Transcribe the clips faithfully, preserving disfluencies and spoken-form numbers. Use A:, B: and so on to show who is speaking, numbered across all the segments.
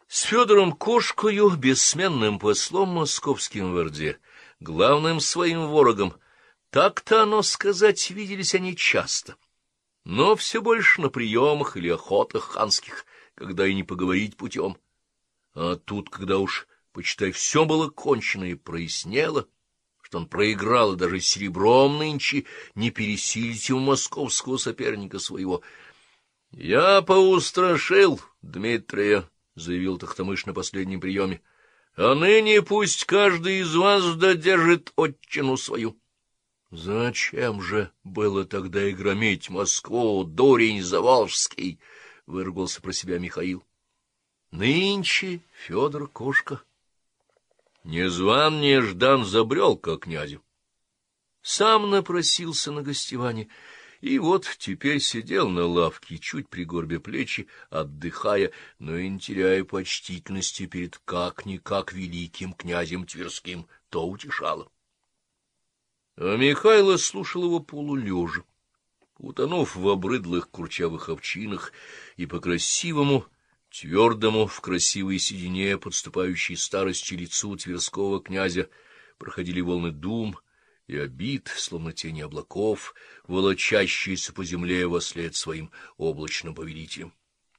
A: С Федором Кошкою, бессменным послом московским в Орде, главным своим ворогом, так-то оно сказать, виделись они часто, но все больше на приемах или охотах ханских, когда и не поговорить путем. А тут, когда уж, почитай, все было кончено и прояснело, что он проиграл и даже серебром нынче не пересилить ему московского соперника своего. — Я поустрашил Дмитрия, — заявил Тохтамыш на последнем приеме, — а ныне пусть каждый из вас додержит отчину свою. — Зачем же было тогда и громить Москву, дурень заволжский? — выругался про себя Михаил. Нынче Федор Кошка незван неждан забрел ко князю. Сам напросился на гостевание, и вот теперь сидел на лавке, чуть пригорбя плечи, отдыхая, но и не теряя почтительности перед как-никак великим князем Тверским, то утешало. А Михайло слушал его полулежа, утонув в обрыдлых курчавых овчинах, и по красивому, твердому, в красивой седине, подступающей старости лицу тверского князя, проходили волны дум и обид, словно тени облаков, волочащиеся по земле вослед своим облачным повелителям.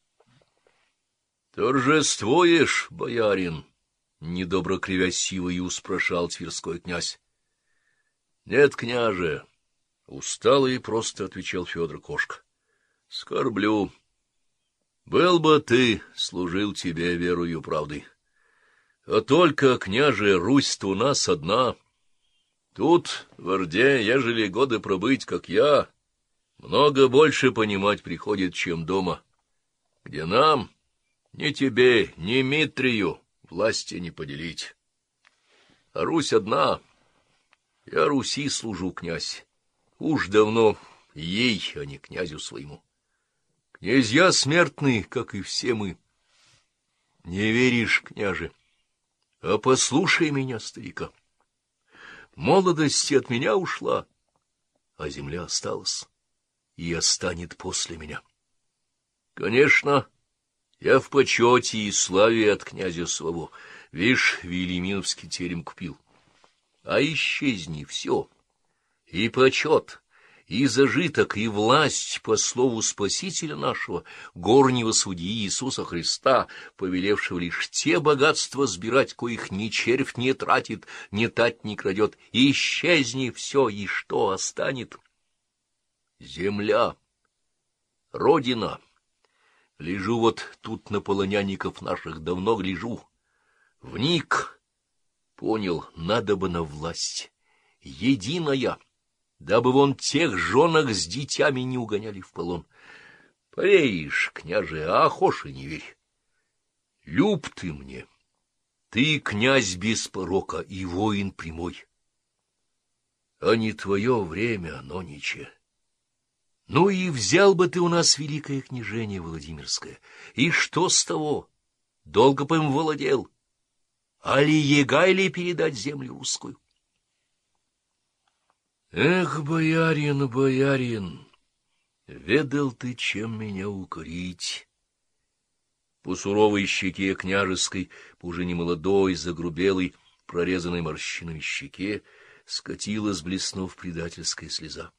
A: — Торжествуешь, боярин? — недобро кривясь сивою спрашал тверской князь. — Нет, княже, — устало и просто отвечал Федор Кошка. — Скорблю. Был бы ты, служил тебе верою правдой. А только, княже, Русь-то у нас одна. Тут, в Орде, ежели годы пробыть, как я, много больше понимать приходит, чем дома, где нам, ни тебе, ни Митрию, власти не поделить. А Русь одна. Я Руси служу, князь. Уж давно ей, а не князю своему. Князья смертные, как и все мы. Не веришь, княже? А послушай меня, старика. Молодость от меня ушла, а земля осталась и останет после меня. Конечно, я в почете и славе от князя своего. Вишь, Вильяминовский терем купил. А исчезни все, и почет, и зажиток, и власть по слову Спасителя нашего, горнего судьи Иисуса Христа, повелевшего лишь те богатства сбирать, коих ни червь не тратит, ни тать не крадет, и исчезни все, и что останет? Земля, родина. Лежу вот тут на полонянников наших, давно гляжу. Вник, понял, надо бы на власть, единая, дабы вон тех жонок с дитями не угоняли в полон. Поверишь, княже, а хошь и не верь. Люб ты мне, ты князь без порока и воин прямой. А не твое время, оно ниче. Ну и взял бы ты у нас великое княжение Владимирское, и что с того? Долго бы им владел, али егай ли передать землю русскую? Эх, боярин, боярин, ведал ты, чем меня укорить. По суровой щеке княжеской, по уже немолодой, загрубелой, прорезанной морщинами щеке, скатилась, блеснув, предательская слеза.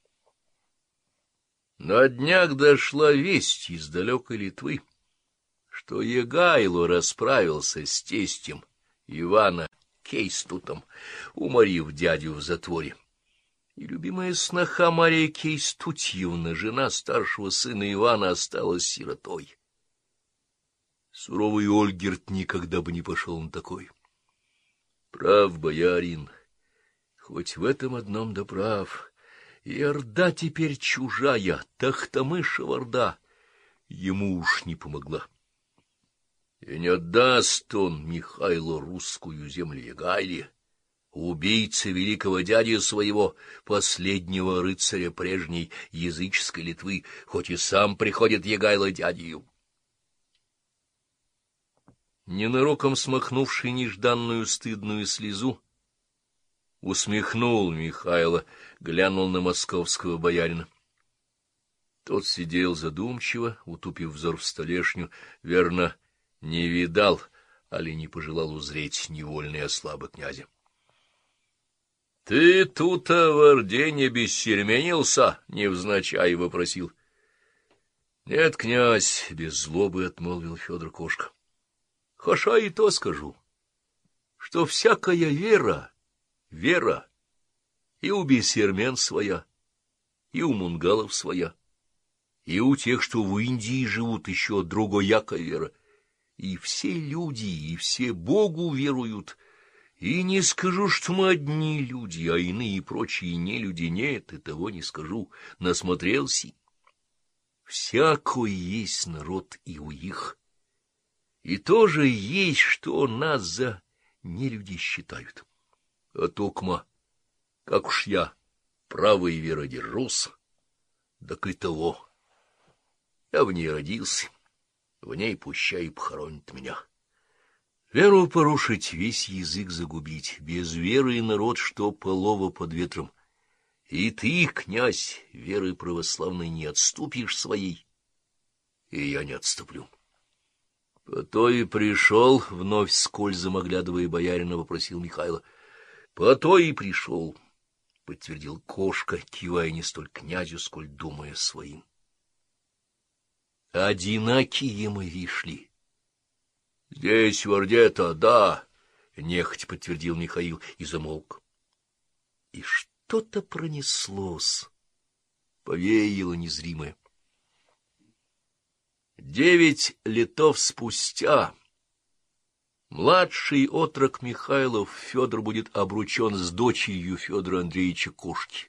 A: На днях дошла весть из далекой Литвы, что Егайло расправился с тестем Ивана Кейстутом, уморив дядю в затворе. И любимая сноха Мария Кейстутьевна, жена старшего сына Ивана, осталась сиротой. Суровый Ольгерт никогда бы не пошел на такой. Прав, боярин, хоть в этом одном да прав. И Орда теперь чужая, Тохтамышева Орда, ему уж не помогла. И не отдаст он Михайлу русскую землю Егайле, убийцы великого дяди своего, последнего рыцаря прежней языческой Литвы, хоть и сам приходит Егайло дядею. Ненароком смахнувший нежданную стыдную слезу, усмехнул Михайло, глянул на московского боярина. Тот сидел задумчиво, утупив взор в столешню, верно, не видал, али не пожелал узреть невольные ослабы князя. — Ты тут-то в Орде не бессерменился? — невзначай вопросил. — Нет, князь, — без злобы отмолвил Федор Кошка. — Хаша и то скажу, что всякая вера — вера, и у бессермен своя, и у мунгалов своя, и у тех, что в Индии живут, еще другояка вера. И все люди, и все Богу веруют. И не скажу, что мы одни люди, а иные и прочие не люди. Нет, и того не скажу. Насмотрелся. Всякой есть народ и у их. И тоже есть, что нас за нелюди считают. А токма, как уж я правой верой держусь, так и того. Я в ней родился, в ней пущай и похоронит меня. Веру порушить, весь язык загубить, без веры и народ, что полова под ветром. И ты, князь, веры православной не отступишь своей, и я не отступлю. — По то и пришел, — вновь скользом оглядывая боярина, вопросил Михайло. — По то и пришел, — подтвердил Кошка, кивая не столь князю, сколь думая своим. — Одинакие мы вишли. — Здесь, в Орде-то, да, — нехотя подтвердил Михаил и замолк. И что-то пронеслось, повеяло незримое. Девять летов спустя младший отрок Михайлов Федор будет обручен с дочерью Федора Андреевича Кошки.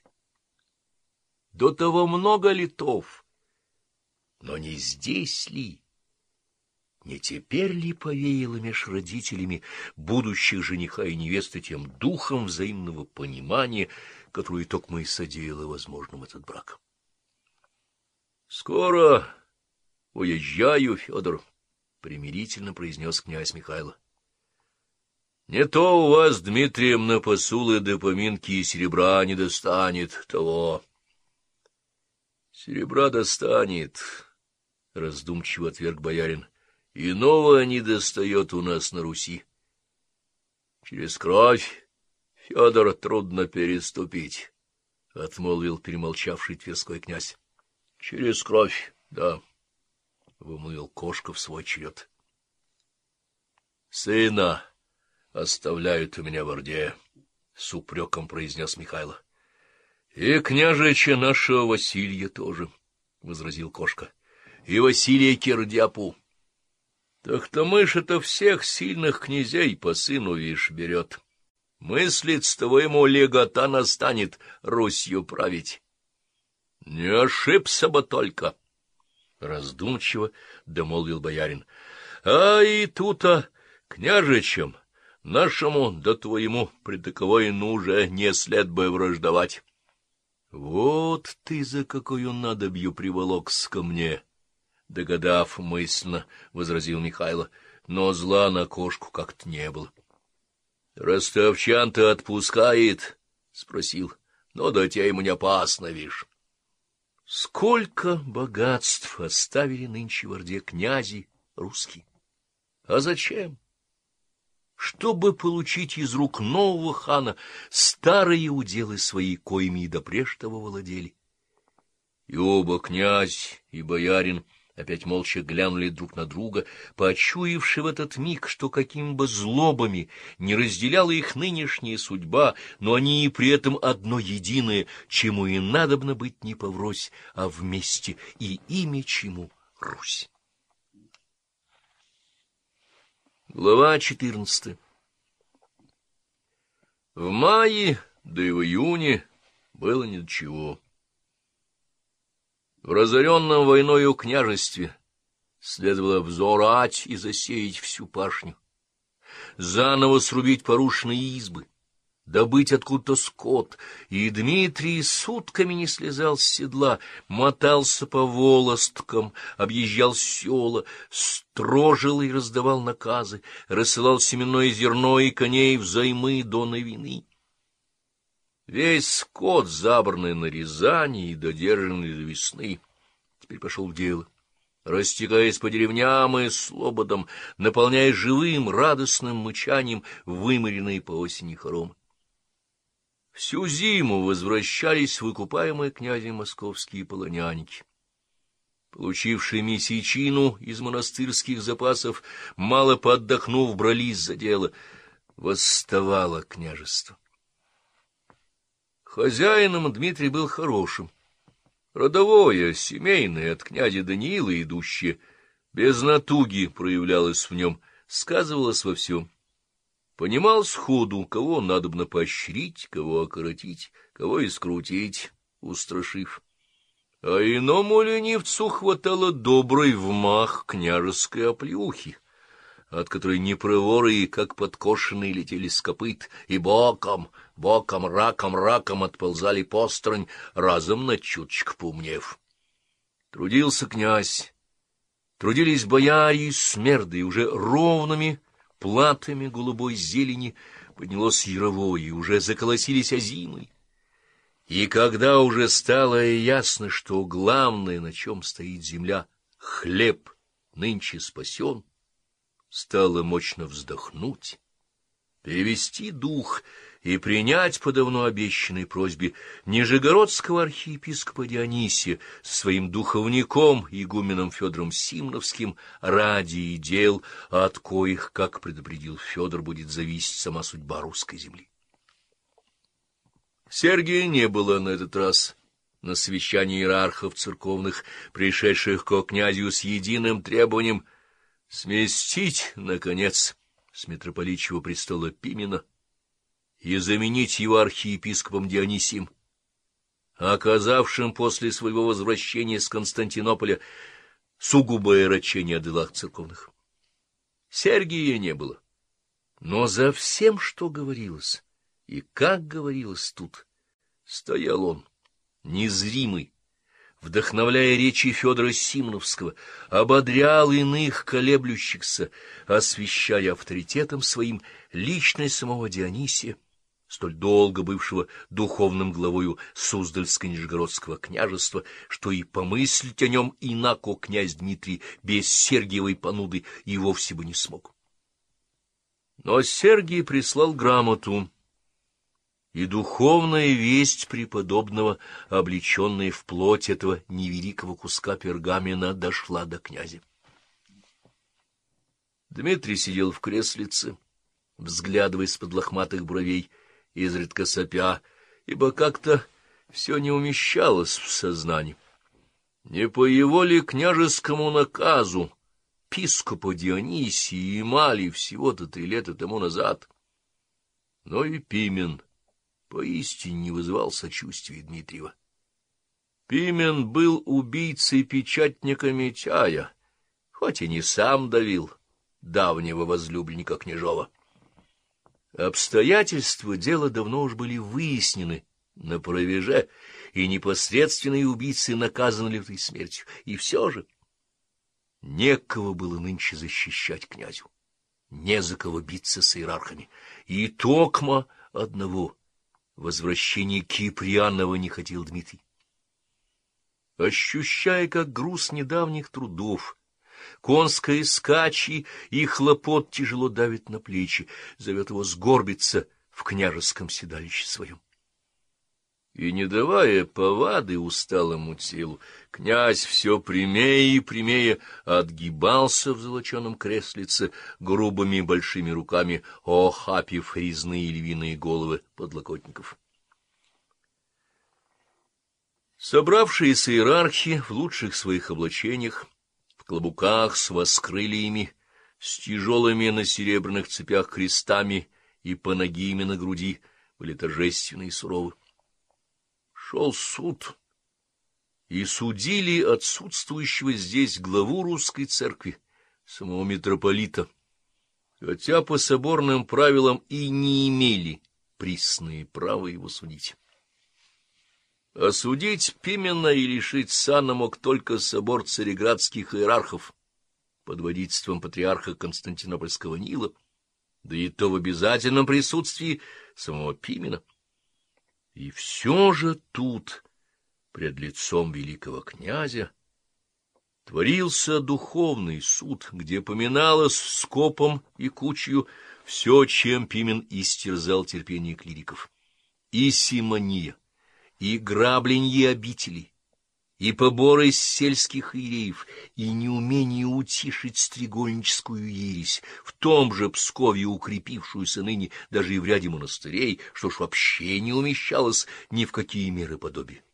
A: До того много летов, но не здесь ли? Не теперь ли повеяло меж родителями будущих жениха и невесты тем духом взаимного понимания, который токмо и содеяло возможным этот брак? — Скоро уезжаю, Федор, — примирительно произнес князь Михайло. — Не то у вас, Дмитрием, на посулы да поминки и серебра не достанет того. — Серебра достанет, — раздумчиво отверг боярин. Иного не достает у нас на Руси. Через кровь, Федор, трудно переступить, — отмолвил перемолчавший тверской князь. — Через кровь, да, — вымолвил Кошка в свой черед. — Сына оставляют у меня в Орде, — с упреком произнес Михайло. — И княжича нашего Василия тоже, — возразил Кошка, — и Василия Кирдяпу. Тахтамыш-то всех сильных князей по сыну, вишь, берет. Мыслит, с того ему легота настанет Русью править. Не ошибся бы только, — раздумчиво домолвил боярин. А и тут-то княжичем нашему да твоему при таковой нужде не след бы враждовать. Вот ты за какую надобью приволокся ко мне, — догадав мысленно, — возразил Михайло, — но зла на Кошку как-то не было. — Ростовчан-то отпускает? — спросил. — Но да те ему не опасно, вишь. Сколько богатств оставили нынче в Орде князи русские! А зачем? Чтобы получить из рук нового хана старые уделы свои, коими и допреж того владели. И оба, князь и боярин, опять молча глянули друг на друга, почуявши в этот миг, что какими бы злобами не разделяла их нынешняя судьба, но они и при этом одно единое, чему и надобно быть не поврось, а вместе, и имя чему — Русь. Глава четырнадцатая. В мае, да и в июне было ни до чего. В разоренном войною княжестве следовало взорать и засеять всю пашню, заново срубить порушенные избы, добыть откуда-то скот, и Дмитрий сутками не слезал с седла, мотался по волосткам, объезжал села, строжил и раздавал наказы, рассылал семенное зерно и коней взаймы до новины. Весь скот, забранный на Рязани и додержанный до весны, теперь пошел в дело. растекаясь по деревням и слободам, наполняя живым, радостным мычанием выморенные по осени хоромы. Всю зиму возвращались выкупаемые князем московские полоняники. Получившие месячину из монастырских запасов, мало поотдохнув, брались за дело. Восставало княжество. Хозяином Дмитрий был хорошим. Родовое, семейное, от князя Даниила идущее, без натуги проявлялось в нем, сказывалось во всем. Понимал сходу, кого надобно поощрить, кого окоротить, кого искрутить, устрашив. А иному ленивцу хватало доброй вмах княжеской оплеухи, от которой непроворые, как подкошенные, летели с копыт, и боком, боком, раком, раком отползали посторонь, разом на чуточку поумнев. Трудился князь, трудились бояре и смерды, и уже ровными платами голубой зелени поднялось яровое, и уже заколосились озимы. И когда уже стало ясно, что главное, на чем стоит земля, хлеб, нынче спасен, стало мощно вздохнуть, перевести дух и принять по давно обещанной просьбе нижегородского архиепископа Дионисия со своим духовником, игуменом Федором Симоновским, ради и дел, от коих, как предупредил Федор, будет зависеть сама судьба русской земли. Сергия не было на этот раз на совещании иерархов церковных, пришедших ко князю с единым требованием сместить, наконец, с митрополичьего престола Пимена и заменить его архиепископом Дионисием, оказавшим после своего возвращения с Константинополя сугубое рачение о делах церковных. Сергия не было, но за всем, что говорилось, и как говорилось тут, стоял он, незримый, вдохновляя речи Федора Симоновского, ободрял иных колеблющихся, освящая авторитетом своим личность самого Дионисия, столь долго бывшего духовным главою Суздальско-Нижегородского княжества, что и помыслить о нем инако князь Дмитрий без Сергиевой понуды и вовсе бы не смог. Но Сергий прислал грамоту, и духовная весть преподобного, облеченная в плоть этого невеликого куска пергамена, дошла до князя. Дмитрий сидел в креслице, взглядывая из-под лохматых бровей, изредка сопя, ибо как-то все не умещалось в сознании. Не по его ли княжескому наказу епископа Дионисия и Малий всего-то три лета тому назад? Но и Пимен поистине не вызывал сочувствия Дмитриева. Пимен был убийцей-печатника Митяя, хоть и не сам давил давнего возлюбленника Княжова. Обстоятельства дела давно уж были выяснены на правеже, и непосредственные убийцы наказаны лютой смертью. И все же некого было нынче защищать князю, не за кого биться с иерархами. И токма одного — возвращение Киприанова не хотел Дмитрий. Ощущая, как груз недавних трудов, конской скачи и хлопот тяжело давит на плечи, зовет его сгорбиться в княжеском седалище своем. И, не давая повады усталому телу, князь все прямее и прямее отгибался в золоченом креслице, грубыми большими руками охапив резные львиные головы подлокотников. Собравшиеся иерархи в лучших своих облачениях, в клобуках с воскрыльями, с тяжелыми на серебряных цепях крестами и панагиями на груди, были торжественны и суровы. Шел суд, и судили отсутствующего здесь главу русской церкви, самого митрополита, хотя по соборным правилам и не имели присные права его судить. Осудить Пимена и лишить сана мог только собор цареградских иерархов под водительством патриарха Константинопольского Нила, да и то в обязательном присутствии самого Пимена. И все же тут, пред лицом великого князя, Творился духовный суд, где поминалось скопом и кучью все, чем Пимен истерзал терпение клириков. И симония, и грабленье обителей, и поборы из сельских иереев, и неумение утишить стрегольническую ересь, в том же Пскове укрепившуюся ныне даже и в ряде монастырей, что ж вообще не умещалось ни в какие меры подобия.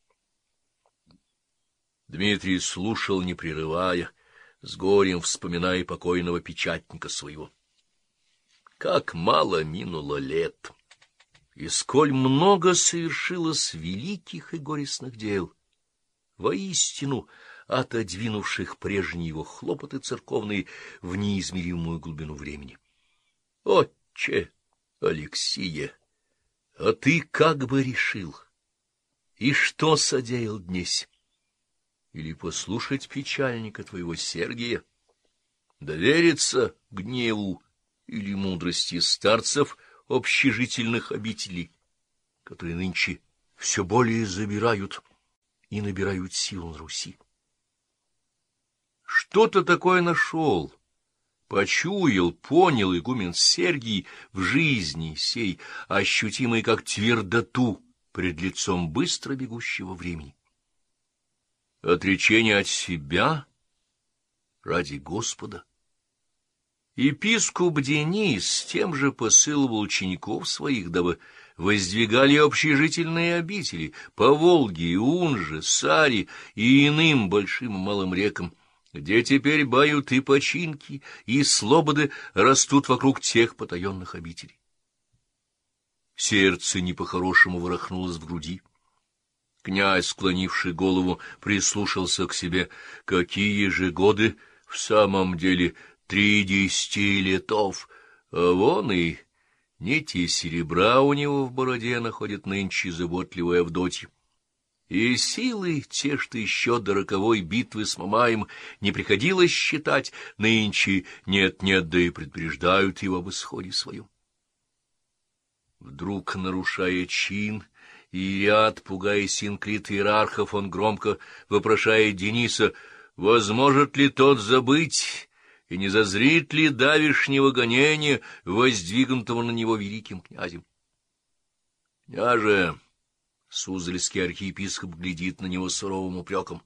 A: Дмитрий слушал, не прерывая, с горем вспоминая покойного печатника своего. Как мало минуло лет, и сколь много совершилось великих и горестных дел, воистину отодвинувших прежние его хлопоты церковные в неизмеримую глубину времени. Отче Алексия, а ты как бы решил? И что содеял днесь? Или послушать печальника твоего Сергия, довериться гневу или мудрости старцев общежительных обителей, которые нынче все более забирают и набирают силу на Руси? Что-то такое нашел, почуял, понял игумен Сергий в жизни сей, ощутимой как твердоту пред лицом быстро бегущего времени. Отречение от себя ради Господа. Епископ Денис с тем же посылывал учеников своих, дабы воздвигали общежительные обители по Волге, Унже, Саре и иным большим и малым рекам, где теперь бают и починки, и слободы растут вокруг тех потаенных обителей. Сердце не по-хорошему ворохнулось в груди. Князь, склонивший голову, прислушался к себе. Какие же годы в самом деле тридесяти летов, а вон и нити серебра у него в бороде находит нынче заботливая Авдотья. И силы те, что еще до роковой битвы с Мамаем не приходилось считать, нынче нет-нет, да и предупреждают его об исходе своем. Вдруг, нарушая чин и ряд, пугая синклит иерархов, он громко вопрошает Дениса, возможет ли тот забыть и не зазрит ли давешнего гонения, воздвигнутого на него великим князем. Княже, Суздальский архиепископ глядит на него суровым упреком,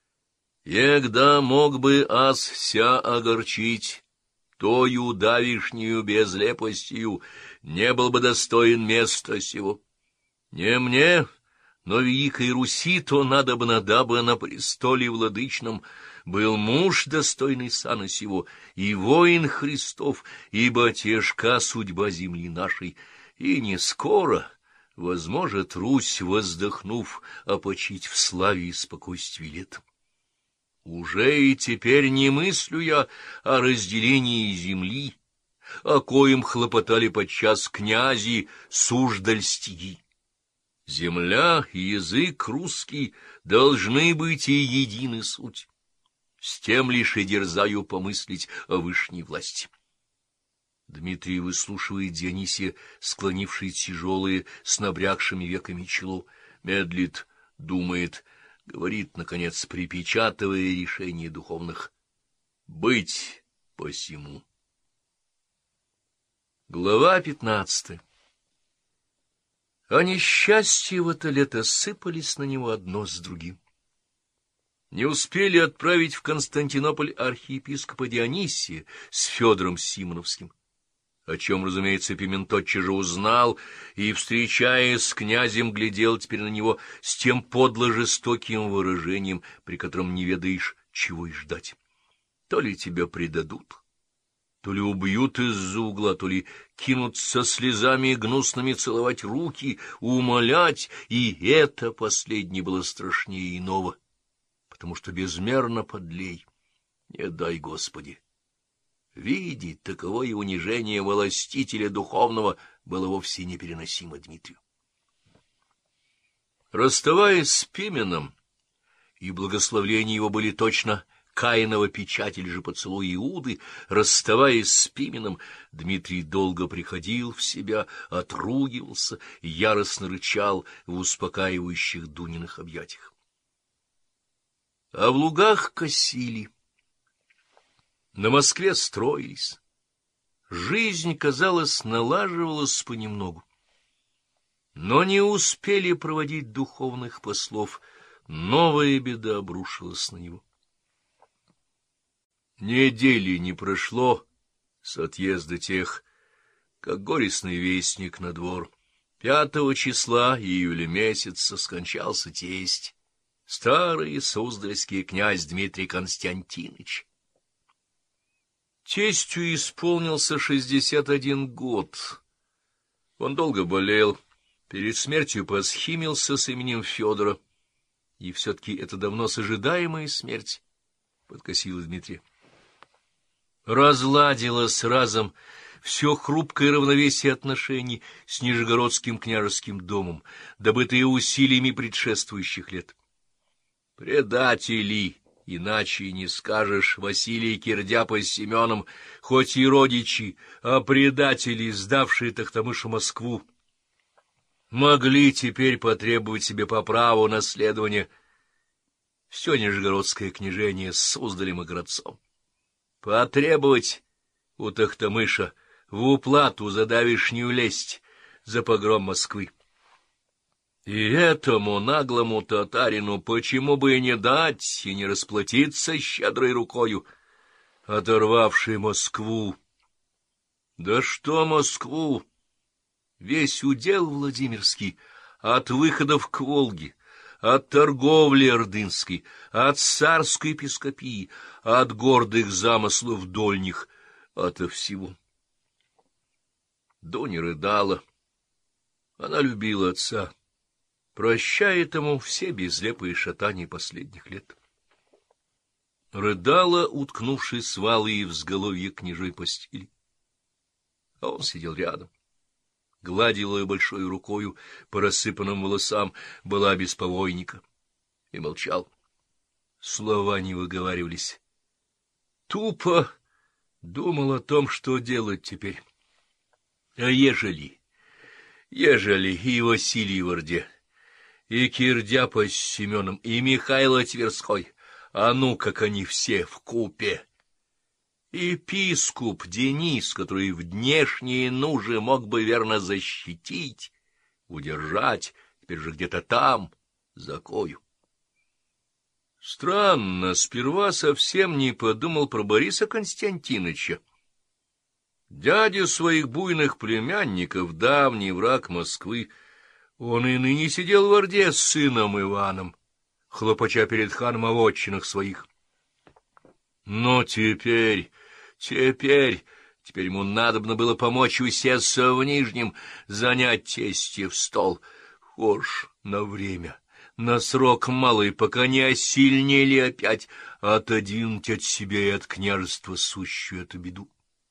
A: егда мог бы ас ся огорчить, тою давишнюю безлепостью не был бы достоин места сего. Не мне, но великой Руси то надобно, дабы на престоле владычном был муж, достойный сана сего, и воин Христов, ибо тяжка судьба земли нашей, и не скоро, возможет, Русь, воздохнув, опочить в славе и спокойствии лет. Уже и теперь не мыслю я о разделении земли, о коем хлопотали подчас князи Суздальстии. Земля и язык русский должны быть и едины суть. С тем лишь и дерзаю помыслить о вышней власти. Дмитрий выслушивает Дионисия, склонивший тяжелые с набрякшими веками чело, медлит, думает, говорит, наконец, припечатывая решение духовных: «Быть посему». Глава пятнадцатая. А несчастья в это лето сыпались на него одно с другим. Не успели отправить в Константинополь архиепископа Дионисия с Федором Симоновским, о чем, разумеется, Пимен тотчас же узнал и, встречаясь с князем, глядел теперь на него с тем подло-жестоким выражением, при котором не ведаешь, чего и ждать. То ли тебя предадут, то ли убьют из-за угла, то ли кинут со слезами гнусными целовать руки, умолять, и это последнее было страшнее иного, потому что безмерно подлей, не дай Господи. Видеть таковое унижение властителя духовного было вовсе непереносимо Дмитрию. Расставаясь с Пименом, и благословления его были точно Каинова печать или же поцелуй Иуды, расставаясь с Пименом, Дмитрий долго приходил в себя, отругивался, яростно рычал в успокаивающих Дуниных объятиях. А в лугах косили, На Москве строились. Жизнь, казалось, налаживалась понемногу. Но не успели проводить духовных послов, новая беда обрушилась на него. Недели не прошло с отъезда тех, как горестный вестник на двор. Пятого числа июля месяца скончался тесть, старый суздальский князь Дмитрий Константинович. Тестю исполнился шестьдесят один год. Он долго болел, перед смертью посхимился с именем Федора, и все-таки это давно с ожидаемая смерть подкосила Дмитрия. Разладилось разом все хрупкое равновесие отношений с Нижегородским княжеским домом, добытые усилиями предшествующих лет. Предатели, иначе и не скажешь, Василий Кирдяпа с Семеном, хоть и родичи, а предатели, сдавшие Тохтамышу Москву, могли теперь потребовать себе по праву наследования все Нижегородское княжение с Суздалем и Городцом. Потребовать у Тохтамыша в уплату за давешнюю лесть, за погром Москвы. И этому наглому татарину почему бы и не дать, и не расплатиться щедрой рукою, оторвавшей Москву? Да что Москву? Весь удел Владимирский, от выходов к Волге, от торговли ордынской, от царской епископии, от гордых замыслов дольних, ото всего. Дуня рыдала. Она любила отца, прощает ему все безлепые шатания последних лет. Рыдала, уткнувшись в алые взголовье княжой постели. А он сидел рядом, гладил ее большой рукою по рассыпанным волосам, была без повойника, и молчал. Слова не выговаривались. Тупо думал о том, что делать теперь. А ежели, ежели и Василий в Орде, и Кирдяпа с Семеном, и Михайло Тверской, а ну, как они все вкупе. Епископ Денис, который в днешние нужды мог бы верно защитить, удержать, теперь же где-то там, за кою. Странно, сперва совсем не подумал про Бориса Константиновича. Дядя своих буйных племянников, давний враг Москвы, он и ныне сидел в Орде с сыном Иваном, хлопача перед ханом о вотчинах своих. Но теперь, теперь, теперь ему надобно было помочь усесться в Нижнем, занять тестьев стол. Хошь на время, на срок малый, пока не осильнели опять, отодвинуть от себя и от княжества сущую эту беду.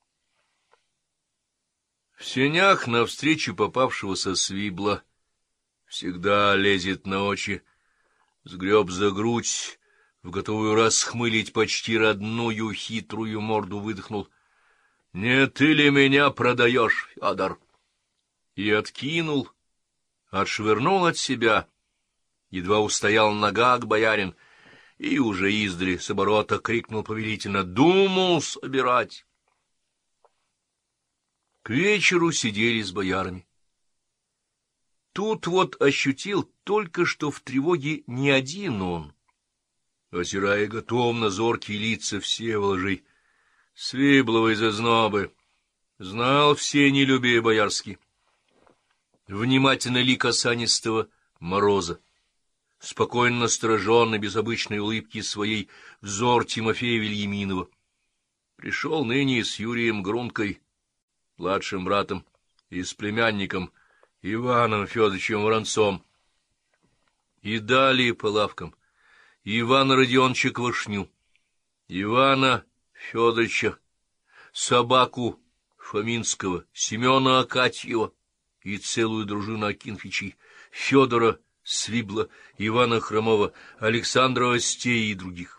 A: В сенях навстречу попавшегося Свибла всегда лезет на очи, сгреб за грудь, в готовую расхмылить почти родную хитрую морду выдохнул: — Не ты ли меня продаешь, Федор? И откинул, отшвырнул от себя, едва устоял на ногах боярин, и уже издали с оборота крикнул повелительно: — Думу собирать! К вечеру сидели с боярами. Тут вот ощутил только что в тревоге не один он, озирая готовно зоркие лица всеволожей, Свибловой зазнобы, знал все нелюбие боярские. Внимательно лик осанистого Мороза, спокойно настороженный, без обычной улыбки своей, взор Тимофея Вильяминова. Пришел ныне с Юрием Грункой, младшим братом, и с племянником Иваном Федоровичем Воронцом. И далее по лавкам Ивана Родионовича Квашню, Ивана Федоровича, собаку Фоминского, Семена Акатьева и целую дружину Акинфичей, Федора Свибла, Ивана Хромова, Александра Остея и других.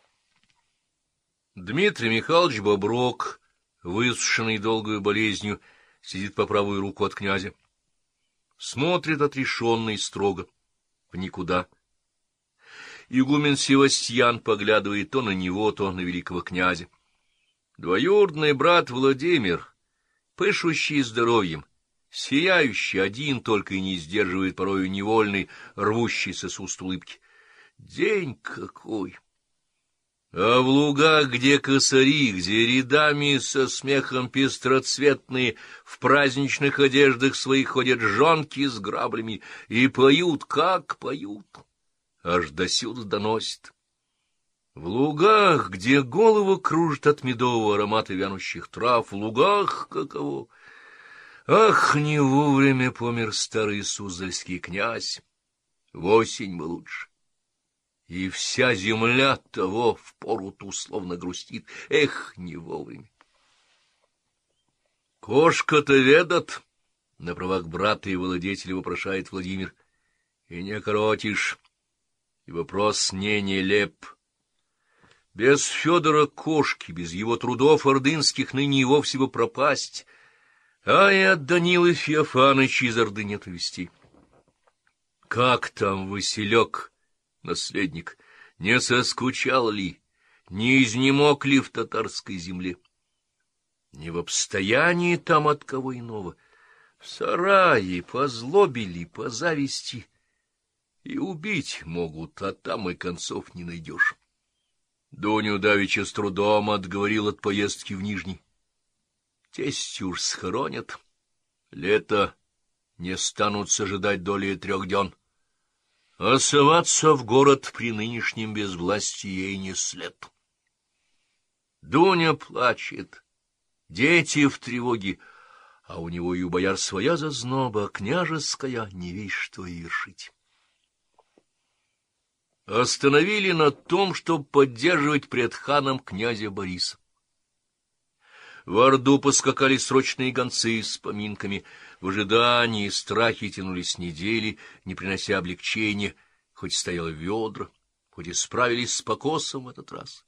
A: Дмитрий Михайлович Боброк, высушенный долгою болезнью, сидит по правую руку от князя. Смотрит отрешенно и строго, в никуда. Игумен Севастьян поглядывает то на него, то на великого князя. Двоюродный брат Владимир, пышущий здоровьем, сияющий, один только и не сдерживает порою невольный, рвущийся с уст улыбки. День какой! А в лугах, где косари, где рядами со смехом пестроцветные в праздничных одеждах своих ходят жонки с граблями и поют, как поют, аж досюда доносит. В лугах, где голову кружит от медового аромата вянущих трав, в лугах каково! Ах, не вовремя помер старый суздальский князь, в осень бы лучше. И вся земля того впору ту словно грустит. Эх, не вовремя. Кошка-то ведат, на правах брата и владетеля вопрошает Владимир. И не коротишь, и вопрос не нелеп. Без Федора Кошки, без его трудов ордынских ныне и вовсе бы пропасть, а и от Данилы Феофаныча из Орды нет вести. Как там Василек, наследник, не соскучал ли, не изнемог ли в татарской земле? Не в обстоянии там от кого иного, в сарае позлобили, по зависти, и убить могут, а там и концов не найдешь. Дуню давеча с трудом отговорил от поездки в Нижний. Тесть уж схоронят, лето не станут сожидать доли трех дён. А соваться в город при нынешнем безвластии ей не след. Дуня плачет, дети в тревоге, а у него и у бояр своя зазноба, княжеская, не весть что и вершить. Остановили на том, чтобы поддерживать пред ханом князя Бориса. В Орду поскакали срочные гонцы с поминками. В ожидании и страхе тянулись недели, не принося облегчения, хоть стояло ведра, хоть и справились с покосом в этот раз.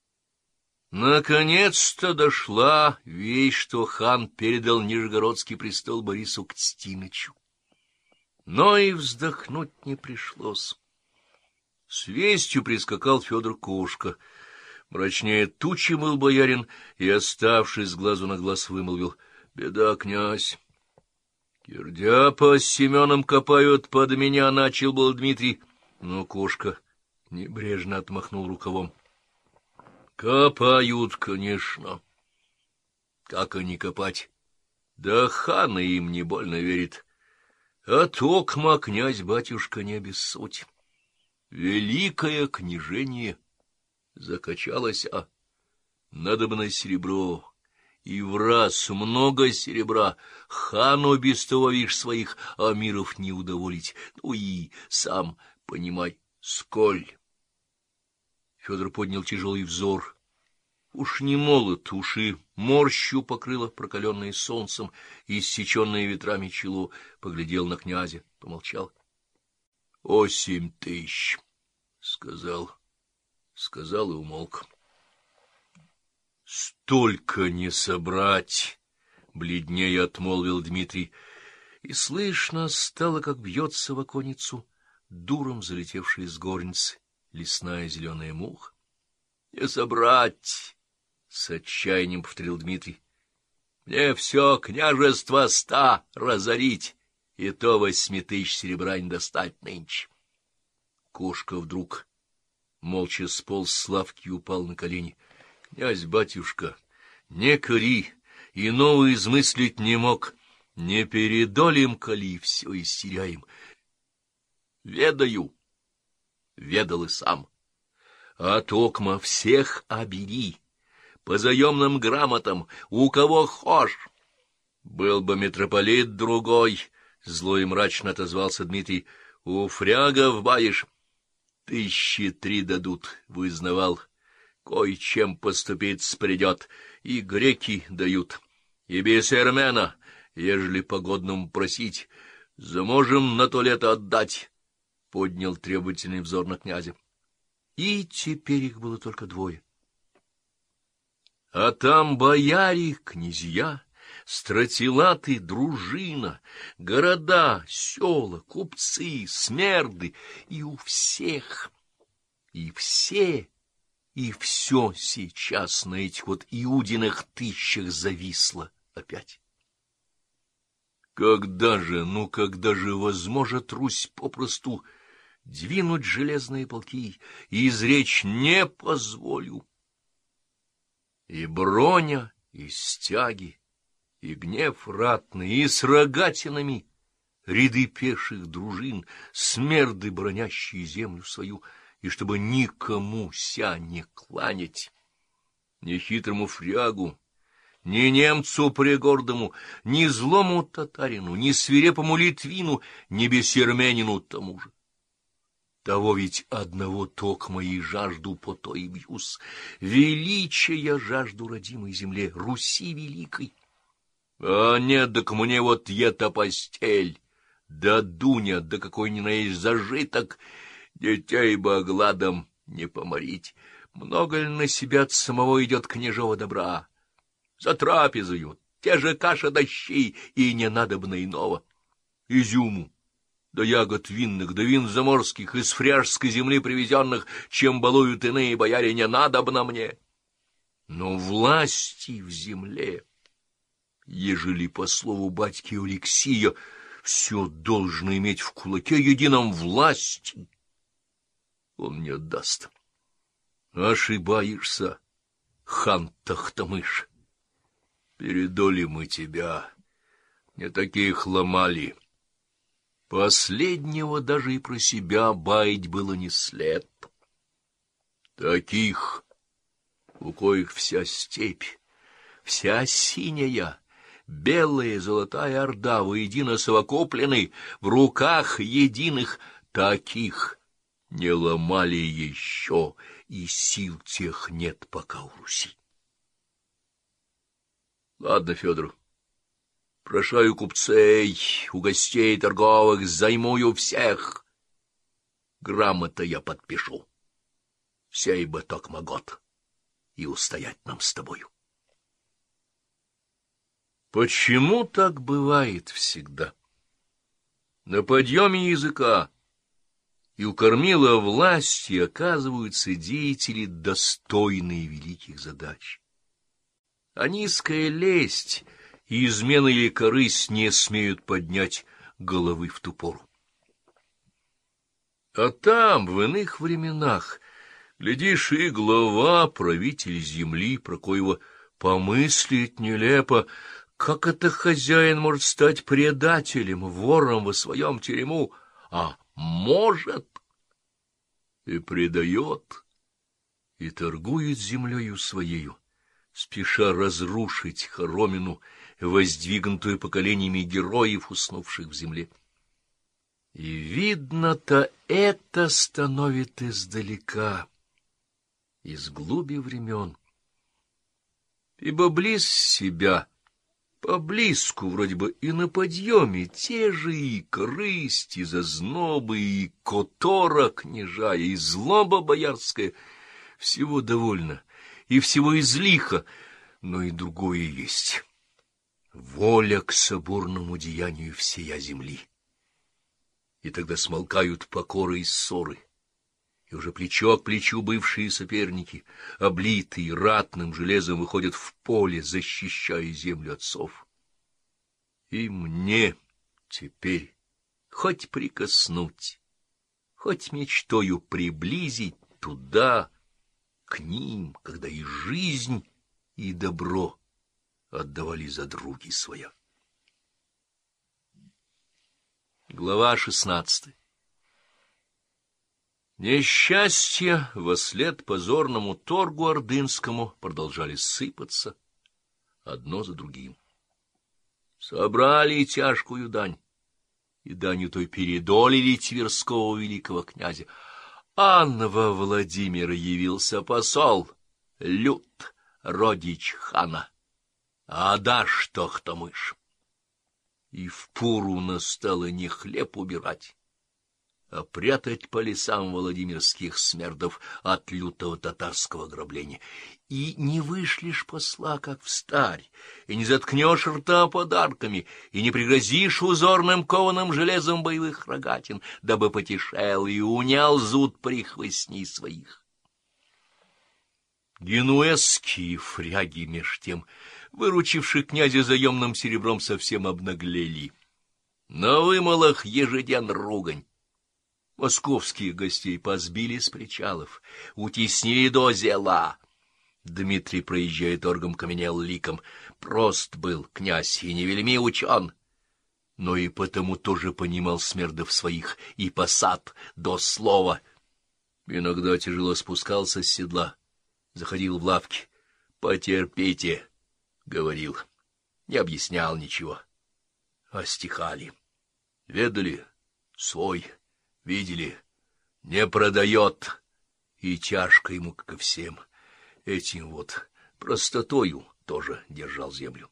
A: Наконец-то дошла весть, что хан передал Нижегородский престол Борису Кстинычу. Но и вздохнуть не пришлось. С вестью прискакал Федор Кошка. Мрачнее тучи был боярин и, оставшись с глазу на глаз, вымолвил: — Беда, князь! Кирдяпа с Семеном копают под меня, — начал был Дмитрий, но Кошка небрежно отмахнул рукавом. — Копают, конечно. Как они копать? Да хан им не больно верит. А токма князь-батюшка не обессудь. Великое княжение закачалось, а надобно серебро, и в раз много серебра, хану без того, вишь, своих амиров не удоволить, ну и сам понимай, сколь. Федор поднял тяжелый взор. Уж не молод, уж и морщу покрыло прокаленное солнцем и иссеченное ветрами чело, поглядел на князя, помолчал. — Осемь тысяч, — сказал. Сказал и умолк. — Столько не собрать! — бледнее отмолвил Дмитрий, и слышно стало, как бьется в оконницу дуром залетевшая из горницы лесная зеленая муха. — Не собрать! — с отчаянием повторил Дмитрий. — Мне все княжество ста разорить, и то восьми тысяч серебра не достать нынче. Кошка вдруг молча сполз с лавки и упал на колени. — Князь-батюшка, не кори, иного измыслить не мог. Не передолим, коли все истеряем. Ведаю, ведал и сам. А токма всех обери, по заемным грамотам, у кого хошь. Был бы митрополит другой, — зло и мрачно отозвался Дмитрий, — у фрягов баишь. Тысячи три дадут, вызнавал. Кой-чем поступиться придет, и греки дают, и без эрмена, ежели погодному просить, заможем на то лето отдать, — поднял требовательный взор на князя. И теперь их было только двое. А там бояре, князья, стратилаты, дружина, города, села, купцы, смерды, и у всех, и все И все сейчас на этих вот Иудиных тысячах зависло опять. Когда же, ну когда же возможет Русь попросту двинуть железные полки и изречь «не позволю»? И броня, и стяги, и гнев ратный, и с рогатинами ряды пеших дружин, смерды, бронящие землю свою, и чтобы никому ся не кланять, ни хитрому фрягу, ни немцу пригордому, ни злому татарину, ни свирепому литвину, ни бессерменину тому же. Того ведь одного токма и жажду по то и бьюсь, величия жажду родимой земле, Руси великой. А нет, так мне вот эта постель, да Дуня, да какой ни на есть зажиток, детей бы гладом не поморить. Много ли на себя от самого идет княжего добра? За трапезою те же каша да щи, и не надобно иного. Изюму, да ягод винных, да вин заморских, из фряжской земли привезенных, чем балуют иные бояре, не надобно мне. Но власти в земле, ежели по слову батьки Алексия, все должно иметь в кулаке едином власти, он не отдаст. Ошибаешься, хан Тахтамыш. Передоли мы тебя, не таких ломали. Последнего даже и про себя баять было не след. Таких, у коих вся степь, вся синяя, белая золотая орда воедино совокуплены, в руках единых, таких не ломали еще, и сил тех нет пока у Руси. Ладно, Федор, прошаю купцей, у гостей торговых займую всех. Грамота я подпишу. Сей бы токма год, и устоять нам с тобою. Почему так бывает всегда? На подъеме языка и у кормила власти оказываются деятели, достойные великих задач. А низкая лесть и измена или корысть не смеют поднять головы в ту пору. А там, в иных временах, глядишь, и глава, правитель земли, про коего помыслить нелепо, как это хозяин может стать предателем, вором во своем терему, а может и предает, и торгует землею своею, спеша разрушить хоромину, воздвигнутую поколениями героев, уснувших в земле. И видно-то это становит издалека, из глуби времен. Ибо близ себя, поблизку вроде бы и на подъеме, те же и корысть, и зазнобы, и котора княжая, и злоба боярская, всего довольно, и всего излихо, но и другое есть. Воля к соборному деянию всея земли. И тогда смолкают покоры и ссоры, и уже плечо к плечу бывшие соперники, облитые ратным железом, выходят в поле, защищая землю отцов. И мне теперь хоть прикоснуть, хоть мечтою приблизить туда, к ним, когда и жизнь, и добро отдавали за други своя. Глава шестнадцатая. Несчастья вослед позорному торгу ордынскому продолжали сыпаться одно за другим. Собрали тяжкую дань, и данью той передолили Тверского великого князя. Ан во Владимир явился посол, Лют, родич хана, Адаш Тохтамыш. И впору настало не хлеб убирать, а прятать по лесам владимирских смердов от лютого татарского ограбления. И не вышлешь посла, как встарь, и не заткнешь рта подарками, и не пригрозишь узорным кованым железом боевых рогатин, дабы потешел и унял зуд прихвостней своих. Генуэзские фряги, меж тем, выручившие князя заемным серебром, совсем обнаглели. На вымолах ежеден ругань. Московских гостей позбили с причалов, утеснили до зела. Дмитрий, проезжая торгом, каменел ликом. Прост был князь и не вельми учен, но и потому тоже понимал смердов своих и посад до слова. Иногда тяжело спускался с седла, заходил в лавки. «Потерпите», — говорил, не объяснял ничего, а стихали. Ведали свой, видели, не продает, и тяжко ему, как и всем. Этим вот простотою тоже держал землю.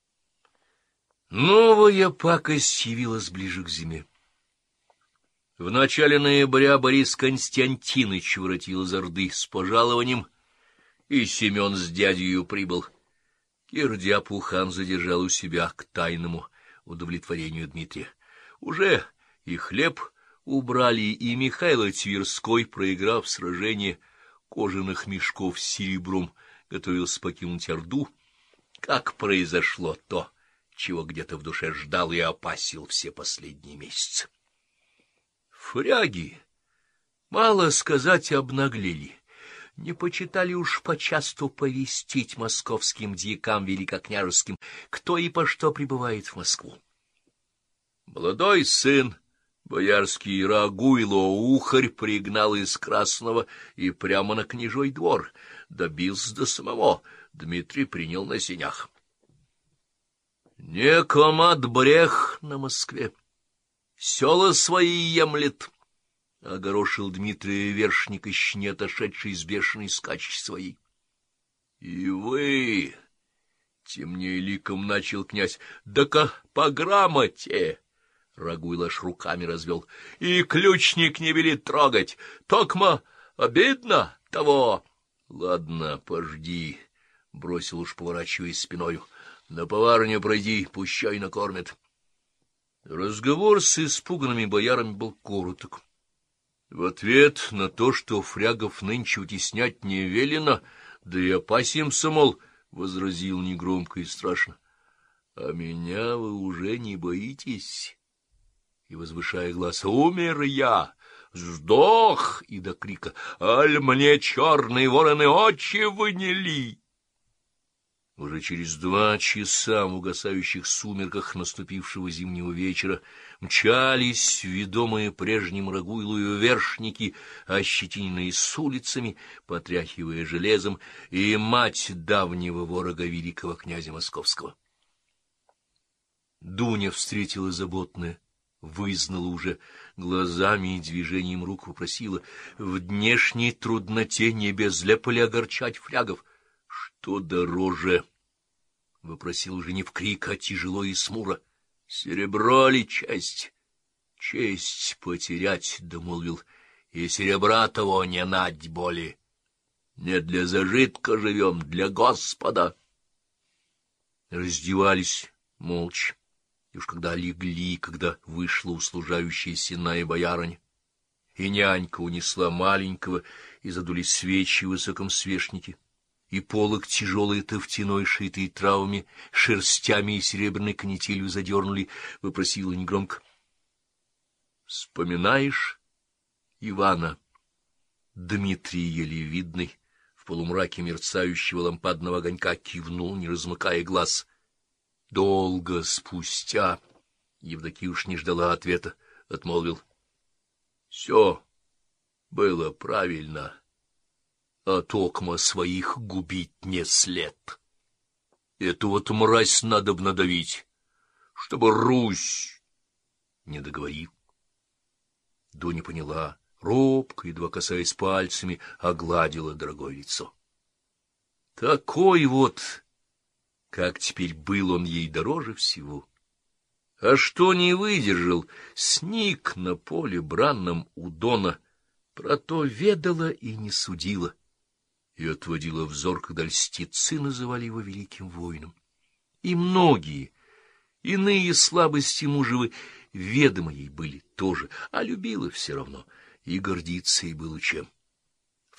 A: Новая пакость явилась ближе к зиме. В начале ноября Борис Константинович воротил из Орды с пожалованием, и Семен с дядею прибыл. Кирдяпу хан задержал у себя к тайному удовлетворению Дмитрия. Уже и хлеб убрали, и Михайло Тверской, проиграв сражение кожаных мешков с серебром, готовился покинуть Орду, как произошло то, чего где-то в душе ждал и опасил все последние месяцы. Фряги, мало сказать, обнаглели, не почитали уж почасту повестить московским дьякам великокняжеским, кто и по что прибывает в Москву. Молодой сын, боярский Рагуйло-Ухарь, пригнал из Красного и прямо на княжой двор, добился до самого, Дмитрий принял на сенях. Не комат брех на Москве, села свои емлет, — огорошил Дмитрия вершник, еще не отошедший из бешеной скачки своей. — И вы, — темнее ликом начал князь, — да-ка по грамоте! — Рагуйло аж руками развел. — И ключник не велит трогать, токмо обидно того. — Ладно, пожди, — бросил уж, поворачиваясь спиною. — На поварню пройди, пущай накормят. Разговор с испуганными боярами был короток. В ответ на то, что фрягов нынче утеснять не велено, да и опасимся, мол, возразил негромко и страшно: — А меня вы уже не боитесь? И, возвышая глаз: — Умер я, сдох! И до крика: — Аль мне черные вороны очи выняли! Уже через два часа в угасающих сумерках наступившего зимнего вечера мчались, ведомые прежним Рагуйлою, вершники, ощетиненные с улицами, потряхивая железом, и мать давнего ворога великого князя Московского. Дуня встретила заботная, вызнала уже, глазами и движением рук попросила: — В днешней трудноте не безлепо ли огорчать фрягов? — Что дороже? — вопросил уже не в крик, а тяжело и смуро. — Серебро ли честь? — Честь потерять, — домолвил, — и серебра того не надь боли. Не для зажитка живем, для Господа. Раздевались молча, и уж когда легли, когда вышла услужающая сенная боярыня, и нянька унесла маленького, и задулись свечи в высоком свечнике, и полог тяжелой тофтяной, шитой травами, шерстями и серебряной канителью задернули, выпросила негромко: — Вспоминаешь Ивана? Дмитрий, еле видный, в полумраке мерцающего лампадного огонька, кивнул, не размыкая глаз. Долго спустя Евдокия уж не ждала ответа, отмолвил: — Все было правильно, а токмо своих губить не след. Эту вот мразь надо б надавить, чтобы Русь... Не договорил. Дуня поняла, робко, едва касаясь пальцами, огладила дорогое лицо. Такой вот, как теперь был он ей дороже всего. А что не выдержал, сник на поле бранном у Дона, про то ведала и не судила, и отводила взор, когда льстецы называли его великим воином. И многие иные слабости мужевы ведомы ей были тоже, а любила все равно, и гордиться ей было чем. В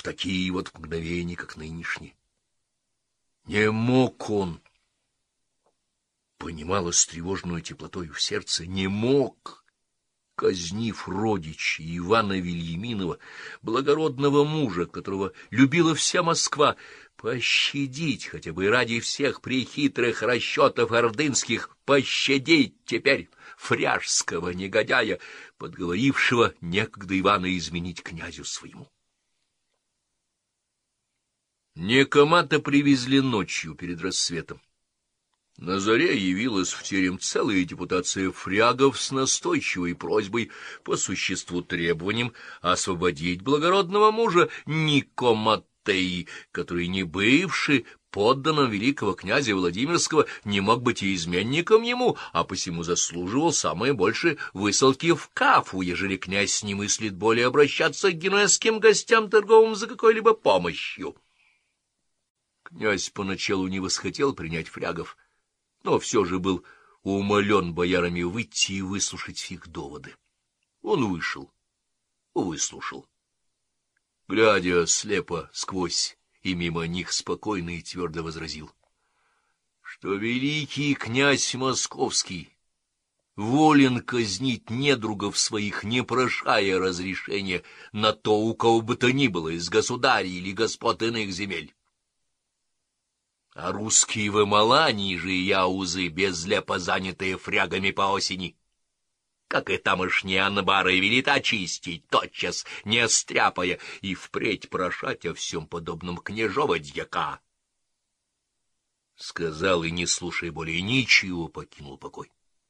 A: такие вот мгновения, как нынешние. Не мог он, понимала с тревожной теплотой в сердце, не мог, казнив родичей Ивана Вильяминова, благородного мужа, которого любила вся Москва, пощадить хотя бы ради всех прехитрых расчетов ордынских, пощадить теперь фряжского негодяя, подговорившего некогда Ивана изменить князю своему. Никомата привезли ночью перед рассветом. На заре явилась в терем целая депутация фрягов с настойчивой просьбой, по существу требованием, освободить благородного мужа Никоматеи, который, не бывший подданным великого князя Владимирского, не мог быть и изменником ему, а посему заслуживал самое большее высылки в Кафу, ежели князь не мыслит более обращаться к генуэзским гостям торговым за какой-либо помощью. Князь поначалу не восхотел принять фрягов, но все же был умолен боярами выйти и выслушать их доводы. Он вышел, выслушал. Глядя слепо сквозь и мимо них, спокойно и твердо возразил, что великий князь Московский волен казнить недругов своих, не прошая разрешения на то, у кого бы то ни было из государей или господ иных земель. А русские вымала ниже яузы, безлепо занятые фрягами по осени, как и тамошние анбары, велит очистить, тотчас не стряпая, и впредь прошать о всем подобном княжого дьяка. Сказал и, не слушая более ничего, покинул покой.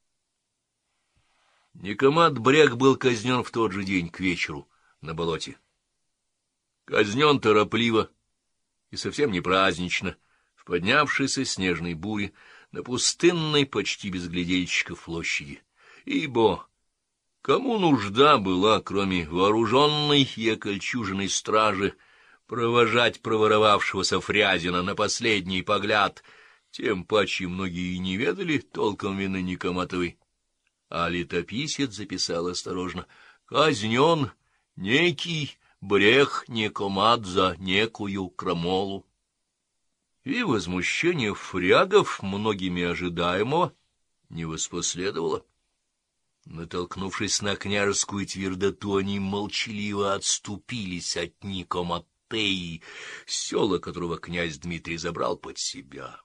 A: Никомат Брег был казнен в тот же день к вечеру на болоте. Казнен торопливо и совсем не празднично, в поднявшейся снежной буре на пустынной, почти без глядельщиков площади. Ибо кому нужда была, кроме вооруженной и окольчуженной стражи, провожать проворовавшегося Фрязина на последний погляд, тем паче многие и не ведали толком вины Никоматовой. А летописец записал осторожно: «Казнен некий Брег Никомат за некую крамолу». И возмущение фрягов, многими ожидаемого, не воспоследовало. Натолкнувшись на княжескую твердоту, они молчаливо отступились от Никоматеи, села которого князь Дмитрий забрал под себя.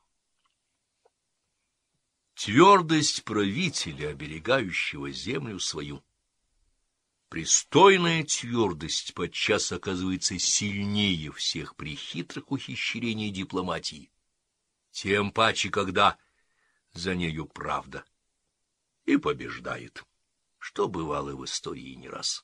A: Твердость правителя, оберегающего землю свою, пристойная твердость подчас оказывается сильнее всех прехитрых ухищрений дипломатии, тем паче, когда за нею правда, и побеждает, что бывало в истории не раз.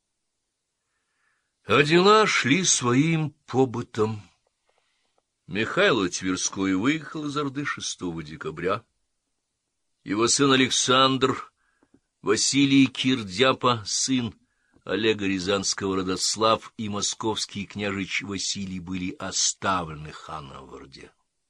A: А дела шли своим побытом. Михайло Тверской выехал из Орды шестого декабря. Его сын Александр, Василий Кирдяпа, сын Олега Рязанского Родослав, и московский княжич Василий были оставлены ханом в Орде.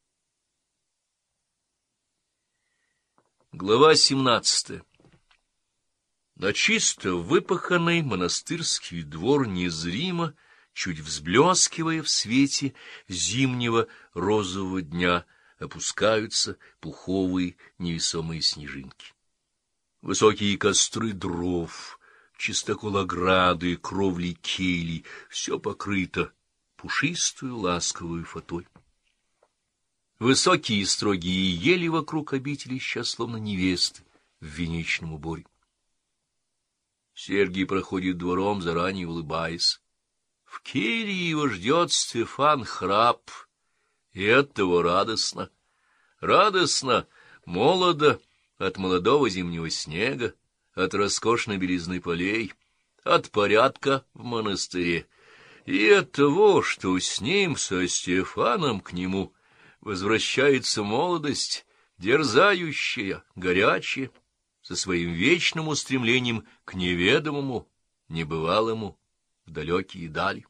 A: Глава семнадцатая. На чисто выпаханный монастырский двор незримо, чуть взблескивая в свете зимнего розового дня, опускаются пуховые невесомые снежинки. Высокие костры дров, чистокол ограды, кровли келий — все покрыто пушистую ласковую фатой. Высокие и строгие ели вокруг обители сейчас словно невесты в венечном уборе. Сергий проходит двором, заранее улыбаясь. В келье его ждет Стефан Храп, и оттого радостно. Радостно, молодо, от молодого зимнего снега, от роскошной белизны полей, от порядка в монастыре, и от того, что с ним, со Стефаном, к нему возвращается молодость, дерзающая, горячая, со своим вечным устремлением к неведомому, небывалому, в далекие дали.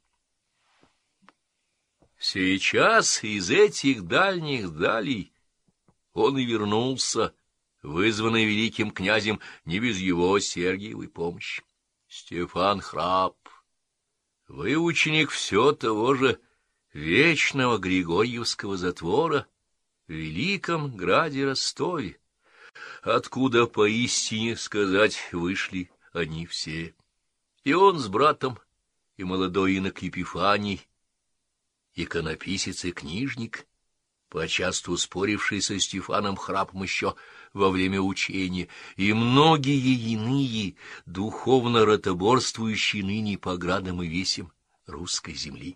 A: Сейчас из этих дальних далей он и вернулся, вызванный великим князем не без его Сергиевой помощи. Стефан Храп, Вы ученик все того же вечного Григорьевского затвора в великом граде Ростове, откуда поистине сказать вышли они все. И он с братом, и молодой инок Епифаний, иконописец и книжник, почасту споривший со Стефаном Храпом еще во время учения, и многие иные, духовно ротоборствующие ныне по градам и весям русской земли.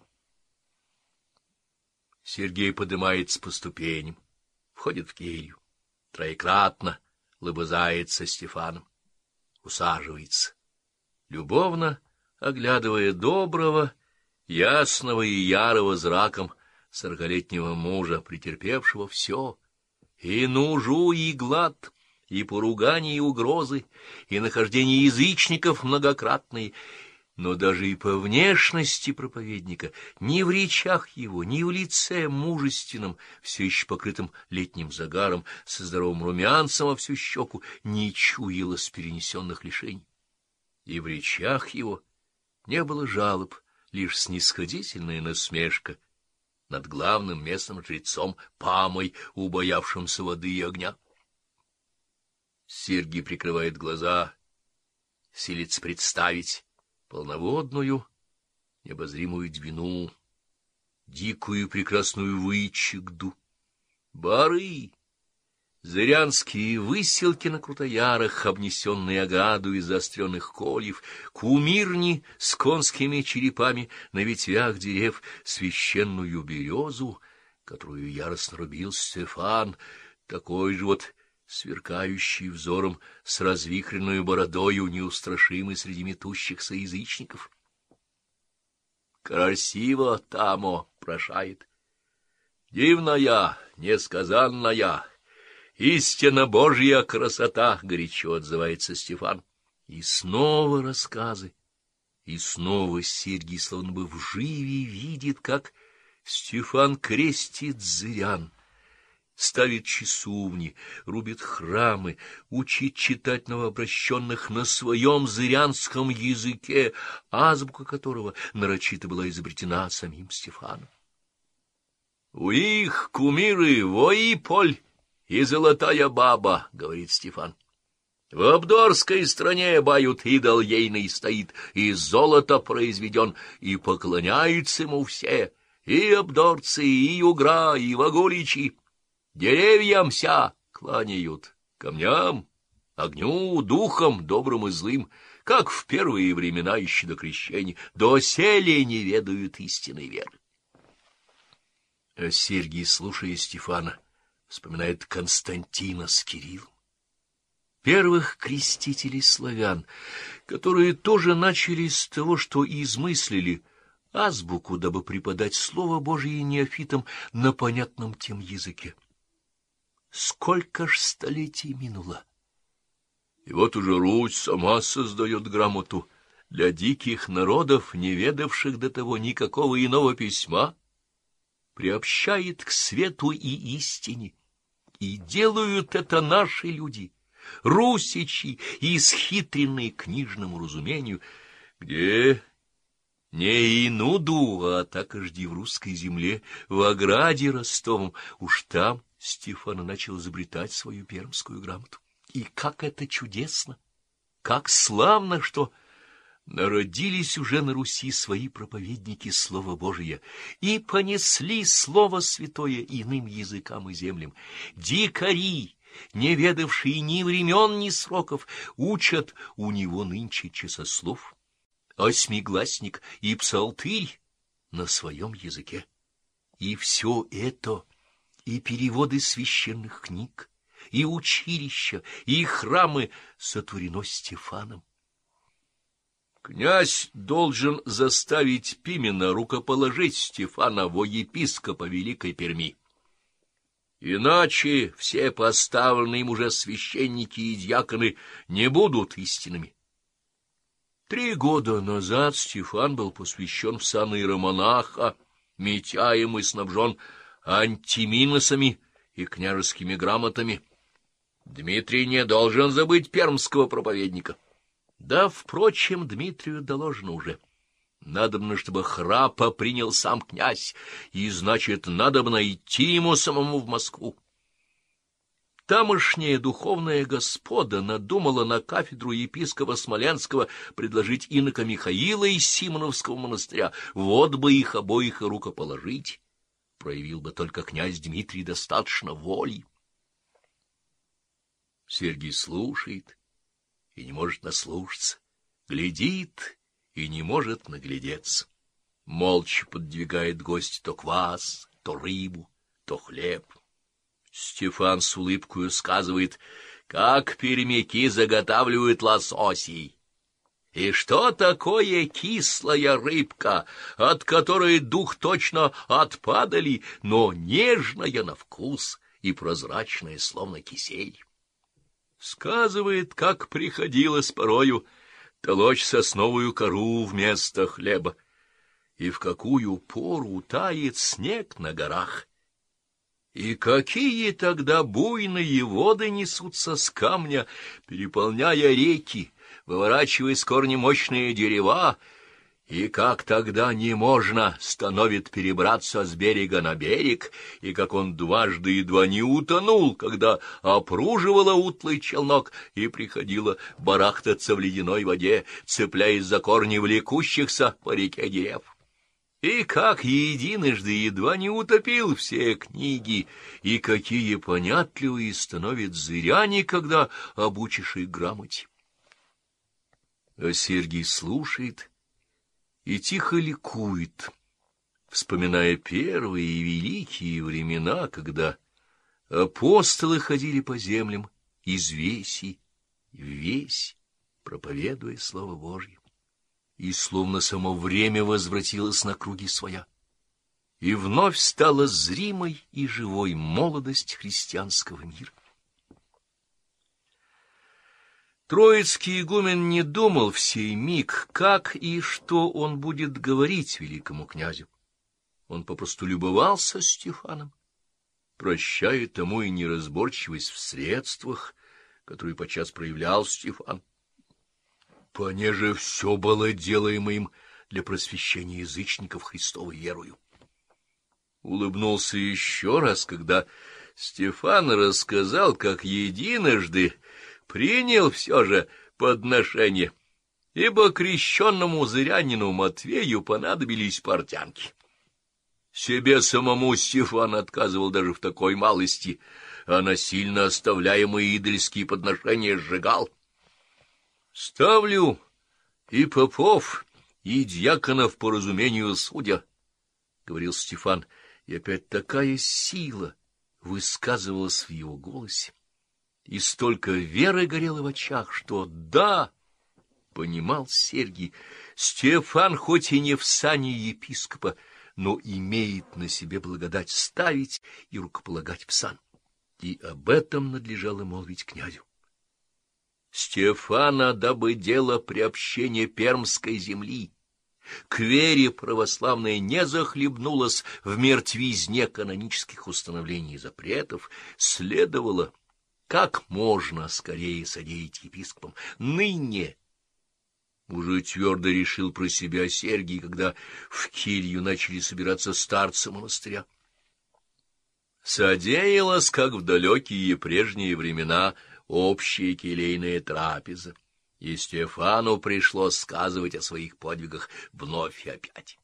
A: Сергей подымается по ступеням, входит в келью, троекратно лобызается Стефаном, усаживается, любовно оглядывая доброго, ясного и ярого зраком сорокалетнего мужа, претерпевшего все, и нужу, и глад, и поругания, и угрозы, и нахождение язычников многократные, но даже и по внешности проповедника, ни в речах его, ни в лице мужественном, все еще покрытым летним загаром, со здоровым румянцем во всю щеку, не чуялось перенесенных лишений. И в речах его не было жалоб, лишь снисходительная насмешка над главным местным жрецом Памой, убоявшимся воды и огня. Сергий прикрывает глаза, силится представить полноводную, необозримую двину, дикую прекрасную вычегду, бары, зырянские выселки на Крутоярах, обнесенные ограду из заостренных кольев, кумирни с конскими черепами на ветвях дерев, священную березу, которую яростно рубил Стефан, такой же вот сверкающий взором с развихренную бородою, неустрашимый среди метущихся язычников. «Красиво тамо!» — прошает. «Дивная, несказанная, истинно Божья красота!» — горячо отзывается Стефан. И снова рассказы, и снова Сергий словно бы вживе видит, как Стефан крестит зырян, ставит часовни, рубит храмы, учит читать новообращенных на своем зырянском языке, азбука которого нарочито была изобретена самим Стефаном. «У их кумиры воиполь и золотая баба», — говорит Стефан. «В Абдорской стране бают идол ейный стоит, из золота произведен, и поклоняются ему все, и абдорцы, и югра, и вагуличи. Деревьям ся кланяют, камням, огню, духам, добрым и злым, как в первые времена еще до крещения, доселе не ведают истинной веры». А Сергий, слушая Стефана, вспоминает Константина с Кириллом, первых крестителей славян, которые тоже начали с того, что измыслили азбуку, дабы преподать Слово Божие неофитам на понятном тем языке. Сколько ж столетий минуло! И вот уже Русь сама создает грамоту для диких народов, не ведавших до того никакого иного письма, приобщает к свету и истине. И делают это наши люди, русичи, исхитренные книжному разумению, где не инуду, а так и жди в русской земле, в ограде Ростовом, уж там Стефан начал изобретать свою пермскую грамоту. И как это чудесно, как славно, что народились уже на Руси свои проповедники Слова Божия и понесли Слово Святое иным языкам и землям. Дикари, не ведавшие ни времен, ни сроков, учат у него нынче часослов, осьмигласник и псалтырь на своем языке. И все это, и переводы священных книг, и училища, и храмы сотворено Стефаном. Князь должен заставить Пимена рукоположить Стефана во епископа Великой Перми. Иначе все поставленные им уже священники и дьяконы не будут истинными. Три года назад Стефан был посвящен в сан иеромонаха, митяем и снабжен антиминосами и княжескими грамотами. Дмитрий не должен забыть пермского проповедника. Да, впрочем, Дмитрию доложено уже. надобно, чтобы храпа принял сам князь, и, значит, надобно идти ему самому в Москву. Тамошняя духовная господа надумала на кафедру епископа Смоленского предложить инока Михаила из Симоновского монастыря. Вот бы их обоих и рукоположить. Проявил бы только князь Дмитрий достаточно воли. Сергий слушает и не может наслушаться, глядит и не может наглядеться. Молча подвигает гость то квас, то рыбу, то хлеб. Стефан с улыбкою сказывает, как пермяки заготавливают лососей. И что такое кислая рыбка, от которой дух точно отпадали, но нежная на вкус и прозрачная, словно кисель. Сказывает, как приходилось порою толочь сосновую кору вместо хлеба, и в какую пору тает снег на горах. И какие тогда буйные воды несутся с камня, переполняя реки, выворачивая с корня мощные дерева, и как тогда не можно становит перебраться с берега на берег, и как он дважды едва не утонул, когда опруживала утлый челнок и приходило барахтаться в ледяной воде, цепляясь за корни влекущихся по реке дерев. И как единожды едва не утопил все книги, и какие понятливые становят зыряне, когда обучишь их грамоте. А Сергий слушает и тихо ликует, вспоминая первые и великие времена, когда апостолы ходили по землям из веси в весь, проповедуя Слово Божье. И словно само время возвратилось на круги своя, и вновь стала зримой и живой молодость христианского мира. Троицкий игумен не думал в сей миг, как и что он будет говорить великому князю. Он попросту любовался Стефаном, прощая тому и неразборчивость в средствах, которые подчас проявлял Стефан. Понеже все было делаемо им для просвещения язычников Христовой верою. Улыбнулся еще раз, когда Стефан рассказал, как единожды принял все же подношение, ибо крещенному зырянину Матвею понадобились портянки. Себе самому Стефан отказывал даже в такой малости, а насильно оставляемые идольские подношения сжигал. «Ставлю и попов, и дьяконов по разумению судя», — говорил Стефан, и опять такая сила высказывалась в его голосе, и столько веры горело в очах, что «да», — понимал Сергий, Стефан хоть и не в сане епископа, но имеет на себе благодать ставить и рукополагать в сан, и об этом надлежало молвить князю. Стефана, дабы дело приобщения пермской земли к вере православной не захлебнулось в мертвизне канонических установлений и запретов, следовало как можно скорее содеять епископам. Ныне уже твердо решил про себя Сергий, когда в келью начали собираться старцы монастыря. Содеялось, как в далекие прежние времена, общая келейная трапеза, и Стефану пришлось сказывать о своих подвигах вновь и опять.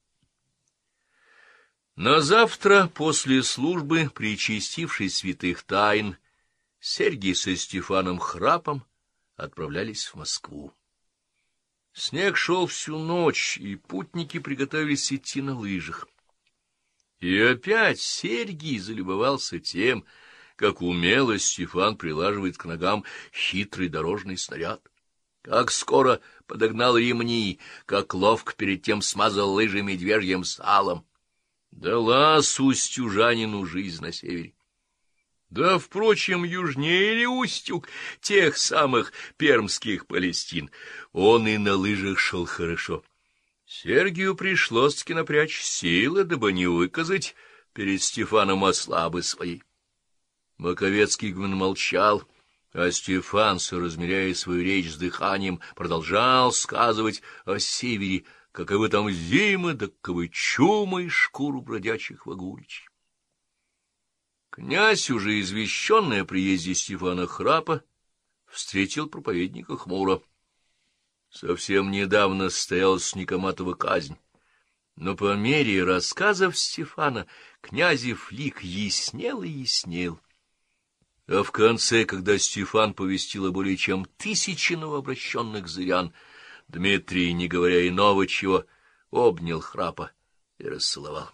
A: На завтра, после службы, причастившись святых тайн, Сергий со Стефаном храпом отправлялись в Москву. Снег шел всю ночь, и путники приготовились идти на лыжах. И опять Сергий залюбовался тем, как умело Стефан прилаживает к ногам хитрый дорожный снаряд, как скоро подогнал ремни, как ловко перед тем смазал лыжи медвежьим салом. Далась устюжанину жизнь на севере. Да, впрочем, южнее ли Устюг тех самых пермских Палестин? Он и на лыжах шел хорошо. Сергию пришлось-таки напрячь силы, дабы не выказать перед Стефаном ослабы своей. Маковецкий игумен молчал, а Стефан, соразмеряя свою речь с дыханием, продолжал сказывать о севере, каковы там зимы, да каковы чумы и шкуру бродячих вагулич. Князь, уже извещенный о приезде Стефана Храпа, встретил проповедника хмуро. Совсем недавно состоялась Никоматова казнь, но по мере рассказов Стефана князев лик яснел и яснел. А в конце, когда Стефан повестил о более чем тысячи новообращенных зырян, Дмитрий, не говоря иного чего, обнял Храпа и расцеловал.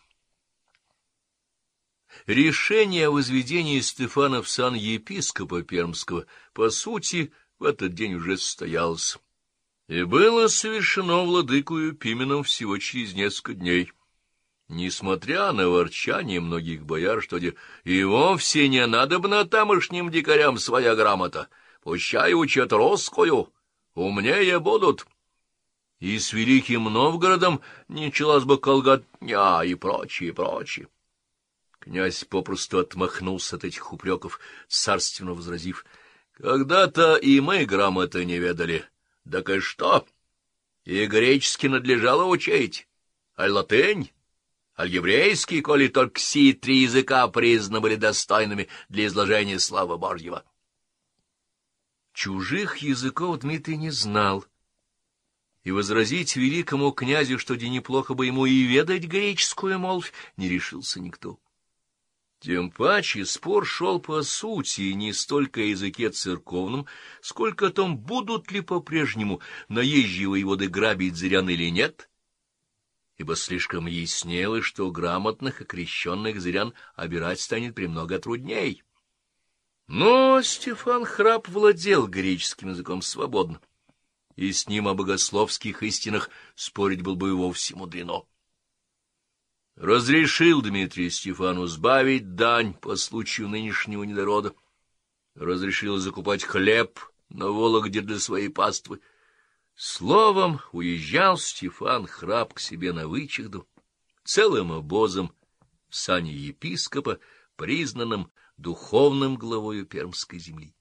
A: Решение о возведении Стефана в сан епископа Пермского, по сути, в этот день уже состоялось, и было совершено владыкою Пименом всего через несколько дней. Несмотря на ворчание многих бояр, что де, и вовсе не надобна тамошним дикарям своя грамота, пущай учат русскую, умнее будут. И с Великим Новгородом не началась бы колготня и прочее, прочее. Князь попросту отмахнулся от этих упреков, царственно возразив: «Когда-то и мы грамоты не ведали, да и что? И гречески надлежало учить, аль латынь, аль еврейский, коли только сии три языка признаны были достойными для изложения славы Божьего». Чужих языков Дмитрий не знал, и возразить великому князю, что де неплохо бы ему и ведать греческую молвь, не решился никто. Тем паче спор шел по сути и не столько о языке церковном, сколько о том, будут ли по-прежнему наезжие воеводы грабить зырян или нет, ибо слишком яснело, что грамотных и крещенных зырян обирать станет премного трудней. Но Стефан Храп владел греческим языком свободно, и с ним о богословских истинах спорить было бы и вовсе мудрено. Разрешил Дмитрий Стефану сбавить дань по случаю нынешнего недорода, разрешил закупать хлеб на Вологде для своей паствы. Словом, уезжал Стефан Храп к себе на Вычегду целым обозом в сане епископа, признанным духовным главою Пермской земли.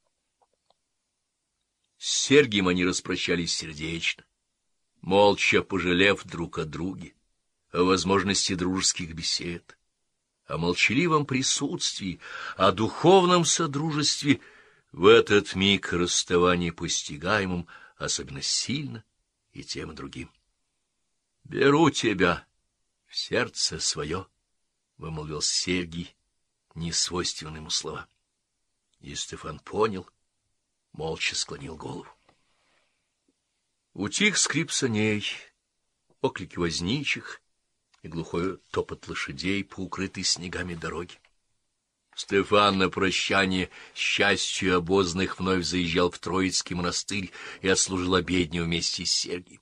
A: С Сергием они распрощались сердечно, молча пожалев друг о друге, о возможности дружеских бесед, о молчаливом присутствии, о духовном содружестве, в этот миг расставания постигаемым особенно сильно и тем и другим. — Беру тебя в сердце свое, — вымолвил Сергий несвойственные ему слова. И Стефан понял, молча склонил голову. Утих скрип саней, оклики возничих и глухой топот лошадей по укрытой снегами дороге. Стефан на прощание счастью обозных вновь заезжал в Троицкий монастырь и отслужил обедню вместе с Сергием.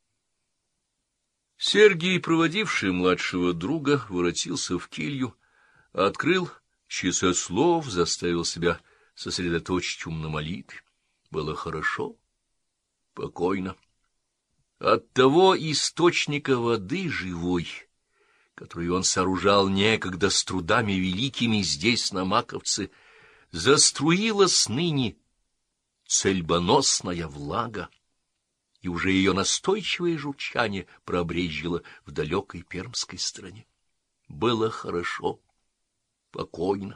A: Сергий, проводивший младшего друга, воротился в келью, открыл часослов, заставил себя сосредоточить ум на молитве. Было хорошо, покойно. От того источника воды живой, которую он сооружал некогда с трудами великими здесь, на Маковце, заструилась ныне цельбоносная влага, и уже ее настойчивое журчание пробрезжило в далекой пермской стране. Было хорошо, покойно.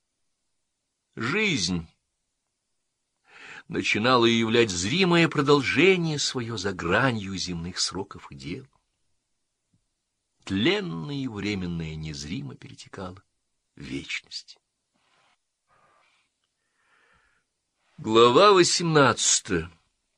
A: Жизнь начинала являть зримое продолжение свое за гранью земных сроков и дел. Тленное и временное незримо перетекало в вечность. Глава восемнадцатая.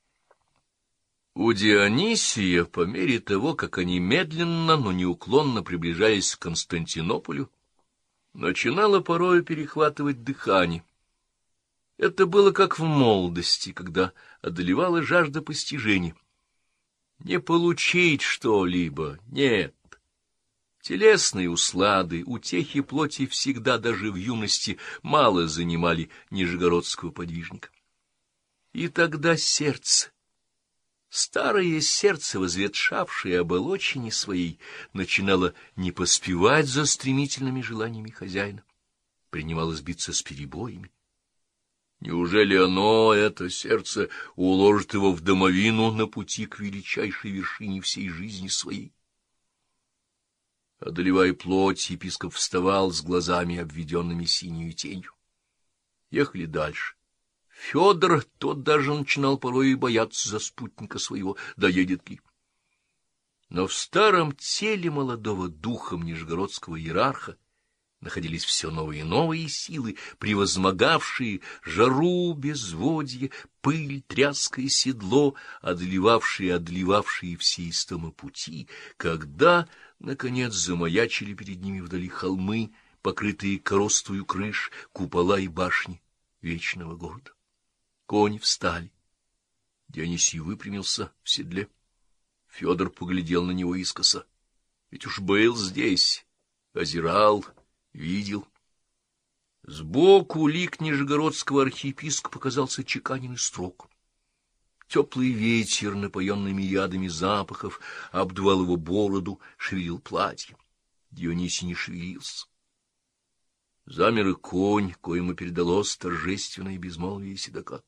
A: У Дионисия, по мере того, как они медленно, но неуклонно приближались к Константинополю, начинало порою перехватывать дыхание. Это было как в молодости, когда одолевала жажда постижения. Не получить что-либо, нет. Телесные услады, утехи плоти всегда, даже в юности, мало занимали нижегородского подвижника. И тогда сердце, старое сердце, возветшавшее об оболочине своей, начинало не поспевать за стремительными желаниями хозяина, принималось биться с перебоями. Неужели оно, это сердце, уложит его в домовину на пути к величайшей вершине всей жизни своей? Одолевая плоть, епископ вставал с глазами, обведенными синею тенью. Ехали дальше. Федор, тот даже начинал порой и бояться за спутника своего, доедет ли. Но в старом теле молодого духом нижегородского иерарха находились все новые и новые силы, превозмогавшие жару, безводье, пыль, тряское седло, одолевавшие и одолевавшие все истомы пути, когда, наконец, замаячили перед ними вдали холмы, покрытые коростою крыш, купола и башни вечного города. Кони встали. Дионисий выпрямился в седле. Федор поглядел на него искоса. Ведь уж был здесь, озирал, видел. Сбоку лик нижегородского архиепископа показался чеканенный строк. Теплый ветер, напоенный мириадами запахов, обдувал его бороду, шевелил платье. Дионисий не шевелился. Замер и конь, коему передалось торжественное безмолвие седока.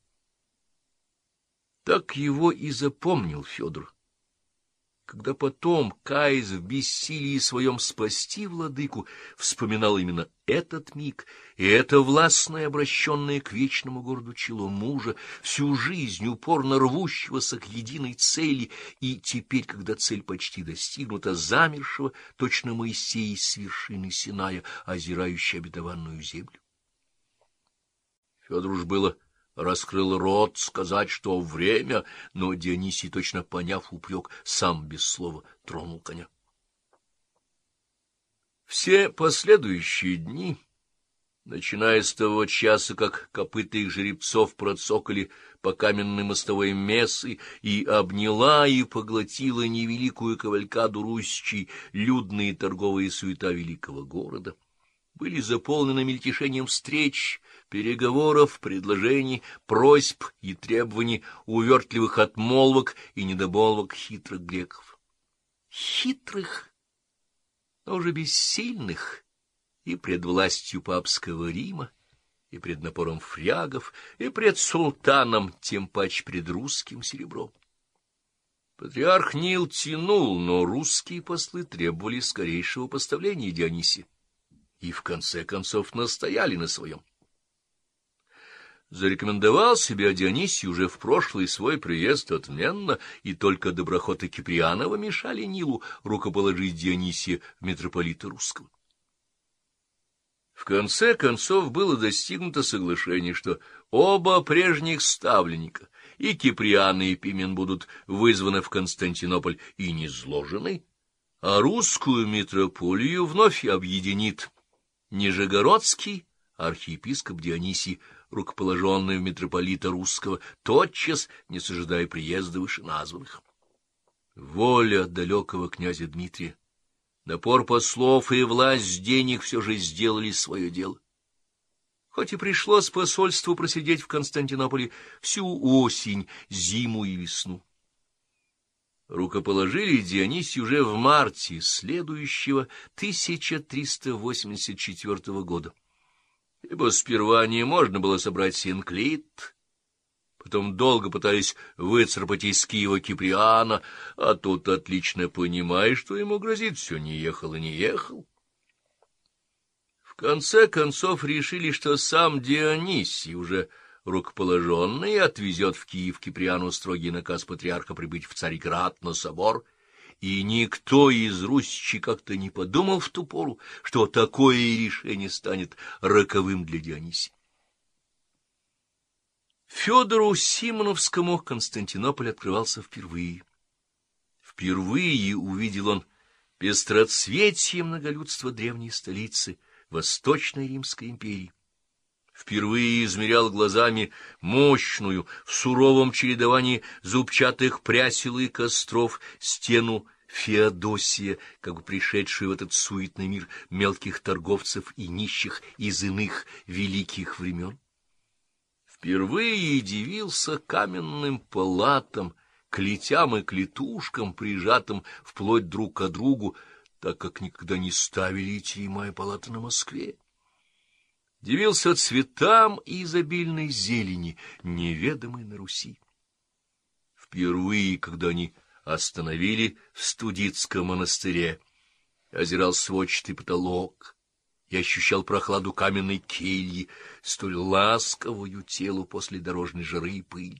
A: Так его и запомнил Федор. Когда потом, каясь в бессилии своем спасти владыку, вспоминал именно этот миг, и это властное, обращенное к вечному городу чело мужа, всю жизнь упорно рвущегося к единой цели, и теперь, когда цель почти достигнута, замершего, точно Моисей с вершины Синая, озирающий обетованную землю. Федор уж было раскрыл рот сказать, что время, но Дионисий, точно поняв упрек, сам без слова тронул коня. Все последующие дни, начиная с того часа, как копыта их жеребцов процокали по каменной мостовой Мессы и обняла и поглотила невеликую кавалькаду русичей людные торговые суета великого города, были заполнены мельтешением встреч, переговоров, предложений, просьб и требований, увертливых отмолвок и недомолвок хитрых греков. Хитрых, но уже бессильных и пред властью папского Рима, и пред напором фрягов, и пред султаном, тем паче пред русским серебром. Патриарх Нил тянул, но русские послы требовали скорейшего поставления Дионисия. И в конце концов настояли на своем. Зарекомендовал себя Дионисий уже в прошлый свой приезд отменно, и только доброхоты Киприанова мешали Нилу рукоположить Дионисия в митрополита русского. В конце концов было достигнуто соглашение, что оба прежних ставленника, и Киприан, и Пимен, будут вызваны в Константинополь и низложены, а русскую митрополию вновь объединит Нижегородский архиепископ Дионисий, рукоположенный в митрополита русского, тотчас, не сожидая приезда вышеназванных. Воля далекого князя Дмитрия, напор послов и власть денег все же сделали свое дело. Хоть и пришлось посольству просидеть в Константинополе всю осень, зиму и весну. Рукоположили Дионисий уже в марте следующего тысяча триста восемьдесят четвёртого года, ибо сперва не можно было собрать синклит, потом долго пытались выцарапать из Киева Киприана, а тут, отлично понимая, что ему грозит, все не ехал и не ехал. В конце концов решили, что сам Дионисий, уже рукоположенный, отвезет в Киев Киприану строгий наказ патриарха прибыть в Царьград на собор, и никто из русичей как-то не подумал в ту пору, что такое решение станет роковым для Дионисия. Федору Симоновскому Константинополь открывался впервые. Впервые увидел он пестроцветие многолюдства древней столицы Восточной Римской империи. Впервые измерял глазами мощную, в суровом чередовании зубчатых прясел и костров, стену Феодосия, как бы пришедшую в этот суетный мир мелких торговцев и нищих из иных великих времен. Впервые дивился каменным палатам, клетям и клетушкам, прижатым вплоть друг к другу, так как никогда не ставили эти Римские палаты на Москве. дивился цветам и изобильной зелени, неведомой на Руси. Впервые, когда они остановили в Студицком монастыре, озирал сводчатый потолок и ощущал прохладу каменной кельи, столь ласковую телу после дорожной жары и пыли.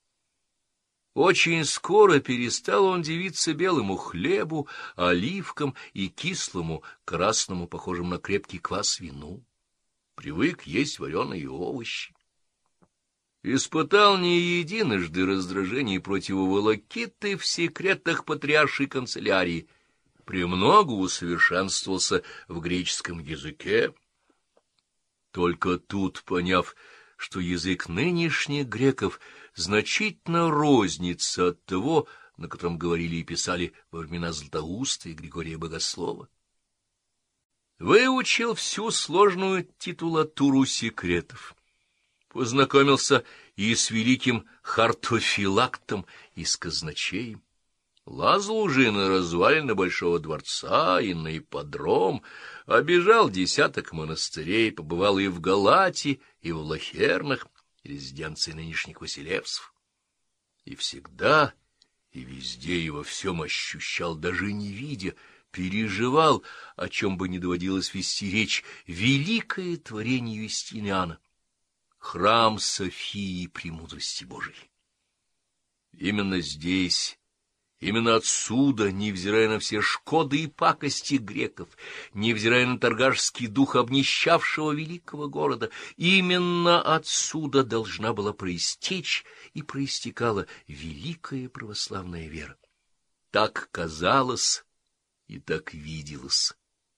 A: Очень скоро перестал он дивиться белому хлебу, оливкам и кислому, красному, похожему на крепкий квас, вину. Привык есть вареные овощи. Испытал не единожды раздражение против волокиты в секретах патриаршей канцелярии, премного усовершенствовался в греческом языке. Только тут, поняв, что язык нынешних греков значительно рознится от того, на котором говорили и писали во времена Златоуста и Григория Богослова, выучил всю сложную титулатуру секретов, познакомился и с великим Хартофилактом, и с казначеем, лазал уже на развалины Большого дворца и на ипподром, обежал десяток монастырей, побывал и в Галате, и в Лохернах, резиденции нынешних Василевсов, и всегда, и везде, и во всем ощущал, даже не видя, переживал, о чем бы ни доводилось вести речь, великое творение Юстиниана, храм Софии премудрости Божией. Именно здесь, именно отсюда, невзирая на все шкоды и пакости греков, невзирая на торгашский дух обнищавшего великого города, именно отсюда должна была проистечь и проистекала великая православная вера. Так казалось и так виделось.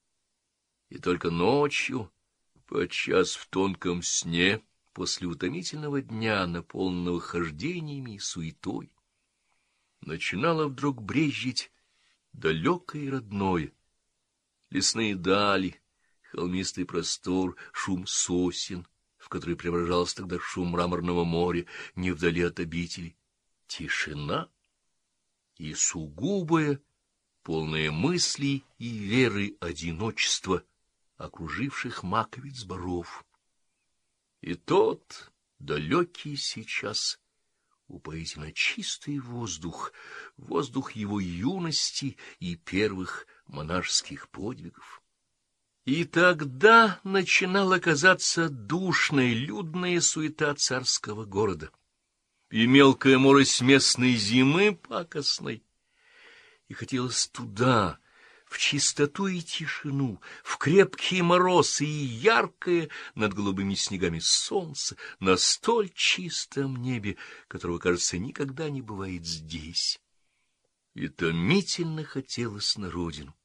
A: И только ночью, подчас в тонком сне, после утомительного дня, наполненного хождениями и суетой, начинало вдруг брезжить далекое и родное. Лесные дали, холмистый простор, шум сосен, в который преображался тогда шум мраморного моря, не вдали от обители, тишина и сугубое, полное мыслей и веры одиночество окруживших маковиц боров. И тот, далекий сейчас, упоительно чистый воздух, воздух его юности и первых монашеских подвигов. И тогда начинала казаться душной, людная суета царского города, и мелкая морось местной зимы пакостной, и хотелось туда, в чистоту и тишину, в крепкий мороз и яркое над голубыми снегами солнце на столь чистом небе, которого, кажется, никогда не бывает здесь. И томительно хотелось на родину.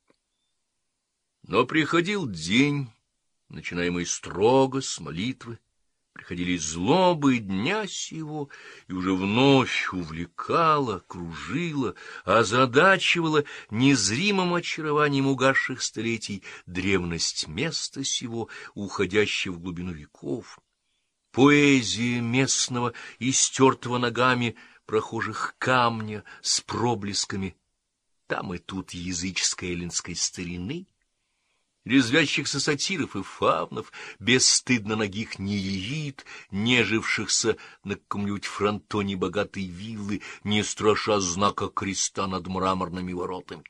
A: Но приходил день, начинаемый строго с молитвы, приходили злобы дня сего, и уже вновь увлекала, кружила, озадачивала незримым очарованием угасших столетий древность места сего, уходящего в глубину веков. Поэзия местного, истертого ногами прохожих камня с проблесками, там и тут языческой эллинской старины, резвящихся сатиров и фавнов, бесстыдно нагих неевит, нежившихся на каком-нибудь фронтоне богатой виллы, не страша знака креста над мраморными воротами.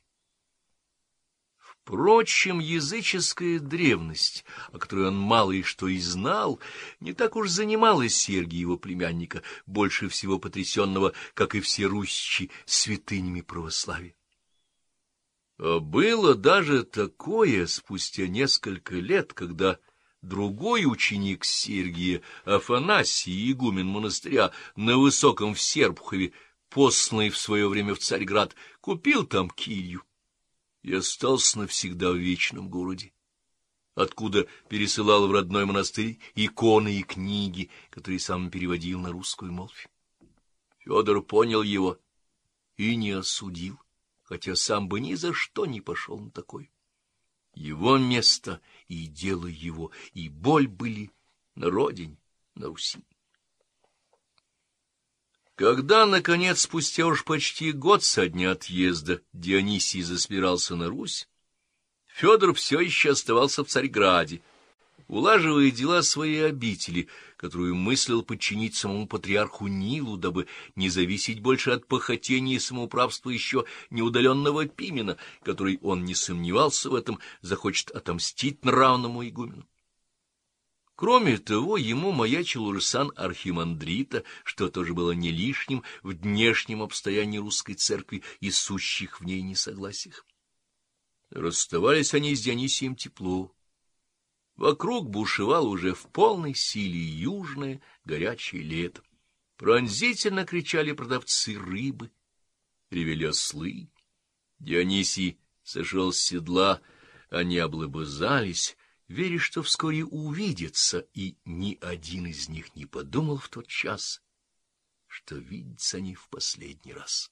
A: Впрочем, языческая древность, о которой он мало и что и знал, не так уж занимала Сергия его племянника, больше всего потрясенного, как и все русичи, святынями православия. А было даже такое спустя несколько лет, когда другой ученик Сергия, Афанасий, игумен монастыря на Высоком в Серпухове, посланный в свое время в Царьград, купил там килью и остался навсегда в вечном городе, откуда пересылал в родной монастырь иконы и книги, которые сам переводил на русскую молвь. Федор понял его и не осудил, хотя сам бы ни за что не пошел на такой. Его место и дело его, и боль были на родине, на Руси. Когда, наконец, спустя уж почти год со дня отъезда, Дионисий засобирался на Русь, Федор все еще оставался в Царьграде, улаживая дела своей обители, которую мыслил подчинить самому патриарху Нилу, дабы не зависеть больше от похотения и самоуправства еще неудаленного Пимена, который, он не сомневался в этом, захочет отомстить нравному игумену. Кроме того, ему маячил уже сан архимандрита, что тоже было не лишним в внешнем обстоянии русской церкви и сущих в ней несогласиях. Расставались они с Дионисием тепло. Вокруг бушевало уже в полной силе южное горячее лето. Пронзительно кричали продавцы рыбы, ревели ослы. Дионисий сошел с седла, они облобызались, веря, что вскоре увидятся, и ни один из них не подумал в тот час, что видятся они в последний раз.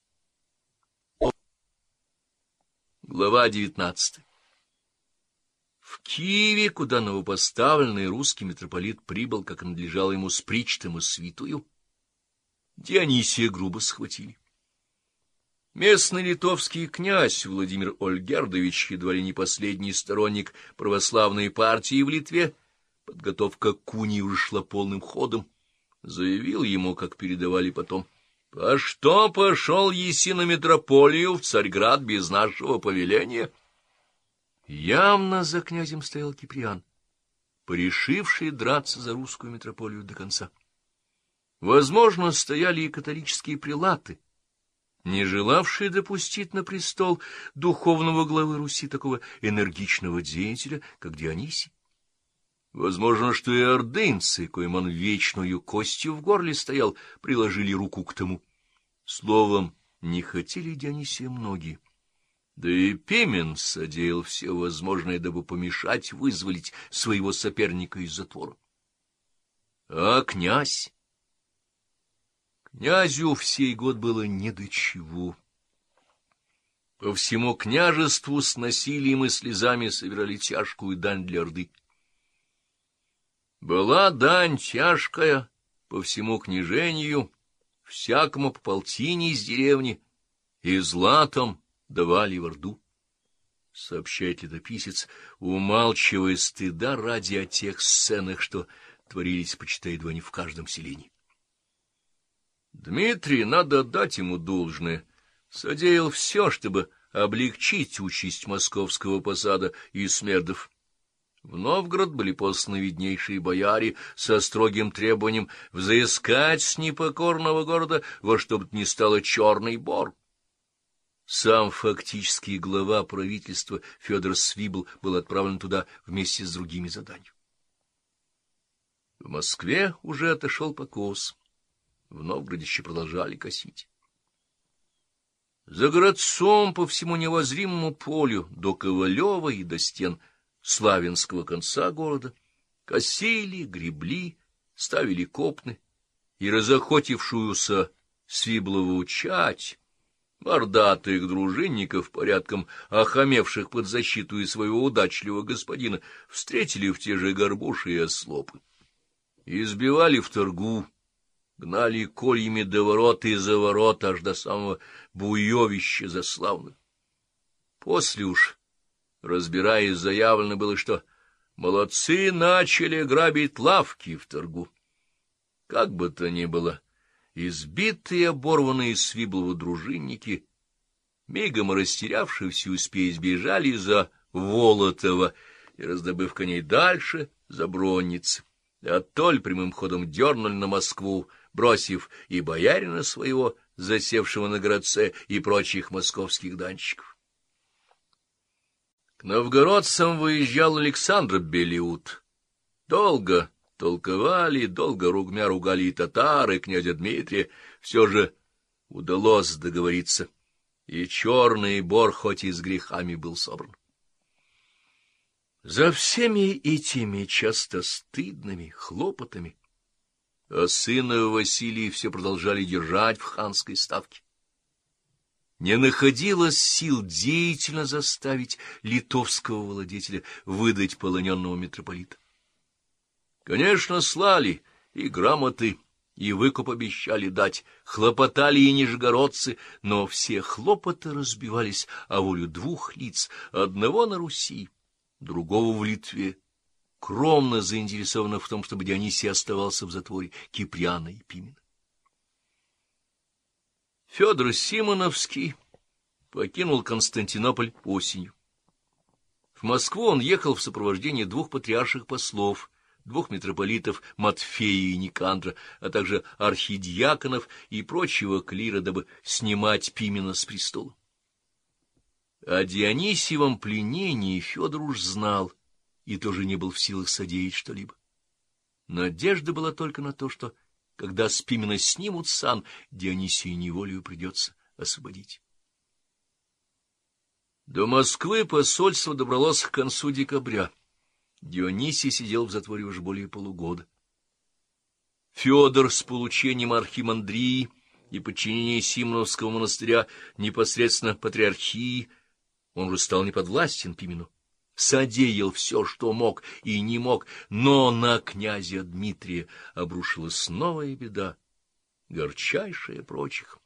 A: Глава девятнадцатая. В Киеве, куда новопоставленный русский митрополит прибыл, как надлежало ему, с причтом и свитую, Дионисия грубо схватили. Местный литовский князь Владимир Ольгердович, едва ли не последний сторонник православной партии в Литве, подготовка к унии уже шла полным ходом, заявил ему, как передавали потом: «А что пошел еси на митрополию в Царьград без нашего повеления?» Явно за князем стоял Киприан, порешивший драться за русскую митрополию до конца. Возможно, стояли и католические прелаты, не желавшие допустить на престол духовного главы Руси такого энергичного деятеля, как Дионисий. Возможно, что и ордынцы, коим он вечную костью в горле стоял, приложили руку к тому. Словом, не хотели Дионисия многие. Да и Пимен содеял все возможное, дабы помешать вызволить своего соперника из затвора. А князь? Князю в сей год было не до чего. По всему княжеству с насилием и слезами собирали тяжкую дань для Орды. Была дань тяжкая по всему княжению, всякому по полтине из деревни, и златом давали в Орду. Сообщает летописец, умалчивая стыда ради о тех сценах, что творились, почитай, едва не в каждом селении. Дмитрий, надо отдать ему должное, содеял все, чтобы облегчить участь московского посада и смердов. В Новгород были посланы виднейшие бояре со строгим требованием взыскать с непокорного города во что бы то ни стало черный бор. Сам фактический глава правительства Федор Свибл был отправлен туда вместе с другими заданиями. В Москве уже отошел покос, в Новгороде еще продолжали косить. За городцом по всему невозримому полю до Ковалева и до стен Славянского конца города косили, гребли, ставили копны, и разохотившуюся Свиблову чать, мордатых дружинников, порядком охамевших под защиту и своего удачливого господина, встретили в те же горбуши и ослопы. Избивали в торгу, гнали кольями до ворот и за ворот аж до самого Буевища заславных. После уж, разбираясь, заявлено было, что молодцы начали грабить лавки в торгу. Как бы то ни было, избитые и оборванные Свибловы дружинники, мигом растерявшие всю успех, сбежали за Волотова и, раздобыв коней дальше, за Бронницы. Оттоль прямым ходом дернули на Москву, бросив и боярина своего, засевшего на городце, и прочих московских данщиков. К новгородцам выезжал Александр Белиут. Долго толковали, долго ругмя ругали и татары, и князя Дмитрия. Все же удалось договориться, и черный бор хоть и с грехами был собран. За всеми этими часто стыдными хлопотами а сына Василия все продолжали держать в ханской ставке. Не находилось сил деятельно заставить литовского владетеля выдать полоненного митрополита. Конечно, слали и грамоты, и выкуп обещали дать, хлопотали и нижегородцы, но все хлопоты разбивались о волю двух лиц, одного на Руси, другого в Литве, кровно заинтересованных в том, чтобы Дионисий оставался в затворе, Киприана и Пимена. Федор Симоновский покинул Константинополь осенью. В Москву он ехал в сопровождении двух патриарших послов, двух митрополитов Матфея и Никандра, а также архидиаконов и прочего клира, дабы снимать Пимена с престола. О Дионисиевом пленении Федор уж знал и тоже не был в силах содеять что-либо. Надежда была только на то, что, когда с Пимена снимут сан, Дионисия неволею придется освободить. До Москвы посольство добралось к концу декабря. Дионисий сидел в затворе уже более полугода. Федор с получением архимандрии и подчинением Симоновского монастыря непосредственно патриархии, он уже стал неподвластен Пимену, содеял все, что мог и не мог, но на князя Дмитрия обрушилась новая беда, горчайшая прочих.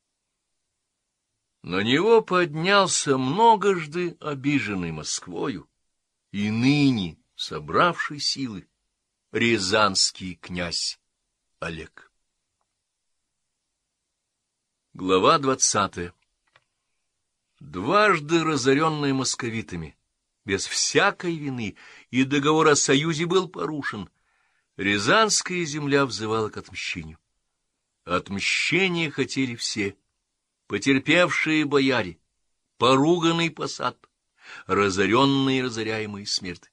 A: На него поднялся многожды обиженный Москвою и ныне собравший силы рязанский князь Олег. Глава двадцатая. Дважды разоренный московитами, без всякой вины, и договор о союзе был порушен, рязанская земля взывала к отмщению. Отмщение хотели все: потерпевшие бояре, поруганный посад, разоренные и разоряемые смерти.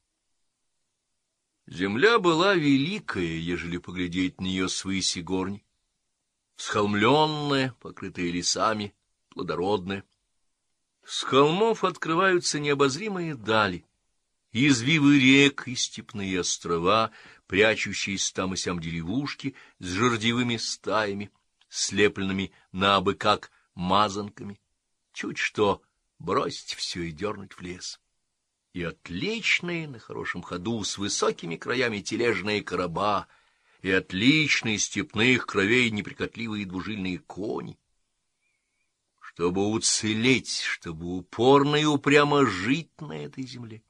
A: Земля была великая, ежели поглядеть на нее с выси горни, схолмленная, покрытая лесами, плодородная. С холмов открываются необозримые дали, извивы рек и степные острова, прячущиеся там и сям деревушки с жердевыми стаями, слепленными набы как мазанками. Чуть что бросить все и дернуть в лес. И отличные на хорошем ходу с высокими краями тележные короба, и отличные степных кровей неприкотливые двужильные кони. Чтобы уцелеть, чтобы упорно и упрямо жить на этой земле.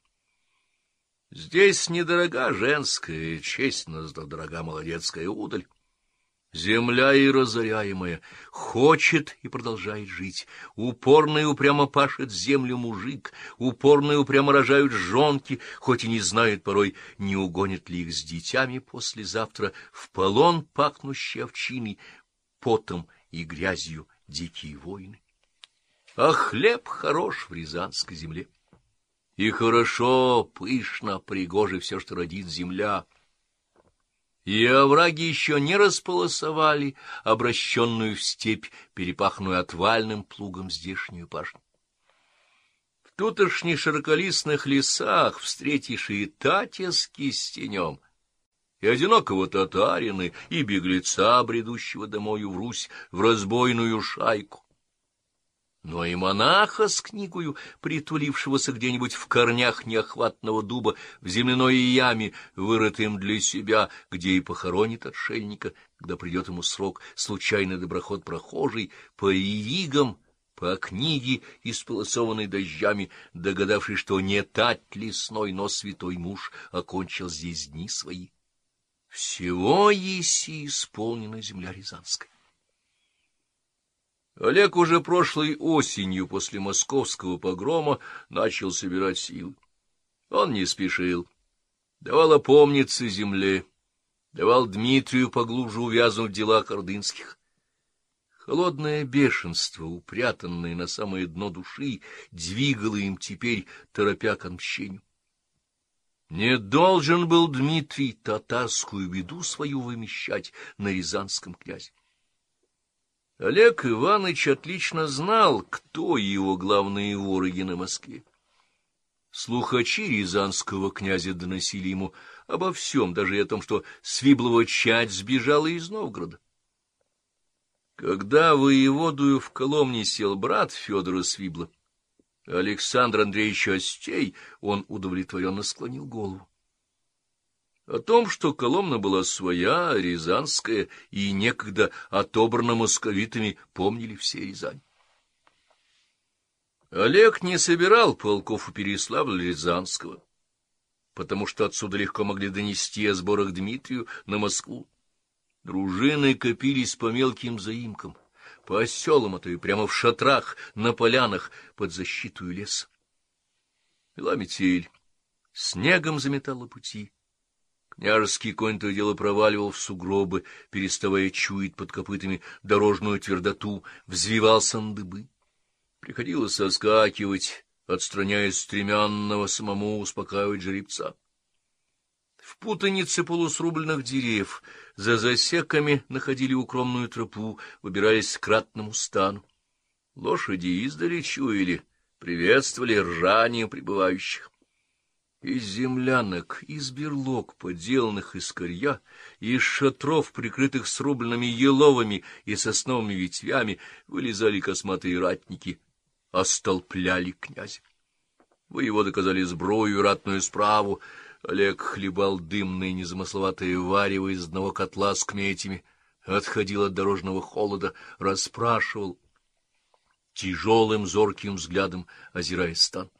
A: Здесь недорога женская честь, но зато дорога молодецкая удаль. Земля и разоряемая хочет и продолжает жить. Упорно и упрямо пашет землю мужик, упорно и упрямо рожают жонки, хоть и не знают порой, не угонят ли их с детьми послезавтра в полон пахнущей овчиной, потом и грязью дикие войны. А хлеб хорош в рязанской земле. И хорошо, пышно, пригоже все, что родит земля. И овраги еще не располосовали обращенную в степь, перепаханную отвальным плугом здешнюю пашню. В тутошних широколистных лесах встретишь и татя с кистенем, и одинокого татарина, и беглеца, бредущего домою в Русь в разбойную шайку. Но и монаха с книгою, притулившегося где-нибудь в корнях неохватного дуба, в земляной яме, вырытым для себя, где и похоронит отшельника, когда придет ему срок, случайный доброход прохожий, по иригам, по книге, исполосованной дождями, догадавшись, что не тать лесной, но святой муж окончил здесь дни свои. Всего еси исполнена земля рязанская. Олег уже прошлой осенью после московского погрома начал собирать силы. Он не спешил, давал опомниться земле, давал Дмитрию поглубже увязнуть в делах ордынских. Холодное бешенство, упрятанное на самое дно души, двигало им теперь, торопя к отмщению. Не должен был Дмитрий татарскую беду свою вымещать на рязанском князе. Олег Иванович отлично знал, кто его главные вороги на Москве. Слухачи рязанского князя доносили ему обо всем, даже и о том, что Свиблова чадь сбежала из Новгорода. Когда воеводою в Коломне сел брат Федора Свибла, Александр Андреевич Остей, он удовлетворенно склонил голову. О том, что Коломна была своя, рязанская, и некогда отобрана московитами, помнили все Рязань. Олег не собирал полков у Переславля-Рязанского. потому что отсюда легко могли донести о сборах Дмитрию на Москву. Дружины копились по мелким заимкам, по селам, а то и прямо в шатрах, на полянах, под защиту леса. Пила метель, снегом заметала пути. Княжеский конь то и дело проваливал в сугробы, переставая чуять под копытами дорожную твердоту, взвивался на дыбы. Приходилось соскакивать, отстраняясь стремянного, самому успокаивать жеребца. В путанице полусрубленных дерев за засеками находили укромную тропу, выбирались к ратному стану. Лошади издали чуяли, приветствовали ржанием прибывающих. Из землянок, из берлог, поделанных из корья, из шатров, прикрытых срубленными еловыми и сосновыми ветвями, вылезали косматые ратники, остолпляли князя. Воеводы казали сброю и ратную справу. Олег хлебал дымное незамысловатое варево из одного котла с кметями, отходил от дорожного холода, расспрашивал, тяжелым зорким взглядом озирая стан.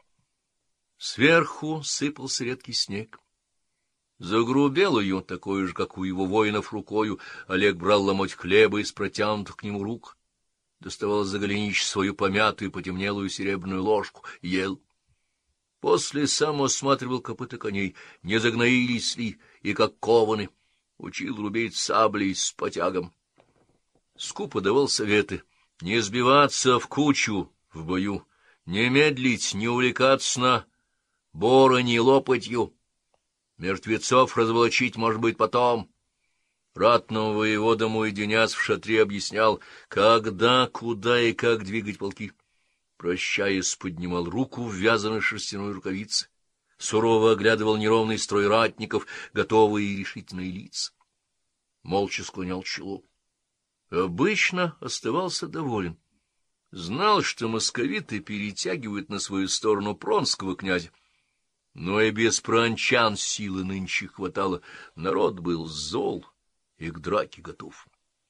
A: Сверху сыпался редкий снег. Загрубелую, такой же, как у его воинов, рукою Олег брал ломоть хлеба из протянутых к нему рук, доставал из-за голенища свою помятую, потемнелую серебряную ложку, ел. После сам осматривал копыта коней, не загноились ли и как кованы, учил рубить саблей с потягом. Скупо давал советы: не сбиваться в кучу в бою, не медлить, не увлекаться на бороне лопатью. Мертвецов разволочить, может быть, потом. Ратным воеводам уединясь в шатре объяснял, когда, куда и как двигать полки. Прощаясь, поднимал руку в вязаной шерстяной рукавице, сурово оглядывал неровный строй ратников, готовые и решительные лица. Молча склонял чело. Обычно оставался доволен. Знал, что московиты перетягивают на свою сторону пронского князя. Но и без прончан силы нынче хватало. Народ был зол и к драке готов.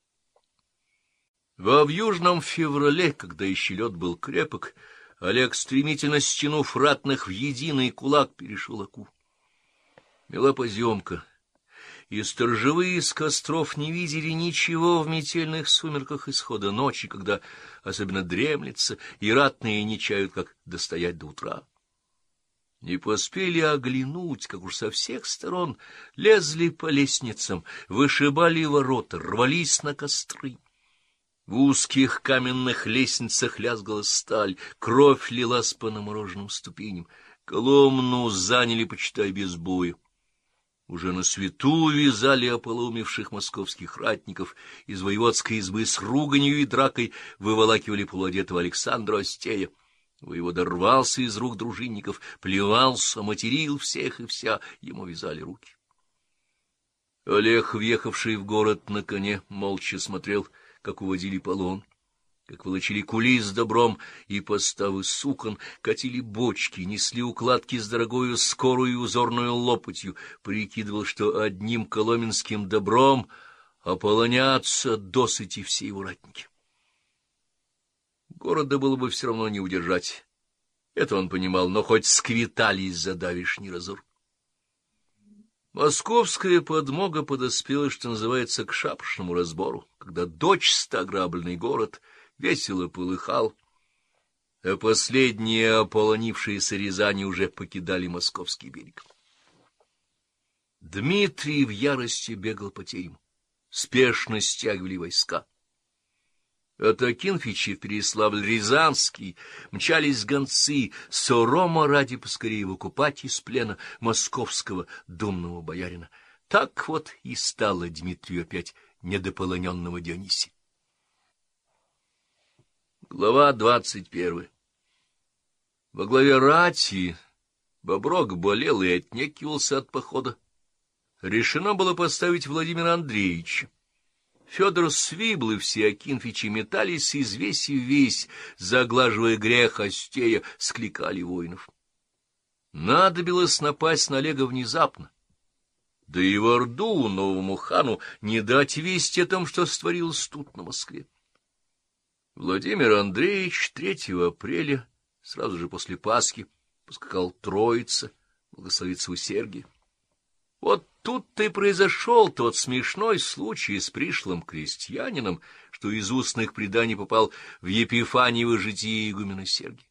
A: Во вьюжном феврале, когда еще лед был крепок, Олег, стремительно стянув ратных в единый кулак, перешел Оку. Мела поземка, и сторожевые из костров не видели ничего в метельных сумерках исхода ночи, когда особенно дремлется, и ратные не чают, как достоять до утра. Не поспели оглянуть, как уж со всех сторон лезли по лестницам, вышибали ворота, рвались на костры. В узких каменных лестницах лязгала сталь, кровь лилась по намороженным ступеням. Коломну заняли, почитай, без боя. Уже на свету вязали ополоумевших московских ратников, из воеводской избы с руганью и дракой выволакивали полуодетого Александра Остея. Воевода рвался из рук дружинников, плевался, материл всех и вся, ему вязали руки. Олег, въехавший в город на коне, молча смотрел, как уводили полон, как волочили кули с добром и поставы сукон, катили бочки, несли укладки с дорогою скорую и узорную лопатью, прикидывал, что одним коломенским добром ополонятся досыти все его ратники. Города было бы все равно не удержать, это он понимал, но хоть сквитались за давишний разор. Московская подмога подоспела, что называется, к шапошному разбору, когда дочисто ограбленный город весело полыхал, а последние ополонившиеся Рязани уже покидали московский берег. Дмитрий в ярости бегал по терему, спешно стягивали войска. От Акинфича в Переяславль-Рязанский мчались гонцы Сорома ради поскорее выкупать из плена московского думного боярина. Так вот и стало Дмитрию опять недополоненного Дионисия. Глава двадцать первая. Во главе рати Боброк болел и отнекивался от похода. Решено было поставить Владимира Андреевича. Федор Свибл и все Акинфичи метались из веси в весь, заглаживая грех Остея, скликали воинов. Надобилось напасть на Олега внезапно, да и в Орду новому хану не дать весть о том, что створилось тут на Москве. Владимир Андреевич третьего апреля, сразу же после Пасхи, поскакал Троица благословится у Сергия. Вот тут-то и произошел тот смешной случай с пришлым крестьянином, что из устных преданий попал в Епифаниево житие игумена Сергия.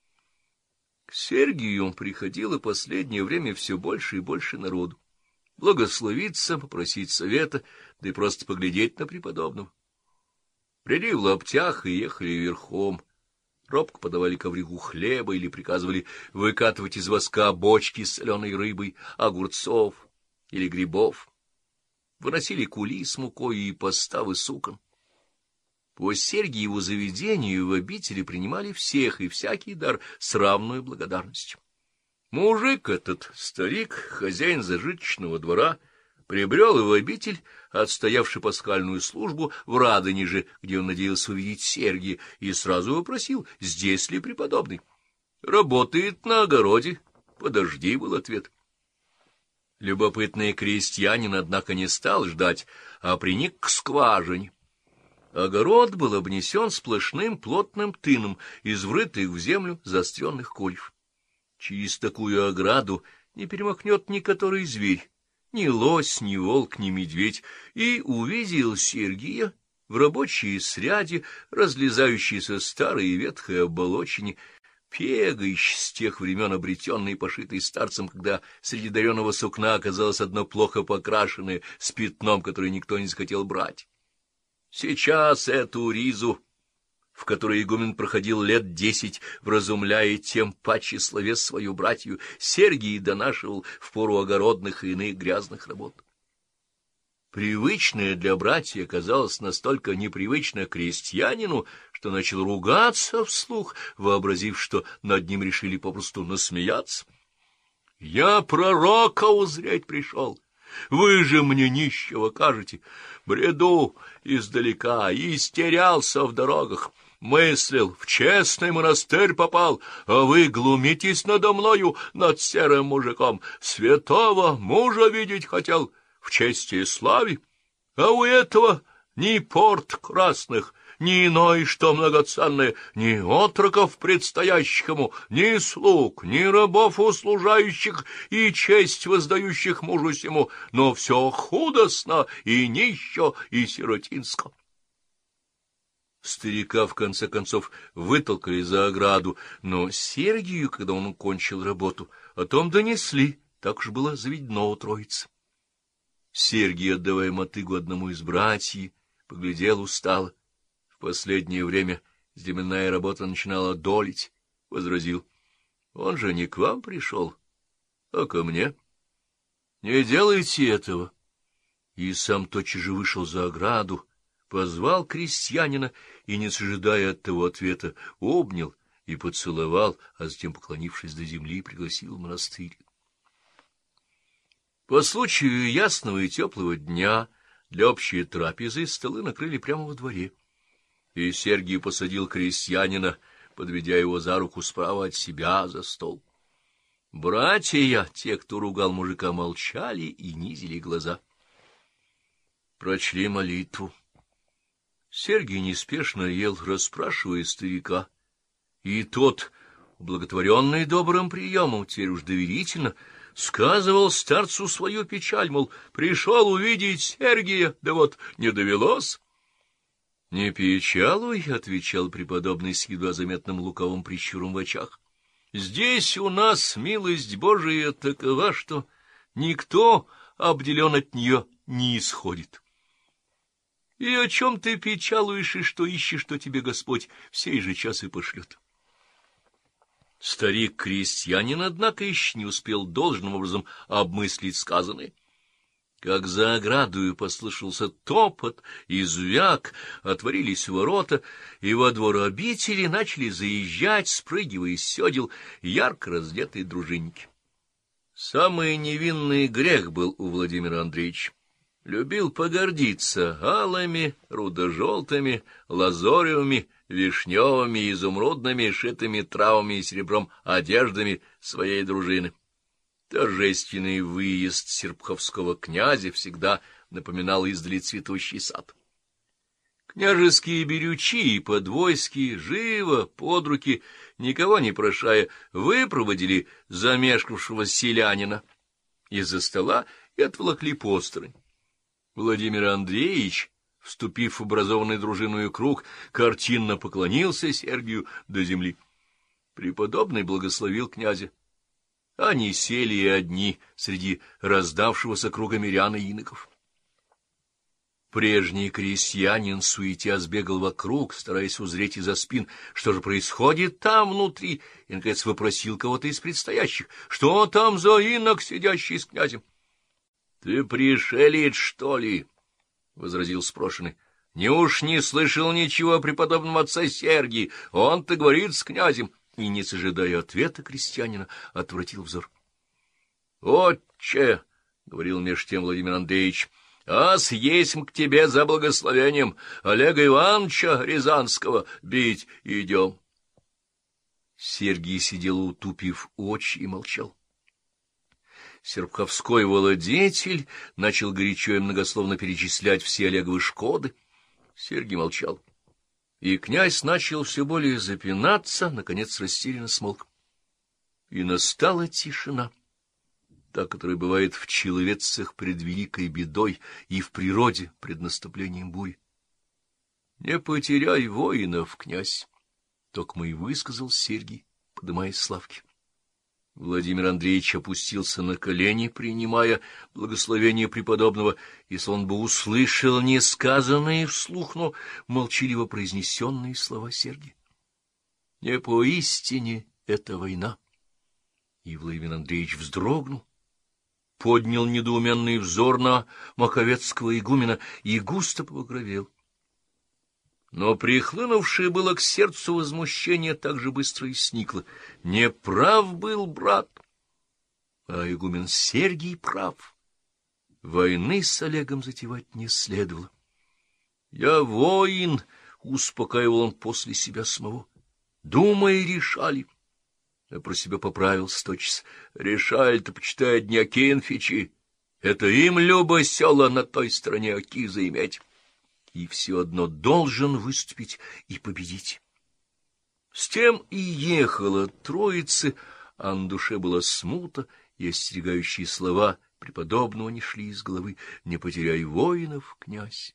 A: К Сергию приходило последнее время все больше и больше народу. Благословиться, попросить совета, да и просто поглядеть на преподобного. Брели в лаптях и ехали верхом. Робко подавали ковригу хлеба или приказывали выкатывать из воска бочки с соленой рыбой, огурцов или грибов. Выносили кули с мукой и поставы сукон. По Сергиеву заведению в обители принимали всех и всякий дар с равной благодарностью. Мужик этот, старик, хозяин зажиточного двора, прибрел в обитель, отстоявший пасхальную службу в Радонеже, где он надеялся увидеть Сергия, и сразу вопросил, здесь ли преподобный. — Работает на огороде. — Подожди, — был ответ. Любопытный крестьянин, однако, не стал ждать, а приник к скважине. Огород был обнесен сплошным плотным тыном из врытых в землю заостренных кольев. Через такую ограду не перемахнет ни который зверь, ни лось, ни волк, ни медведь, и увидел Сергия в рабочей сряде, разлезающейся старой и ветхой оболочине, пегающий с тех времен обретенный и пошитый старцем, когда среди дареного сукна оказалось одно плохо покрашенное с пятном, которое никто не захотел брать. Сейчас эту ризу, в которой игумен проходил лет десять, вразумляя тем паче словес свою братью, Сергий донашивал в пору огородных и иных грязных работ. Привычное для братья оказалось настолько непривычно крестьянину, что начал ругаться вслух, вообразив, что над ним решили попросту насмеяться. — Я пророка узреть пришел. Вы же мне нищего кажете. Бреду издалека, истерялся в дорогах. Мыслил, в честный монастырь попал, а вы глумитесь надо мною, над серым мужиком. Святого мужа видеть хотел, в чести и славе, а у этого ни порт красных, ни иной, что многоценное, ни отроков предстоящих ему, ни слуг, ни рабов услужающих и честь воздающих мужу сему, но все худостно и нищо и сиротинско. Старика, в конце концов, вытолкали за ограду, но Сергию, когда он кончил работу, о том донесли, так уж было заведено у троицы. Сергий, отдавая мотыгу одному из братьев, поглядел устало. В последнее время земляная работа начинала долить, возразил. Он же не к вам пришел, а ко мне. Не делайте этого. И сам тотчас же вышел за ограду, позвал крестьянина и, не ожидая от того ответа, обнял и поцеловал, а затем, поклонившись до земли, пригласил в монастырь. По случаю ясного и теплого дня для общей трапезы столы накрыли прямо во дворе, и Сергий посадил крестьянина, подведя его за руку справа от себя за стол. Братья, те, кто ругал мужика, молчали и низили глаза. Прочли молитву. Сергий неспешно ел, расспрашивая старика, и тот, благотворенный добрым приемом, теперь уж доверительно, сказывал старцу свою печаль, мол, пришел увидеть Сергия, да вот не довелось. — Не печалуй, — отвечал преподобный с едва заметным лукавым прищуром в очах. — Здесь у нас милость Божия такова, что никто обделен от нее не исходит. И о чем ты печалуешь, и что ищешь, что тебе Господь в сей же час и пошлет. Старик-крестьянин, однако, еще не успел должным образом обмыслить сказанное. Как за оградою послышался топот и звяк, отворились ворота, и во двор обители начали заезжать, спрыгивая с седел, ярко раздетые дружинники. Самый невинный грех был у Владимира Андреевича. Любил погордиться алыми, рудо-желтыми, лазоревыми, вишневыми, изумрудными, шитыми травами и серебром одеждами своей дружины. Торжественный выезд серпуховского князя всегда напоминал издали цветущий сад. К Княжеские берючи и подвойские, живо, под руки, никого не прошая, выпроводили замешкавшего селянина из-за стола и отволокли посторонь. Владимир Андреевич, вступив в образованный дружиною круг, картинно поклонился Сергию до земли. Преподобный благословил князя. Они сели и одни среди раздавшегося круга мирян и иноков. Прежний крестьянин, суетя, сбегал вокруг, стараясь узреть из-за спин, что же происходит там внутри, и, наконец, вопросил кого-то из предстоящих: что там за инок, сидящий с князем? — Ты пришелец, что ли? — возразил спрошенный. — Не уж не слышал ничего о преподобном отце Сергии, он-то говорит с князем. И, не ожидая ответа крестьянина, отвратил взор. — Отче, — говорил меж тем Владимир Андреевич, — ас есмь к тебе за благословением Олега Ивановича Рязанского бить идем. Сергий сидел, утупив очи, и молчал. Серпуховской владетель начал горячо и многословно перечислять все Олеговы шкоды. Сергий молчал. И князь начал все более запинаться, наконец растерянно смолк. И настала тишина, та, которая бывает в человецах пред великой бедой и в природе пред наступлением бури. — Не потеряй воинов, князь, — токмо и высказал Сергий, подымаясь с лавки. Владимир Андреевич опустился на колени, принимая благословение преподобного, если он бы услышал несказанные вслух, но молчаливо произнесенные слова Сергия. Не поистине это война. И Владимир Андреевич вздрогнул, поднял недоуменный взор на маковецкого игумена и густо побагровел. Но прихлынувшее было к сердцу возмущение так же быстро и сникло. Не прав был брат, а игумен Сергий прав. Войны с Олегом затевать не следовало. — Я воин, — успокаивал он после себя самого. — Думай, решали. А про себя поправился тотчас. Решали-то, почитай, одни Акинфичи. Это им любо села на той стороне Оки заиметь. И все одно должен выступить и победить. С тем и ехала троица, а на душе была смута, и остерегающие слова преподобного не шли из головы: «Не потеряй воинов, князь».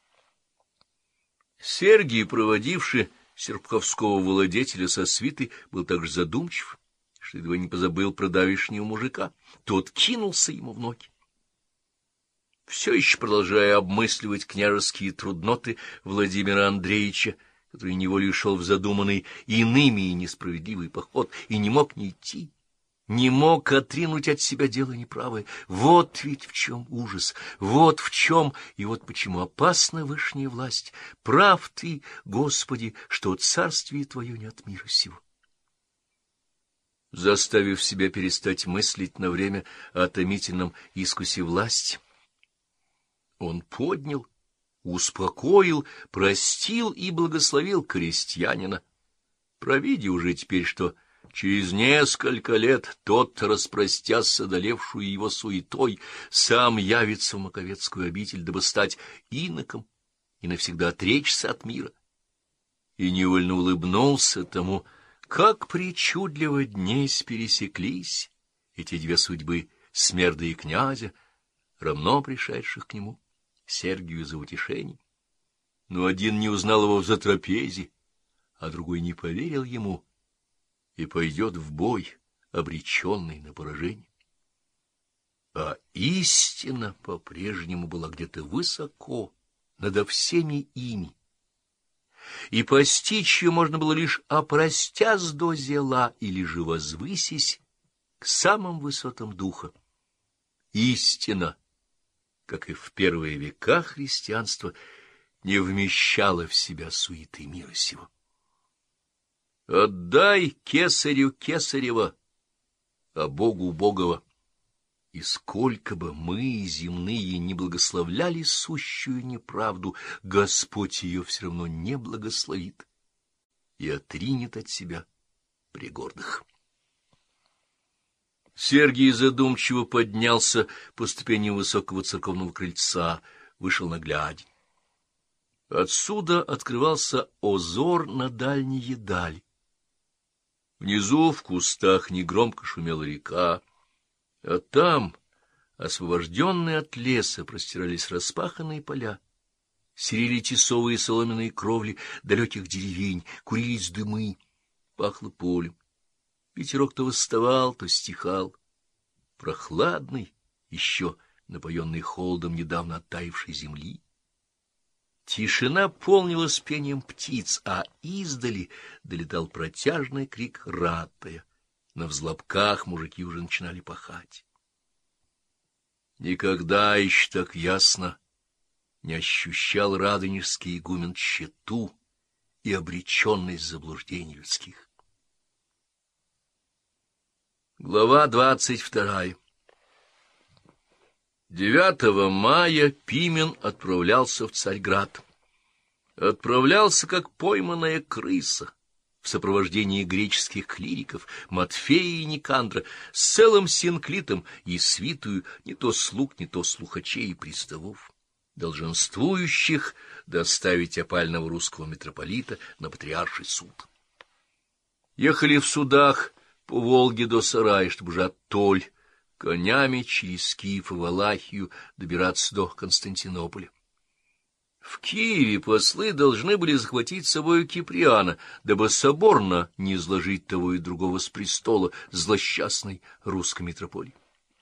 A: Сергий, проводивший серпуховского владетеля со свитой, был так же задумчив, что едва не позабыл про давешнего мужика. Тот кинулся ему в ноги. Все еще продолжая обмысливать княжеские трудноты Владимира Андреевича, который неволей шел в задуманный иными и несправедливый поход, и не мог не идти, не мог отринуть от себя дело неправое. Вот ведь в чем ужас, вот в чем, и вот почему опасна вышняя власть. Прав ты, Господи, что царствие Твое не от мира сего. Заставив себя перестать мыслить на время о томительном искусе власти, он поднял, успокоил, простил и благословил крестьянина, провидя уже теперь, что через несколько лет тот, распростясь с одолевшую его суетой, сам явится в маковецкую обитель, дабы стать иноком и навсегда отречься от мира. И невольно улыбнулся тому, как причудливо днесь пересеклись эти две судьбы смерда и князя, равно пришедших к нему, Сергию, за утешением. Но один не узнал его в затрапезе, а другой не поверил ему и пойдет в бой, обреченный на поражение. А истина по-прежнему была где-то высоко, надо всеми ими, и постичь ее можно было лишь опростясь до зела или же возвысясь к самым высотам духа. Истина, как и в первые века христианства, не вмещала в себя суеты мира сего. Отдай кесарю кесарева, а Богу Богова. И сколько бы мы, земные, не благословляли сущую неправду, Господь ее все равно не благословит и отринет от себя пригордых. Сергий задумчиво поднялся по ступени высокого церковного крыльца, вышел на глядь. Отсюда открывался озор на дальние дали. Внизу в кустах негромко шумела река, а там, освобожденные от леса, простирались распаханные поля. Серели тесовые соломенные кровли далеких деревень, курились дымы, пахло полем. Ветерок то восставал, то стихал. Прохладный, еще напоенный холодом недавно оттаившей земли. Тишина полнилась пением птиц, а издали долетал протяжный крик ратая. На взлобках мужики уже начинали пахать. Никогда еще так ясно не ощущал радонежский игумен тщету и обреченность заблуждений людских. Глава двадцать вторая. Девятого мая Пимен отправлялся в Царьград. Отправлялся, как пойманная крыса, в сопровождении греческих клириков Матфея и Никандра, с целым синклитом и свитую не то слуг, не то слухачей и приставов, долженствующих доставить опального русского митрополита на патриарший суд. Ехали в судах по Волге до Сарая, чтобы уже оттоль конями через Киев и Валахию добираться до Константинополя. В Киеве послы должны были захватить с собой Киприана, дабы соборно не изложить того и другого с престола злосчастной русской митрополии.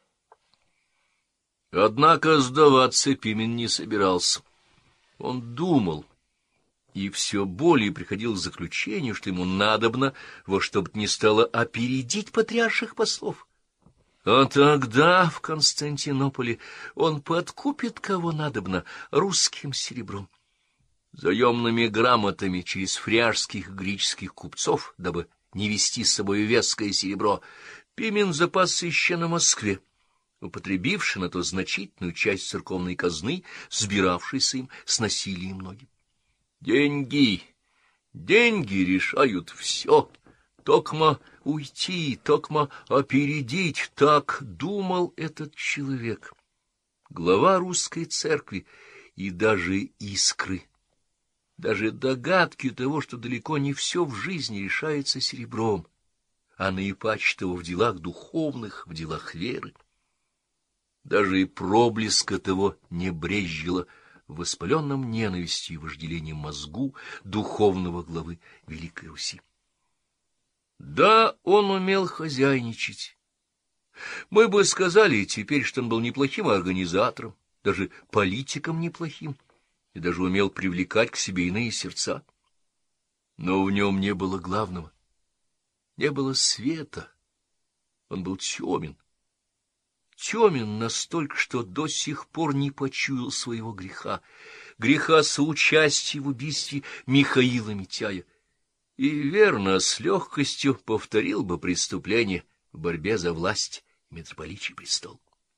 A: Однако сдаваться Пимен не собирался. Он думал, и все более приходил к заключению, что ему надобно во что бы то ни стало опередить патриарших послов. А тогда в Константинополе он подкупит кого надобно русским серебром, заемными грамотами через фряжских греческих купцов, дабы не везти с собой веское серебро. Пимен запасся еще на Москве, употребивши на то значительную часть церковной казны, сбиравшейся им с насилием многим. Деньги, деньги решают все. Токма уйти, токма опередить, так думал этот человек, глава русской церкви, и даже искры, даже догадки того, что далеко не все в жизни решается серебром, а наипаче того в делах духовных, в делах веры. Даже и проблеска того не брезжило в воспаленном ненавистью и вожделением мозгу духовного главы Великой Руси. Да, он умел хозяйничать. Мы бы сказали теперь, что он был неплохим организатором, даже политиком неплохим, и даже умел привлекать к себе иные сердца. Но в нем не было главного, не было света. Он был темен. Темен настолько, что до сих пор не почуял своего греха, греха соучастия в убийстве Михаила Митяя, и, верно, с легкостью повторил бы преступление в борьбе за власть и митрополичий престол.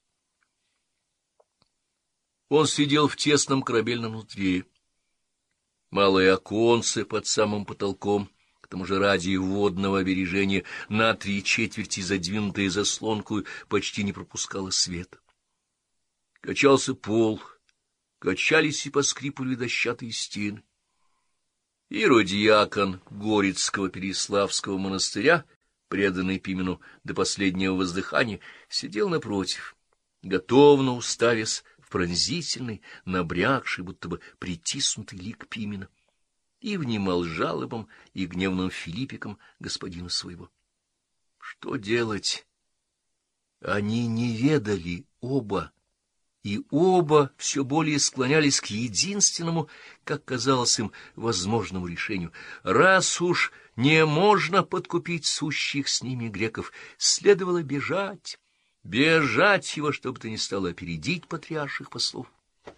A: Он сидел в тесном корабельном нутре. Малые оконцы под самым потолком, к тому же ради водного обережения, на три четверти задвинутые заслонку, почти не пропускало света. Качался пол, качались и поскрипывали дощатые стены. Иродиакон Горецкого Переславского монастыря, преданный Пимену до последнего воздыхания, сидел напротив, готовно уставясь в пронзительный, набрякший, будто бы притиснутый лик Пимена, и внимал жалобам и гневным филиппикам господина своего. Что делать? Они не ведали оба, и оба все более склонялись к единственному, как казалось им, возможному решению. Раз уж не можно подкупить сущих с ними греков, следовало бежать, бежать его, чтобы то ни стало опередить патриарших послов.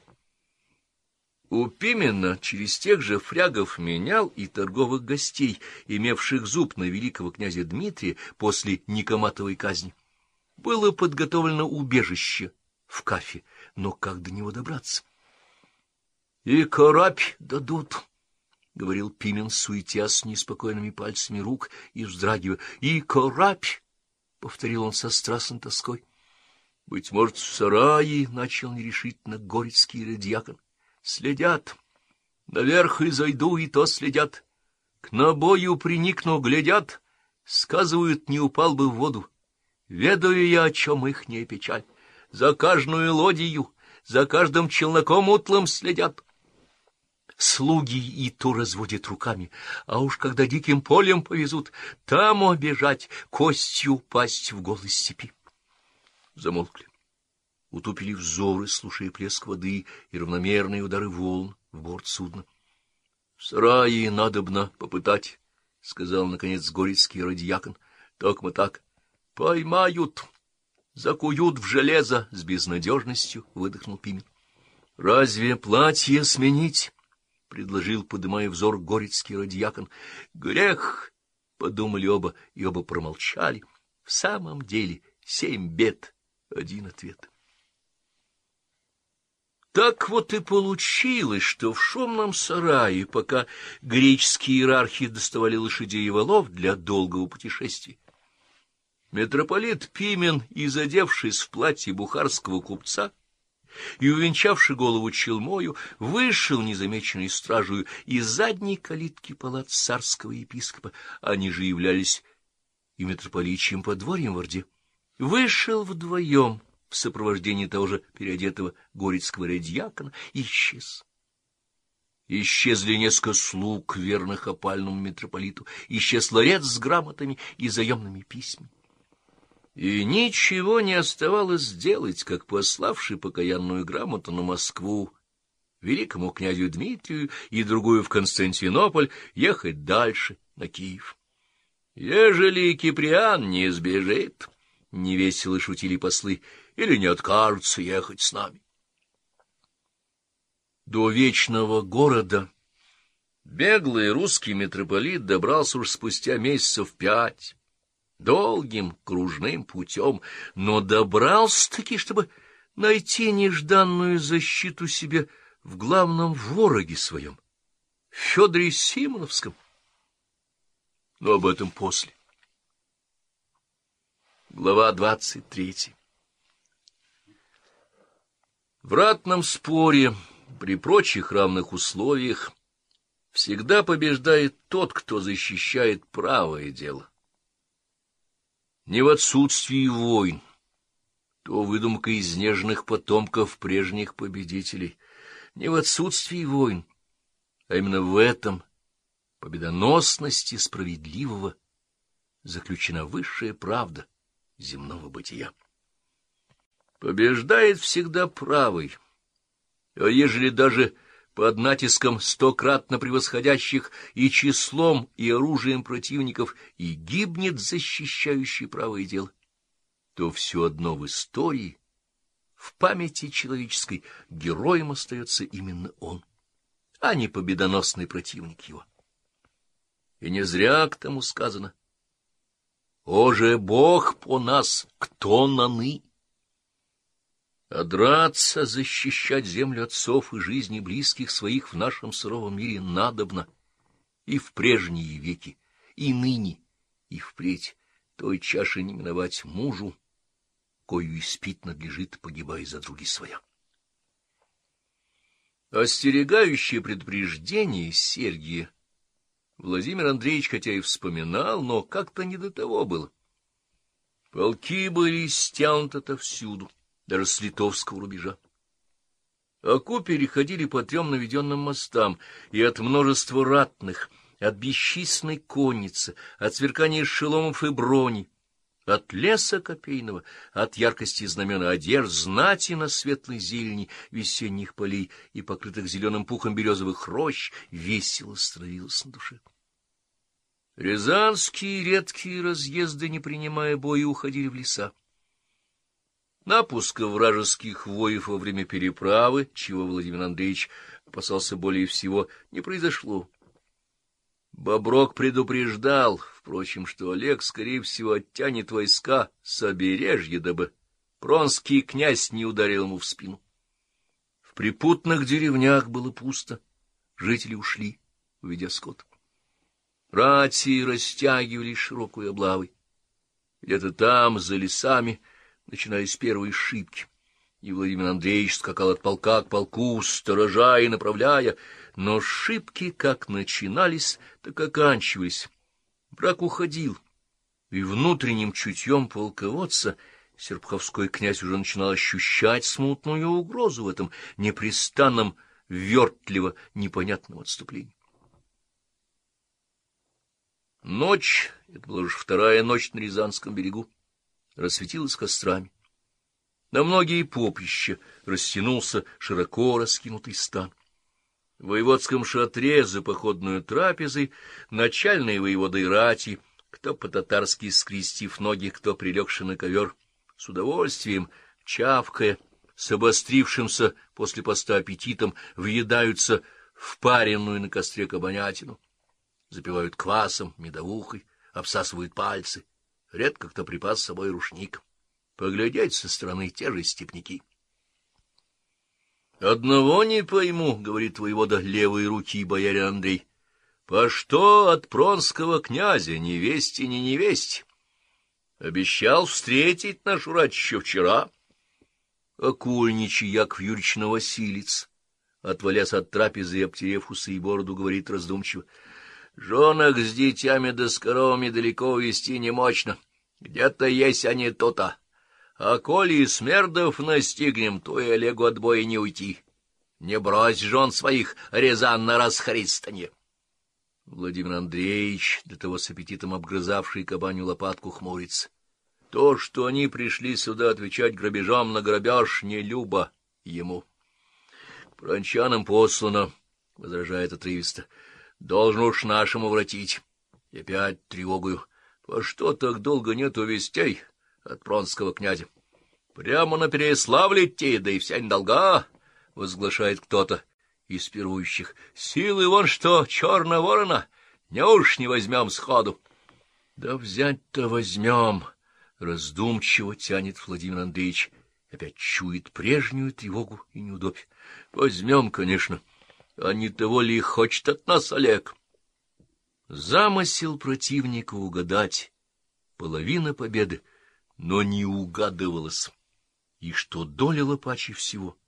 A: У Пимена через тех же фрягов менял и торговых гостей, имевших зуб на великого князя Дмитрия после Никоматовой казни. Было подготовлено убежище в Кафе, но как до него добраться? — И корабь дадут, — говорил Пимен, суетясь неспокойными пальцами рук и вздрагивая. — И корабь, — повторил он со страстной тоской. — Быть может, в сарае, — начал нерешительно горецкий иродиакон. — Следят, Наверх и зайду, и то следят. К набою приникну, глядят, сказывают, не упал бы в воду. Ведаю я, о чем ихняя печаль. За каждую лодию, за каждым челноком утлым следят. Слуги и то разводят руками, а уж когда диким полем повезут, там обежать, костью пасть в голой степи. Замолкли, утупили взоры, слушая плеск воды и равномерные удары волн в борт судна. — В сарае надобно попытать, — сказал, наконец, горецкий радиакон. — Токмо так. — Поймают, закуют в железо, — с безнадежностью выдохнул Пимен. — Разве платье сменить? — предложил, подымая взор, горецкий радиакон. — Грех! — подумали оба, и оба промолчали. В самом деле семь бед, один ответ. Так вот и получилось, что в шумном сарае, пока греческие иерархи доставали лошадей и валов для долгого путешествия, митрополит Пимен, изодевшись в платье бухарского купца и увенчавший голову челмою, вышел, незамеченный стражею, из задней калитки палат царского епископа. Они же являлись и митрополичьим подворьем в Орде. Вышел вдвоем в сопровождении того же переодетого горецкого радиакона и исчез. Исчезли несколько слуг, верных опальному митрополиту, исчез ларец с грамотами и заемными письмами. И ничего не оставалось сделать, как пославший покаянную грамоту на Москву великому князю Дмитрию и другую в Константинополь, ехать дальше, на Киев. Ежели Киприан не сбежит, — невесело шутили послы, — или не откажутся ехать с нами. До вечного города беглый русский митрополит добрался уж спустя месяцев пять, долгим кружным путем, но добрался-таки, чтобы найти нежданную защиту себе в главном вороге своем, Федоре Симоновском. Но об этом после. Глава двадцать третья. В ратном споре, при прочих равных условиях, всегда побеждает тот, кто защищает правое дело. Не в отсутствии войн, то выдумка изнеженных потомков прежних победителей, не в отсутствии войн, а именно в этом победоносности справедливого заключена высшая правда земного бытия. Побеждает всегда правый, а ежели даже под натиском стократно превосходящих и числом, и оружием противников и гибнет защищающий правое дело, то все одно в истории, в памяти человеческой, героем остается именно он, а не победоносный противник его. И не зря к тому сказано: «О же Бог по нас, кто наны?» А драться, защищать землю отцов и жизни близких своих в нашем суровом мире надобно и в прежние веки, и ныне, и впредь. Той чаши не миновать мужу, кою испить надлежит, погибая за други своя. Остерегающее предупреждение Сергия Владимир Андреевич хотя и вспоминал, но как-то не до того было. Полки были стянуты отовсюду, даже с литовского рубежа. Оку переходили по трем наведенным мостам, и от множества ратных, от бесчисленной конницы, от сверкания шеломов и брони, от леса копейного, от яркости знамен одежд, знати на светлой зелени весенних полей и покрытых зеленым пухом березовых рощ, весело становилось на душе. Рязанские редкие разъезды, не принимая боя, уходили в леса. Напуска вражеских воев во время переправы, чего Владимир Андреевич опасался более всего, не произошло. Боброк предупреждал, впрочем, что Олег, скорее всего, оттянет войска с обережья, дабы пронский князь не ударил ему в спину. В припутных деревнях было пусто, жители ушли, уведя скот. Рати растягивались широкой облавой. Где-то там, за лесами, начинались первые шибки. и Владимир Андреевич скакал от полка к полку, сторожа и направляя, но шибки как начинались, так оканчивались. Враг уходил, и внутренним чутьем полководца серпуховской князь уже начинал ощущать смутную угрозу в этом непрестанном, вертливо непонятном отступлении. Ночь, это была уже вторая ночь на Рязанском берегу, рассветилась кострами. На многие поприща растянулся широко раскинутый стан. В воеводском шатре за походную трапезой начальные воеводы и рати, кто по-татарски скрестив ноги, кто прилегши на ковер, с удовольствием, чавкая, с обострившимся после поста аппетитом, въедаются в пареную на костре кабанятину, запивают квасом, медовухой, обсасывают пальцы. Редко кто припас с собой рушник. Поглядеть со стороны те же степняки. — Одного не пойму, — говорит воевода левой руки боярин Андрей. — По что от пронского князя ни вести, ни невесть? Обещал встретить нашу рать еще вчера. Окольничий Яков Юрьевич Новосилец, отвалясь от трапезы и обтерев усы и бороду, говорит раздумчиво: — Жонок с детьми да с коровами далеко увести не мощно. Где-то есть они то-то. А коли и смердов настигнем, то и Олегу от боя не уйти. Не брось жен своих, Рязан на расхристанье. Владимир Андреевич, до того с аппетитом обгрызавший кабанью лопатку, хмурится. То, что они пришли сюда отвечать грабежом на грабеж, не любо ему. — К прончанам послано, — возражает отрывисто. — Должен уж нашему вратить. И опять тревогою. По что так долго нету вестей от пронского князя? Прямо на Переяславль идти, да и вся недолга, — возглашает кто-то из пирующих. Силы вон что, черного ворона, неуж не возьмем сходу. Да взять-то возьмем, — раздумчиво тянет Владимир Андреевич, опять чует прежнюю тревогу и неудобье. Возьмем, конечно, а не того ли хочет от нас Олег? Замысел противника угадать половина победы, но не угадывалось, и что долило паче всего.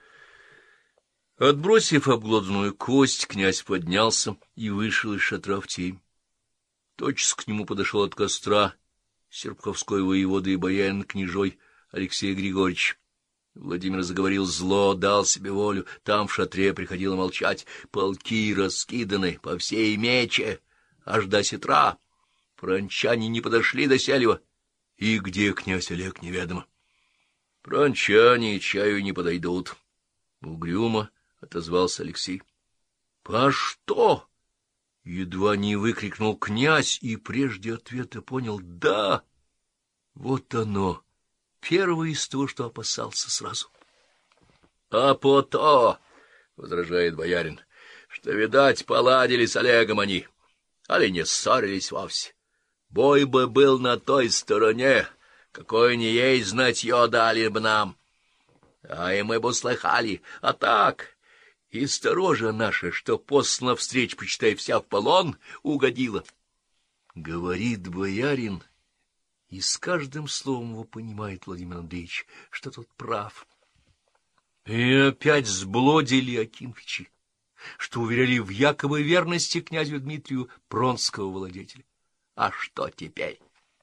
A: Отбросив обглоданную кость, князь поднялся и вышел из шатра в тень. Тотчас к нему подошел от костра серпуховской воевода и боярин княжой Алексей Григорьевич. Владимир заговорил зло, дал себе волю, там в шатре приходило молчать. Полки раскиданы по всей мече, аж до сетра. Прончане не подошли до Сельва. И где князь Олег, неведомо. Прончане чаю не подойдут. Угрюмо отозвался Алексей. — По что? — едва не выкрикнул князь, и прежде ответа понял: да, вот оно, первое из того, что опасался сразу. — А по то, — возражает боярин, — что, видать, поладили с Олегом они, али не ссорились вовсе. Бой бы был на той стороне, какой не есть знатье дали бы нам, а и мы бы услыхали, а так... И сторожа наша, что послана встреч, почитай, вся в полон, угодила. Говорит боярин, и с каждым словом его понимает Владимир Андреевич, что тот прав. И опять сблодили Акинфичи, что уверяли в яковой верности князю Дмитрию пронского владетеля. А что теперь?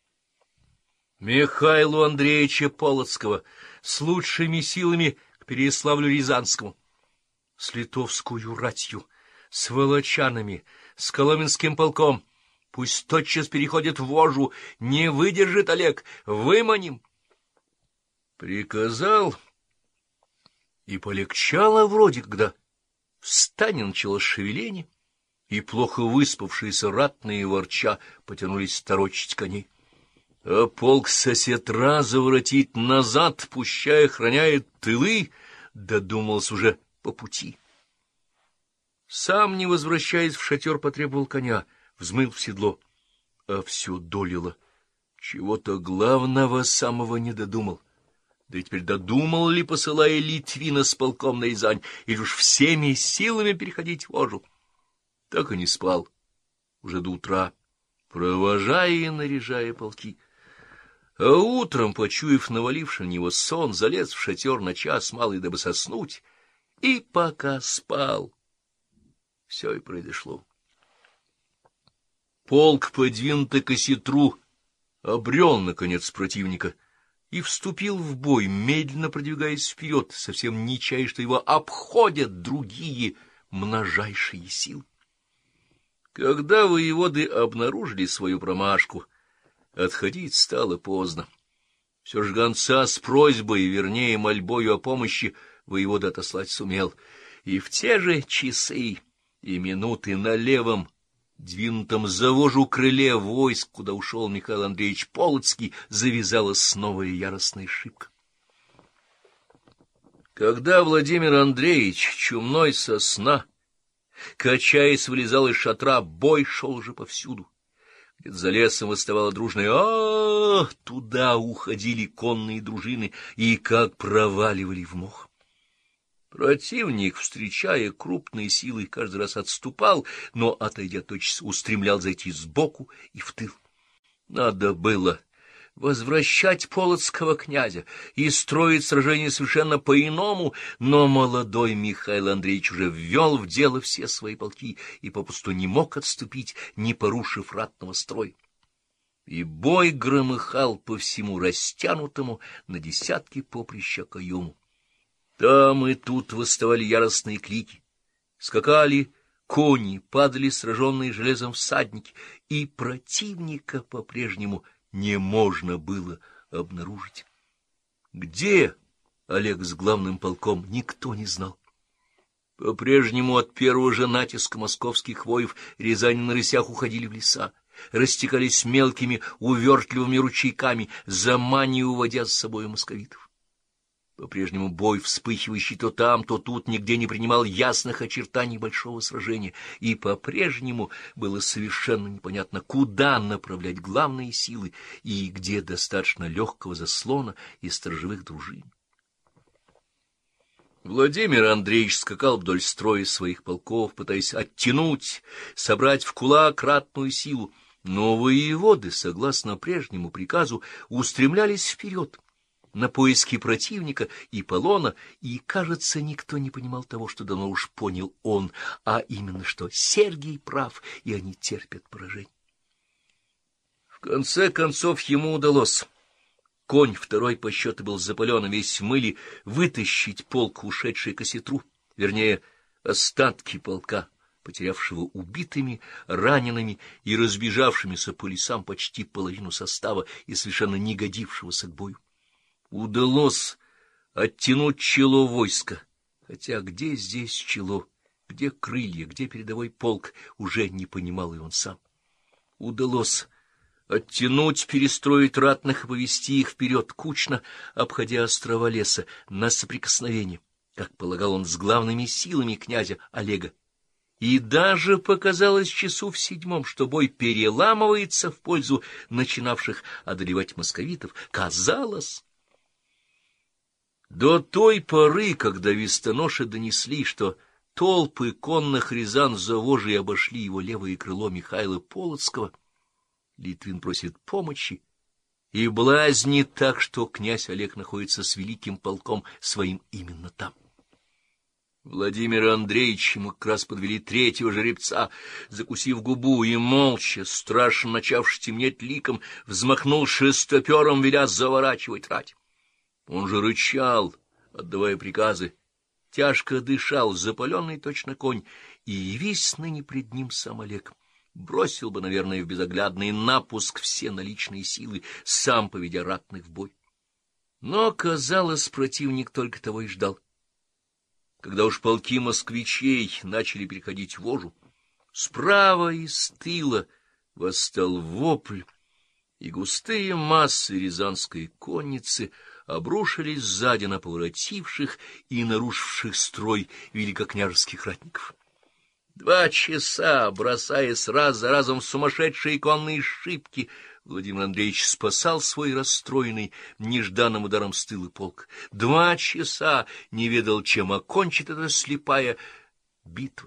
A: Михаилу Андреевича Полоцкого с лучшими силами к Переяславлю-Рязанскому, с литовскую ратью, с волочанами, с коломенским полком. Пусть тотчас переходит в Вожу, не выдержит Олег, выманим. Приказал, и полегчало вроде, когда в стане началось шевеление, и плохо выспавшиеся ратные ворча потянулись сторочить коней. А полк со сетра заворотить назад, пущая охраняет тылы, додумался уже по пути. Сам, не возвращаясь в шатер, потребовал коня, взмыл в седло, а все долило. Чего-то главного самого не додумал. Да и теперь додумал ли, посылая Литвина с полком на Рязань, или уж всеми силами переходить в Вожу? Так и не спал уже до утра, провожая и наряжая полки. А утром, почуяв наваливший на него сон, залез в шатер на час малый, дабы соснуть, и пока спал, все и произошло. Полк, подвинутый к осетру, обрел, наконец, противника и вступил в бой, медленно продвигаясь вперед, совсем не чая, что его обходят другие множайшие силы. Когда воеводы обнаружили свою промашку, отходить стало поздно. Все же гонца с просьбой, вернее, мольбою о помощи, воевода отослать сумел, и в те же часы и минуты на левом, двинутом за вожу крыле войск, куда ушел Михаил Андреевич Полоцкий, завязалась новая яростная шибка. Когда Владимир Андреевич, чумной со сна, качаясь, вылезал из шатра, бой шел уже повсюду. Где-то за лесом выставала дружная а, туда уходили конные дружины и как проваливали в мох. Противник, встречая крупные силы, каждый раз отступал, но, отойдя тотчас, устремлял зайти сбоку и в тыл. Надо было возвращать полоцкого князя и строить сражение совершенно по-иному, но молодой Михаил Андреевич уже ввел в дело все свои полки и попусту не мог отступить, не порушив ратного строя. И бой громыхал по всему растянутому на десятки поприща каюму. Там и тут восставали яростные клики, скакали кони, падали сраженные железом всадники, и противника по-прежнему не можно было обнаружить. Где Олег с главным полком, никто не знал. По-прежнему от первого же натиска московских воев рязани на рысях уходили в леса, растекались мелкими увертливыми ручейками, заманивая, уводя с собой московитов. По-прежнему бой, вспыхивающий то там, то тут, нигде не принимал ясных очертаний большого сражения, и по-прежнему было совершенно непонятно, куда направлять главные силы и где достаточно легкого заслона и сторожевых дружин. Владимир Андреевич скакал вдоль строя своих полков, пытаясь оттянуть, собрать в кулак ратную силу, но воеводы, согласно прежнему приказу, устремлялись вперед на поиски противника и полона, и, кажется, никто не понимал того, что давно уж понял он, а именно, что Сергий прав, и они терпят поражение. В конце концов ему удалось. Конь, второй по счету, был запален, весь в мыле, вытащить полк, ушедший к осетру, вернее, остатки полка, потерявшего убитыми, ранеными и разбежавшимися по лесам почти половину состава и совершенно не годившегося к бою. Удалось оттянуть чело войска, хотя где здесь чело, где крылья, где передовой полк, уже не понимал и он сам. Удалось оттянуть, перестроить ратных и повести их вперед кучно, обходя острова леса, на соприкосновение, как полагал он, с главными силами князя Олега. И даже показалось часу в седьмом, что бой переламывается в пользу начинавших одолевать московитов. Казалось... До той поры, когда вестоноши донесли, что толпы конных рязан за вожей обошли его левое крыло Михаила Полоцкого, Литвин просит помощи и блазнит так, что князь Олег находится с великим полком своим именно там. Владимир Андреевич ему как раз подвели третьего жеребца, закусив губу и молча, страшно начавши темнеть ликом, взмахнул шестопером, веля заворачивать рать. Он же рычал, отдавая приказы, тяжко дышал, запаленный точно конь, и явись ныне пред ним сам Олег. Бросил бы, наверное, в безоглядный напуск все наличные силы, сам поведя ратных в бой. Но, казалось, противник только того и ждал. Когда уж полки москвичей начали переходить в Вожу, справа и с тыла восстал вопль, и густые массы рязанской конницы обрушились сзади на поворотивших и нарушивших строй великокняжеских ратников. Два часа, бросаясь раз за разом в сумасшедшие конные шибки, Владимир Андреевич спасал свой расстроенный нежданным ударом с тыла полк. Два часа не ведал, чем окончит эта слепая битва.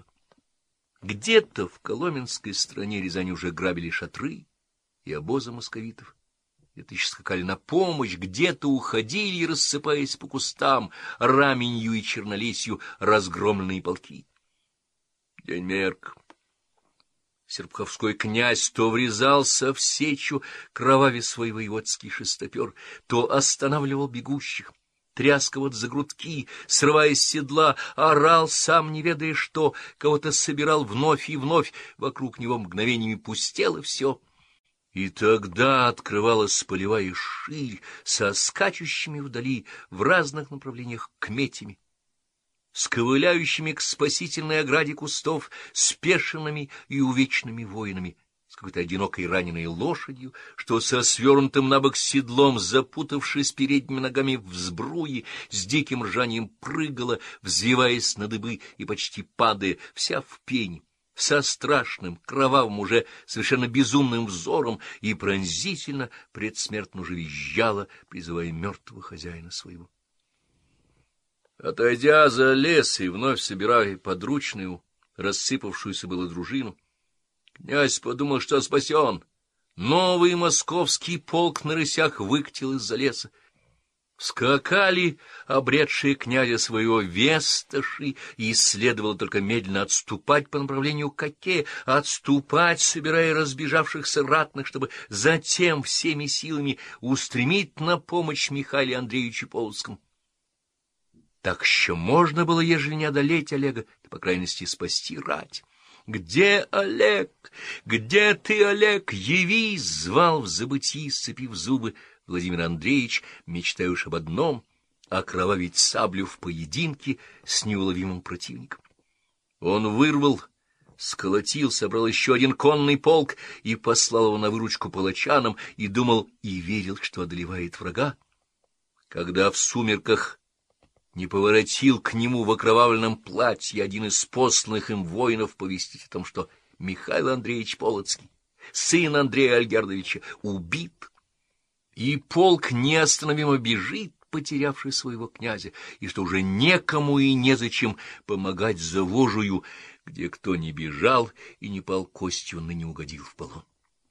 A: Где-то в Коломенской стране Рязань уже грабили шатры и обозы московитов. где-то еще скакали на помощь, где-то уходили, рассыпаясь по кустам, раменью и чернолесью разгромленные полки. День мерк. Серпуховской князь то врезался в сечу, кровавя свой воеводский шестопер, то останавливал бегущих, тряс кого-то за грудки, срывая с седла, орал, сам не ведая что, кого-то собирал вновь и вновь, вокруг него мгновениями пустело все. И тогда открывалась полевая ширь со скачущими вдали в разных направлениях кметями, с ковыляющими к спасительной ограде кустов, спешенными и увечными воинами, с какой-то одинокой раненой лошадью, что со свернутым набок седлом, запутавшись передними ногами в сбруе, с диким ржанием прыгала, взвиваясь на дыбы и почти падая, вся в пене, со страшным, кровавым, уже совершенно безумным взором, и пронзительно, предсмертно уже визжала, призывая мертвого хозяина своего. Отойдя за лес и вновь собирая подручную, рассыпавшуюся было дружину, князь подумал, что спасен. Новый московский полк на рысях выкатил из-за леса. Скакали обретшие князя своего весташи, и следовало только медленно отступать по направлению к Оке, отступать, собирая разбежавшихся ратных, чтобы затем всеми силами устремить на помощь Михаилу Андреевичу Полоцкому. Так еще можно было, ежели не одолеть Олега, то, по крайней мере, спасти рать. «Где Олег? Где ты, Олег? Явись!» — звал в забытии, сцепив зубы, Владимир Андреевич, мечтая уж об одном — окровавить саблю в поединке с неуловимым противником. Он вырвал, сколотил, собрал еще один конный полк и послал его на выручку палачанам, и думал, и верил, что одолевает врага. Когда в сумерках не поворотил к нему в окровавленном платье один из посланных им воинов повестить о том, что Михаил Андреевич Полоцкий, сын Андрея Альгердовича, убит, и полк неостановимо бежит, потерявший своего князя, и что уже некому и незачем помогать за Волжью, где кто не бежал и не пал костью, ныне угодил в полон.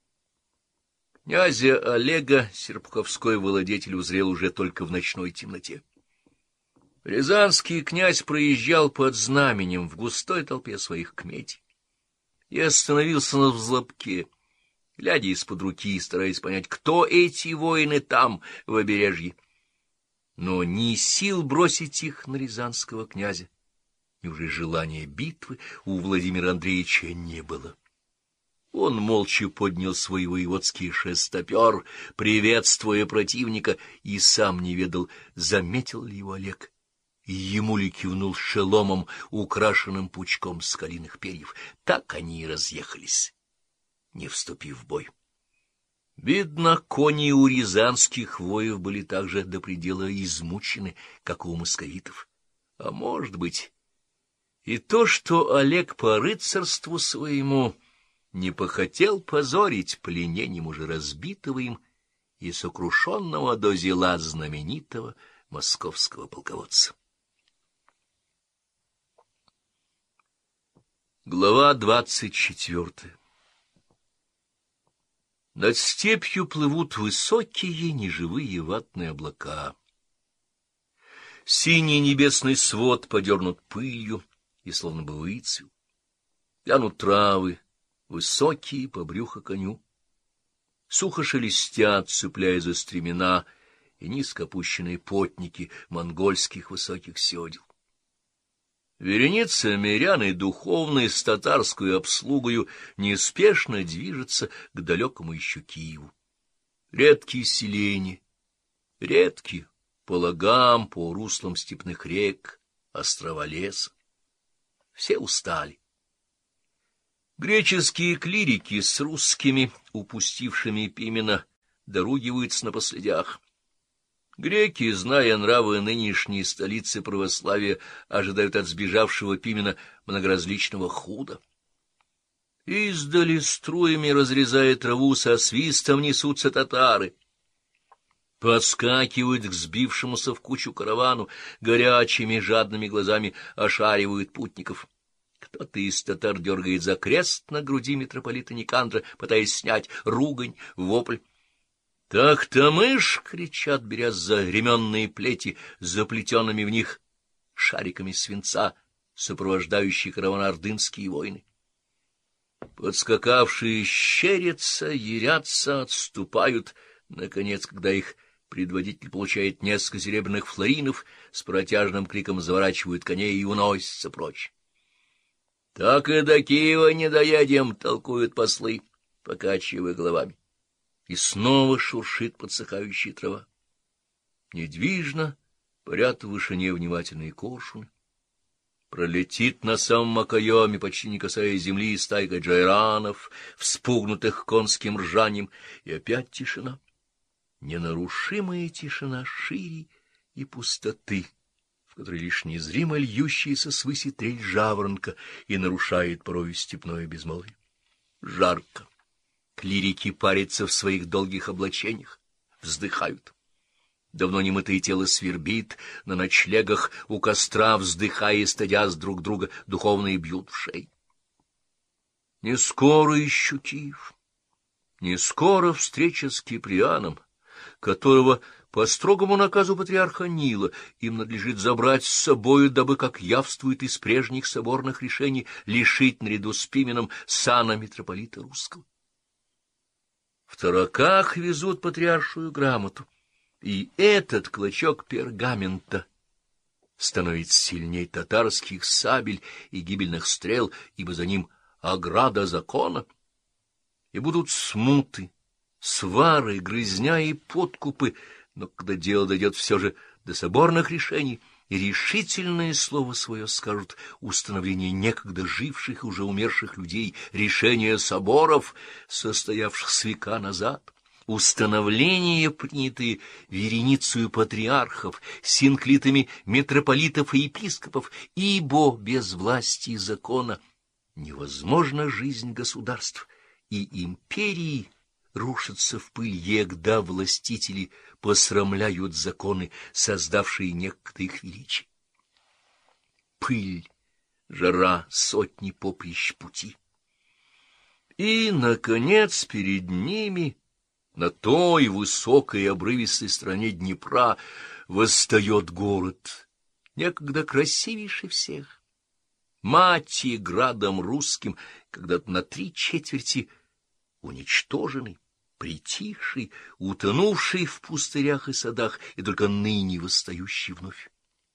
A: Князя Олега серпуховской владетель узрел уже только в ночной темноте. Рязанский князь проезжал под знаменем в густой толпе своих кметей и остановился на взлобке, глядя из-под руки, стараясь понять, кто эти воины там, в обережье. Но ни сил бросить их на рязанского князя, ни уже желания битвы у Владимира Андреевича не было. Он молча поднял свой воеводский шестопер, приветствуя противника, и сам не ведал, заметил ли его Олег, и ему ли кивнул шеломом, украшенным пучком скалиных перьев. Так они и разъехались, не вступив в бой. Видно, кони у рязанских воев были так же до предела измучены, как у московитов. А может быть, и то, что Олег по рыцарству своему не похотел позорить пленением уже разбитого им и сокрушенного до зела знаменитого московского полководца. Глава двадцать четвертая. Над степью плывут высокие неживые ватные облака. Синий небесный свод подернут пылью и словно бы выцвел. Вянут травы, высокие по брюхо коню. Сухо шелестят, цепляя за стремена, и низко опущенные потники монгольских высоких седел. Вереница мирян и духовной с татарскую обслугою неспешно движется к далекому еще Киеву. Редкие селения, редкие по лагам, по руслам степных рек, острова леса. Все устали. Греческие клирики с русскими, упустившими Пимена, доругиваются на последях. Греки, зная нравы нынешней столицы православия, ожидают от сбежавшего Пимена многоразличного худа. Издали струями, разрезая траву, со свистом несутся татары. Подскакивают к сбившемуся в кучу каравану, горячими жадными глазами ошаривают путников. Кто-то из татар дергает за крест на груди митрополита Никандра, пытаясь снять ругань, вопль. Так-то мышь, — кричат, беря за ременные плети, заплетенными в них шариками свинца, сопровождающие караван ордынские войны. Подскакавшие щерятся, ярятся, отступают. Наконец, когда их предводитель получает несколько серебряных флоринов, с протяжным криком заворачивают коней и уносятся прочь. — Так и до Киева не доедем, — толкуют послы, покачивая головами. И снова шуршит подсыхающая трава. Недвижно парят в вышине внимательные коршуны. Пролетит на самом окоеме, почти не касаясь земли, стайка джайранов, вспугнутых конским ржанием, и опять тишина. Ненарушимая тишина шире и пустоты, в которой лишь незримо льющаяся свыси трель жаворонка и нарушает порою степное безмолвие. Жарко. Клирики парятся в своих долгих облачениях, вздыхают. Давно немытое тело свербит, на ночлегах у костра, вздыхая и стыдясь друг друга, духовные бьют в шеи. Не скоро еще Киев, не скоро встреча с Киприаном, которого по строгому наказу патриарха Нила им надлежит забрать с собою, дабы, как явствует из прежних соборных решений, лишить наряду с Пименом сана митрополита Русского. В тараках везут патриаршую грамоту, и этот клочок пергамента становится сильней татарских сабель и гибельных стрел, ибо за ним ограда закона, и будут смуты, свары, грызня и подкупы, но когда дело дойдет все же до соборных решений, и решительное слово свое скажут установление некогда живших и уже умерших людей, решения соборов, состоявших с века назад, установления, принятые вереницею патриархов, синклитами митрополитов и епископов, ибо без власти и закона невозможна жизнь государств, и империи рушатся в пыль, егда властители посрамляют законы, создавшие некогда их величие. Пыль, жара, сотни поприщ пути. И, наконец, перед ними, на той высокой и обрывистой стороне Днепра, восстает город, некогда красивейший всех. Мать и градом русским, когда-то на три четверти уничтоженный, притихший, утонувший в пустырях и садах, и только ныне восстающий вновь.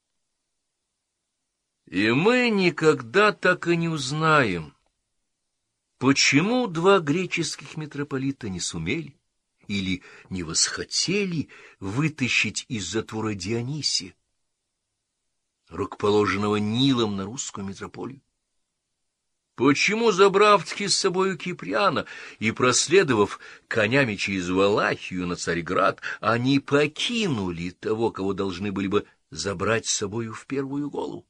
A: И мы никогда так и не узнаем, почему два греческих митрополита не сумели или не восхотели вытащить из затвора Дионисия, рукоположенного Нилом на русскую митрополию. Почему, забрав-таки с собою Киприана и проследовав конями через Валахию на Царьград, они покинули того, кого должны были бы забрать с собою в первую голову?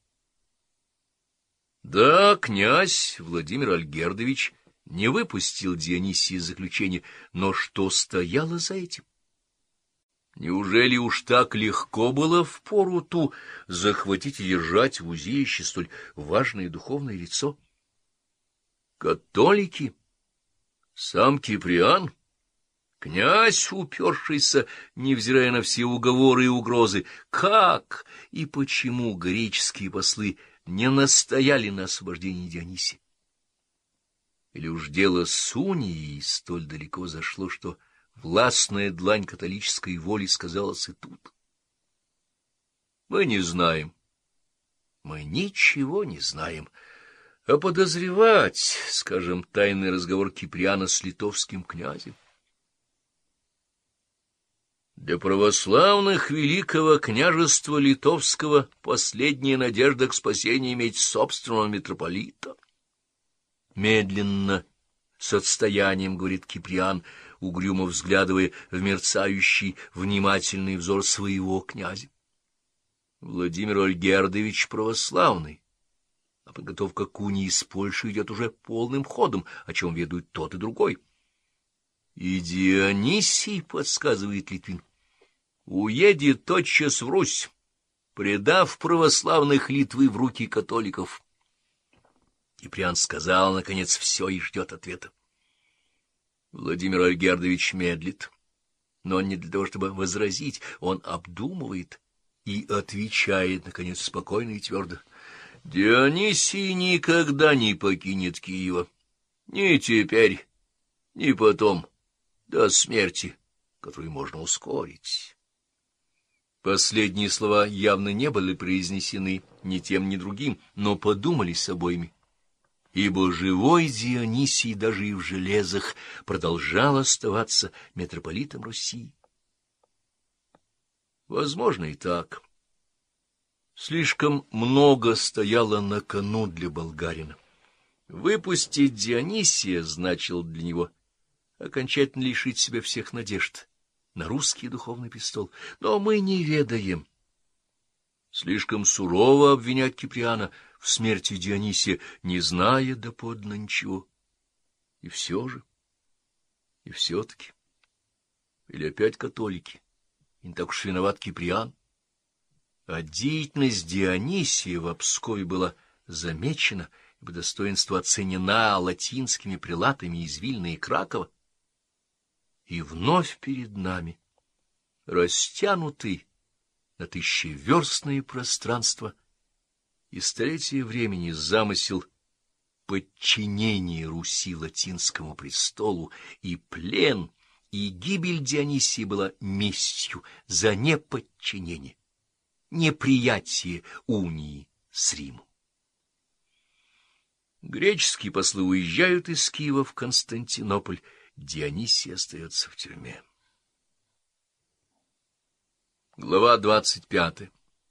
A: Да, князь Владимир Альгердович не выпустил Дионисия из заключения, но что стояло за этим? Неужели уж так легко было впору ту захватить и держать в узилище столь важное духовное лицо? Католики? Сам Киприан? Князь, упершийся, невзирая на все уговоры и угрозы? Как и почему греческие послы не настояли на освобождении Дионисия? Или уж дело с унией столь далеко зашло, что властная длань католической воли сказалась и тут? Мы не знаем. Мы ничего не знаем. А подозревать, скажем, тайный разговор Киприана с литовским князем? Для православных великого княжества литовского последняя надежда к спасению иметь собственного митрополита. Медленно, с отстоянием, говорит Киприан, угрюмо взглядывая в мерцающий, внимательный взор своего князя. Владимир Альгердович православный, а подготовка к унии с Польшей идет уже полным ходом, о чем ведают тот и другой. И Дионисий, подсказывает Литвин, уедет тотчас в Русь, предав православных Литвы в руки католиков. Киприан сказал, наконец, все и ждет ответа. Владимир Альгердович медлит, Но не для того, чтобы возразить, он обдумывает и отвечает, наконец, спокойно и твердо. Дионисий никогда не покинет Киева. Ни теперь, ни потом, до смерти, которую можно ускорить. Последние слова явно не были произнесены ни тем, ни другим, но подумались обоими. Ибо живой Дионисий даже и в железах продолжал оставаться митрополитом Руси. Возможно, и так. Слишком много стояло на кону для болгарина. Выпустить Дионисия значило для него окончательно лишить себя всех надежд на русский духовный престол. Но мы не ведаем. Слишком сурово обвинять Киприана в смерти Дионисия, не зная доподлинно ничего. И все же, и все-таки, или опять католики, и не так уж виноват Киприан. А деятельность Дионисия в Пскове была замечена и по достоинству оценена латинскими прелатами из Вильны и Кракова. И вновь перед нами растянутый на тысячеверстные пространства и столетия времени замысел подчинения Руси латинскому престолу, и плен, и гибель Дионисия была местью за неподчинение, неприятие унии с Римом. Греческие послы уезжают из Киева в Константинополь, Дионисий остается в тюрьме. Глава двадцать пятая.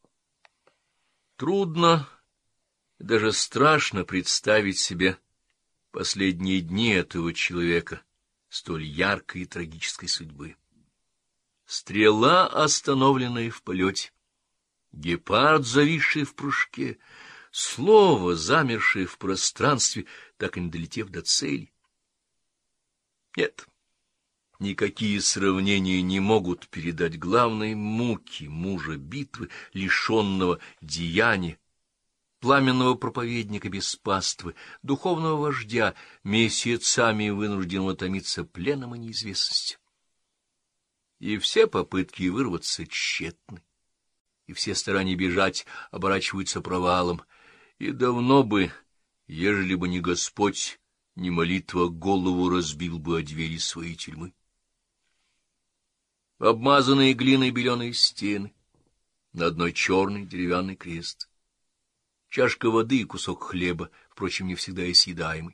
A: Трудно, даже страшно представить себе последние дни этого человека, столь яркой и трагической судьбы. Стрела, остановленная в полете, гепард, зависший в прыжке, слово, замершее в пространстве, так и не долетев до цели. Нет, никакие сравнения не могут передать главной муки мужа битвы, лишенного деяния, пламенного проповедника без паствы, духовного вождя, месяцами вынужденного томиться пленом и неизвестностью. И все попытки вырваться тщетны, и все старания бежать оборачиваются провалом, и давно бы, ежели бы не Господь, ни молитва, голову разбил бы о двери своей тюрьмы. Обмазанные глиной беленые стены, на одной черный деревянный крест, чашка воды и кусок хлеба, впрочем, не всегда и съедаемый.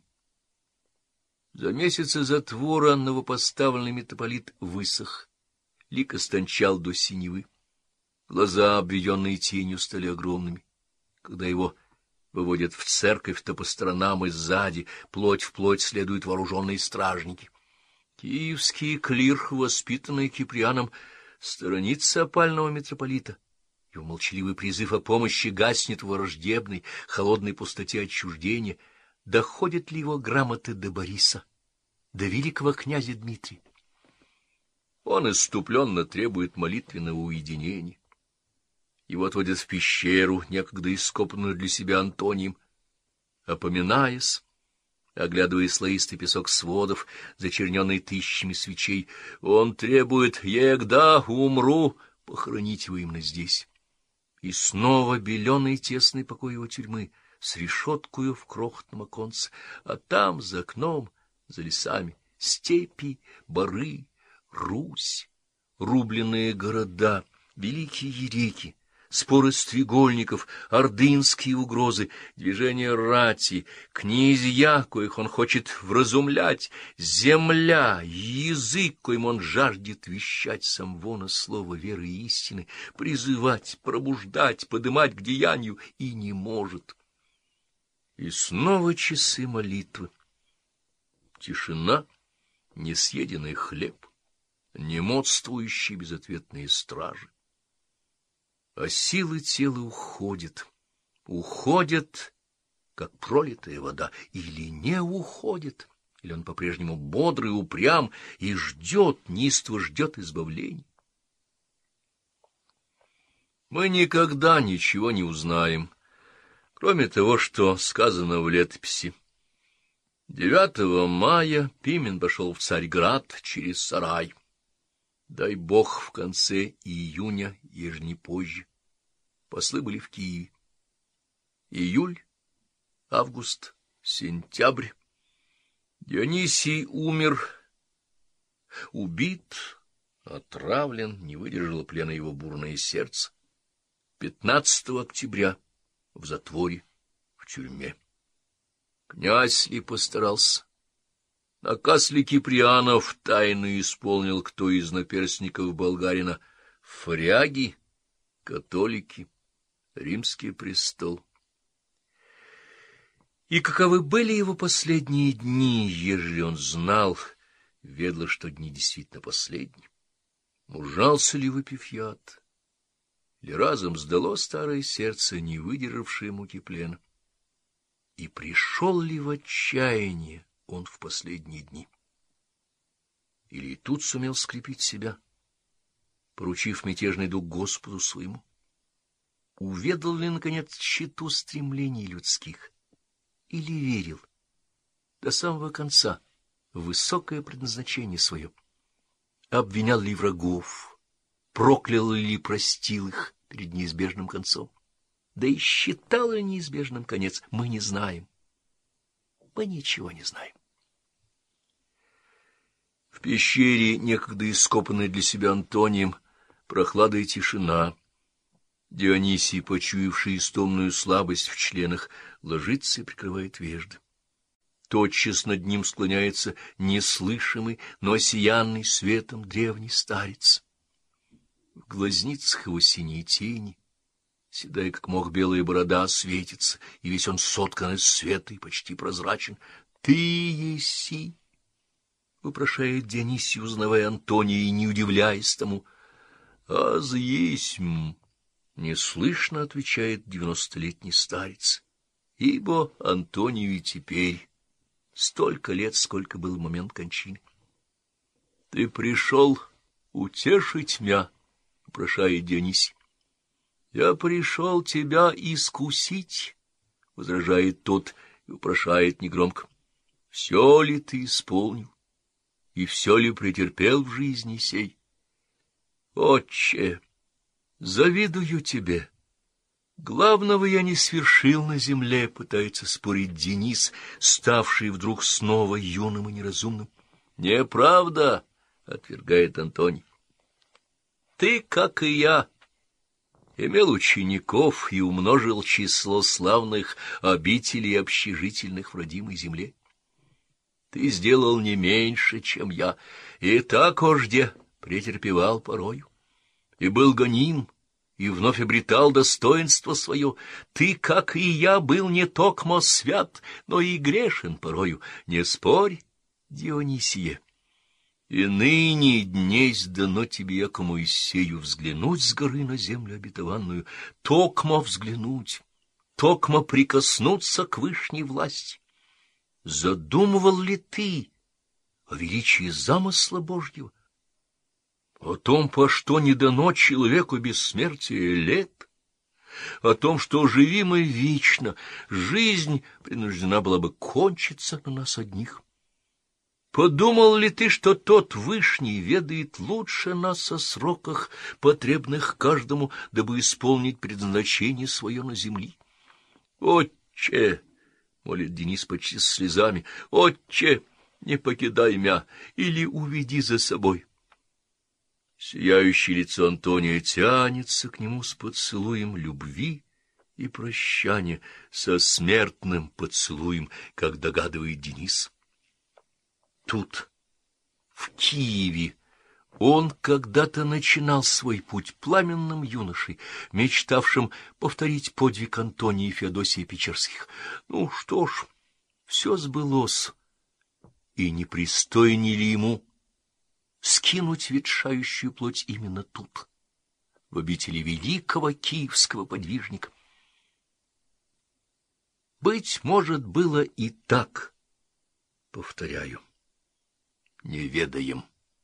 A: За месяцы затвора новопоставленный митрополит высох, лик истончал до синевы, глаза, обведенные тенью, стали огромными. Когда его выводят в церковь, то по сторонам и сзади, плоть в плоть, следуют вооруженные стражники. Киевский клир, воспитанный Киприаном, сторонится опального митрополита. Его молчаливый призыв о помощи гаснет в враждебной, холодной пустоте отчуждения. Доходят ли его грамоты до Бориса, до великого князя Дмитрия? Он исступленно требует молитвенного уединения. Его отводят в пещеру, некогда ископанную для себя Антонием. Опоминаясь, оглядывая слоистый песок сводов, зачерненный тысячами свечей, он требует: «Егда умру, похороните вы именно здесь». И снова беленый тесный покой его тюрьмы, с решеткою в крохотном оконце, а там, за окном, за лесами, степи, бары, Русь, рубленные города, великие реки, споры стрегольников, ордынские угрозы, движения рати, князья, коих он хочет вразумлять, земля, язык, коим он жаждет вещать самвона слова веры и истины, призывать, пробуждать, подымать к деянию, и не может. И снова часы молитвы. Тишина, несъеденный хлеб, немодствующие безответные стражи. А силы тела уходят, уходят, как пролитая вода, или не уходят, или он по-прежнему бодрый, упрям и ждет, неистово ждет избавления. Мы никогда ничего не узнаем, кроме того, что сказано в летописи. девятого мая Пимен пошел в Царьград через сарай. Дай бог, в конце июня, ежели не позже. Послы были в Киеве. Июль, август, сентябрь. Дионисий умер, убит, отравлен, не выдержало плена его бурное сердце. пятнадцатого октября в затворе, в тюрьме. Князь ли постарался? Наказ ли Киприанов тайно исполнил кто из наперстников болгарина? Фряги, католики, римский престол. И каковы были его последние дни, ежели он знал, ведало, что дни действительно последние? Мужался ли, выпив яд? Или разом сдало старое сердце, не выдержавшее муки плена? И пришел ли в отчаяние он в последние дни? Или и тут сумел скрепить себя, поручив мятежный дух Господу своему? Уведал ли, наконец, тщету стремлений людских? Или верил до самого конца в высокое предназначение свое? Обвинял ли врагов, проклял ли, простил их перед неизбежным концом? Да и считал ли неизбежным конец, мы не знаем. Мы ничего не знаем. В пещере, некогда ископанной для себя Антонием, прохлада и тишина. Дионисий, почуявший истомную слабость в членах, ложится и прикрывает вежды. Тотчас над ним склоняется неслышимый, но осиянный светом древний старец. В глазницах его синие тени, седая, как мох, белая борода светится, и весь он соткан из света и почти прозрачен. — Ты еси! — вопрошает Дионисий, узнавая Антония и не удивляясь тому. — Аз есмь! — неслышно отвечает девяностолетний старец, ибо Антонию и теперь столько лет, сколько был момент кончины. — Ты пришел утешить меня? — вопрошает Дионисий. — Я пришел тебя искусить, — возражает тот и вопрошает негромко. — Все ли ты исполнил, и все ли претерпел в жизни сей? — Отче, завидую тебе. Главного я не свершил на земле, — пытается спорить Денис, ставший вдруг снова юным и неразумным. — Неправда, — отвергает Антоний. — Ты, как и я, имел учеников и умножил число славных обителей общежительных в родимой земле. Ты сделал не меньше, чем я, и так, ожде, претерпевал порою, и был гоним, и вновь обретал достоинство свое. Ты, как и я, был не токмо свят, но и грешен порою. Не спорь, Дионисие. И ныне днесь дано тебе, яко Моисею, взглянуть с горы на землю обетованную, токмо взглянуть, токмо прикоснуться к вышней власти. Задумывал ли ты о величии замысла Божьего, о том, по что не дано человеку бессмертие лет, о том, что живи мы вечно, жизнь принуждена была бы кончиться на нас одних? Подумал ли ты, что тот Вышний ведает лучше нас о сроках, потребных каждому, дабы исполнить предназначение свое на земли? Отче, — молит Денис почти с слезами, — Отче, не покидай мя или уведи за собой. Сияющее лицо Антония тянется к нему с поцелуем любви и прощания, со смертным поцелуем, как догадывает Денис. Тут, в Киеве, он когда-то начинал свой путь пламенным юношей, мечтавшим повторить подвиг Антония и Феодосия Печерских. Ну что ж, все сбылось, и не пристойнее ли ему скинуть ветшающую плоть именно тут, в обители великого киевского подвижника? Быть может, было и так, повторяю, не ведаем.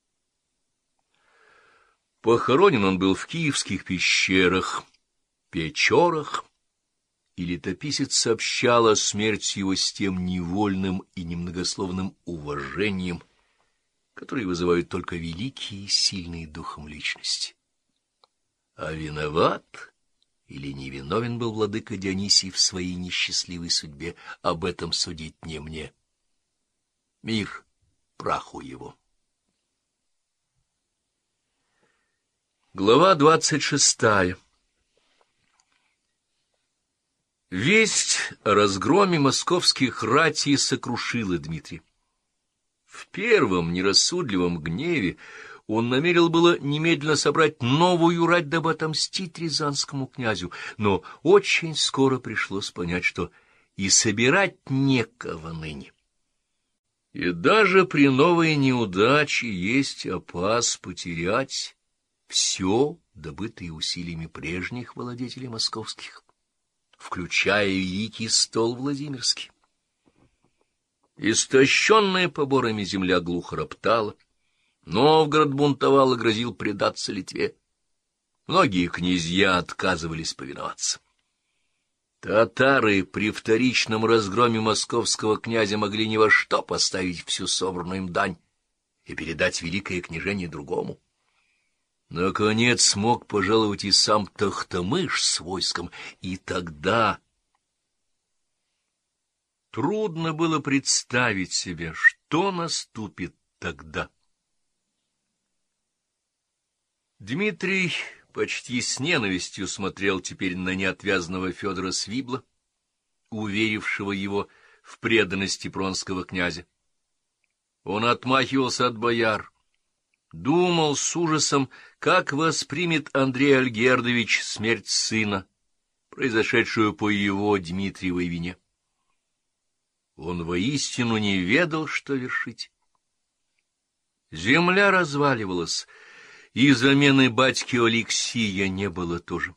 A: Похоронен он был в киевских пещерах, Печорах, и летописец сообщал о смерти его с тем невольным и немногословным уважением, которые вызывают только великие и сильные духом личности. А виноват или невиновен был владыка Дионисий в своей несчастливой судьбе, об этом судить не мне. Мир праху его. Глава двадцать шестая. Весть о разгроме московских ратий сокрушила Дмитрия. В первом нерассудливом гневе он намерен было немедленно собрать новую рать, дабы отомстить рязанскому князю, но очень скоро пришлось понять, что и собирать некого ныне. И даже при новой неудаче есть опас потерять все, добытое усилиями прежних владетелей московских, включая великий стол Владимирский. Истощенная поборами земля глухо роптала, Новгород бунтовал и грозил предаться Литве. Многие князья отказывались повиноваться. Татары при вторичном разгроме московского князя могли ни во что поставить всю собранную им дань и передать великое княжение другому. Наконец смог пожаловать и сам Тохтамыш с войском, и тогда трудно было представить себе, что наступит тогда. Дмитрий почти с ненавистью смотрел теперь на неотвязного Федора Свибла, уверившего его в преданности пронского князя. Он отмахивался от бояр, думал с ужасом, как воспримет Андрей Альгердович смерть сына, произошедшую по его Дмитриевой вине. Он воистину не ведал, что вершить. Земля разваливалась, и замены батьки Алексия не было тоже.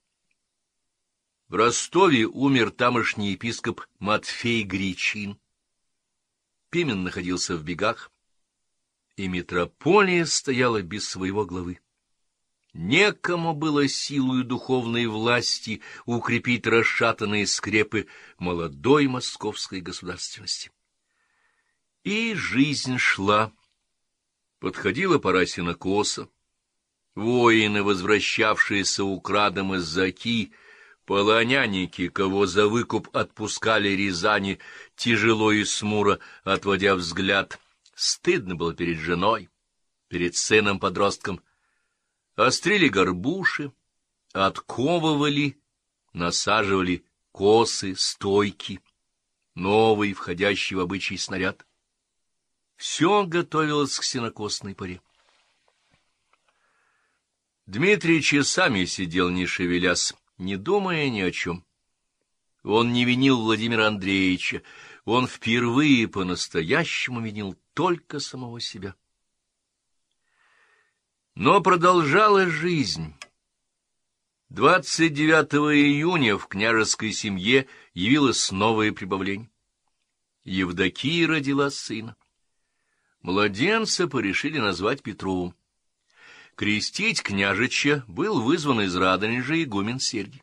A: В Ростове умер тамошний епископ Матфей Гречин. Пимен находился в бегах, и митрополия стояла без своего главы. Некому было силою духовной власти укрепить расшатанные скрепы молодой московской государственности. И жизнь шла. Подходила пора сенокоса. Воины, возвращавшиеся украдом из Оки, полоняники, кого за выкуп отпускали Рязани, тяжело и смуро отводя взгляд, стыдно было перед женой, перед сыном-подростком, острили горбуши, отковывали, насаживали косы, стойки, новый, входящий в обычай снаряд. Все готовилось к сенокосной поре. Дмитрий часами сидел, не шевелясь, не думая ни о чем. Он не винил Владимира Андреевича, он впервые по-настоящему винил только самого себя. Но продолжалась жизнь. двадцать девятого июня в княжеской семье явилось новое прибавление. Евдокия родила сына. Младенца порешили назвать Петровым. Крестить княжича был вызван из Радонежа игумен Сергий.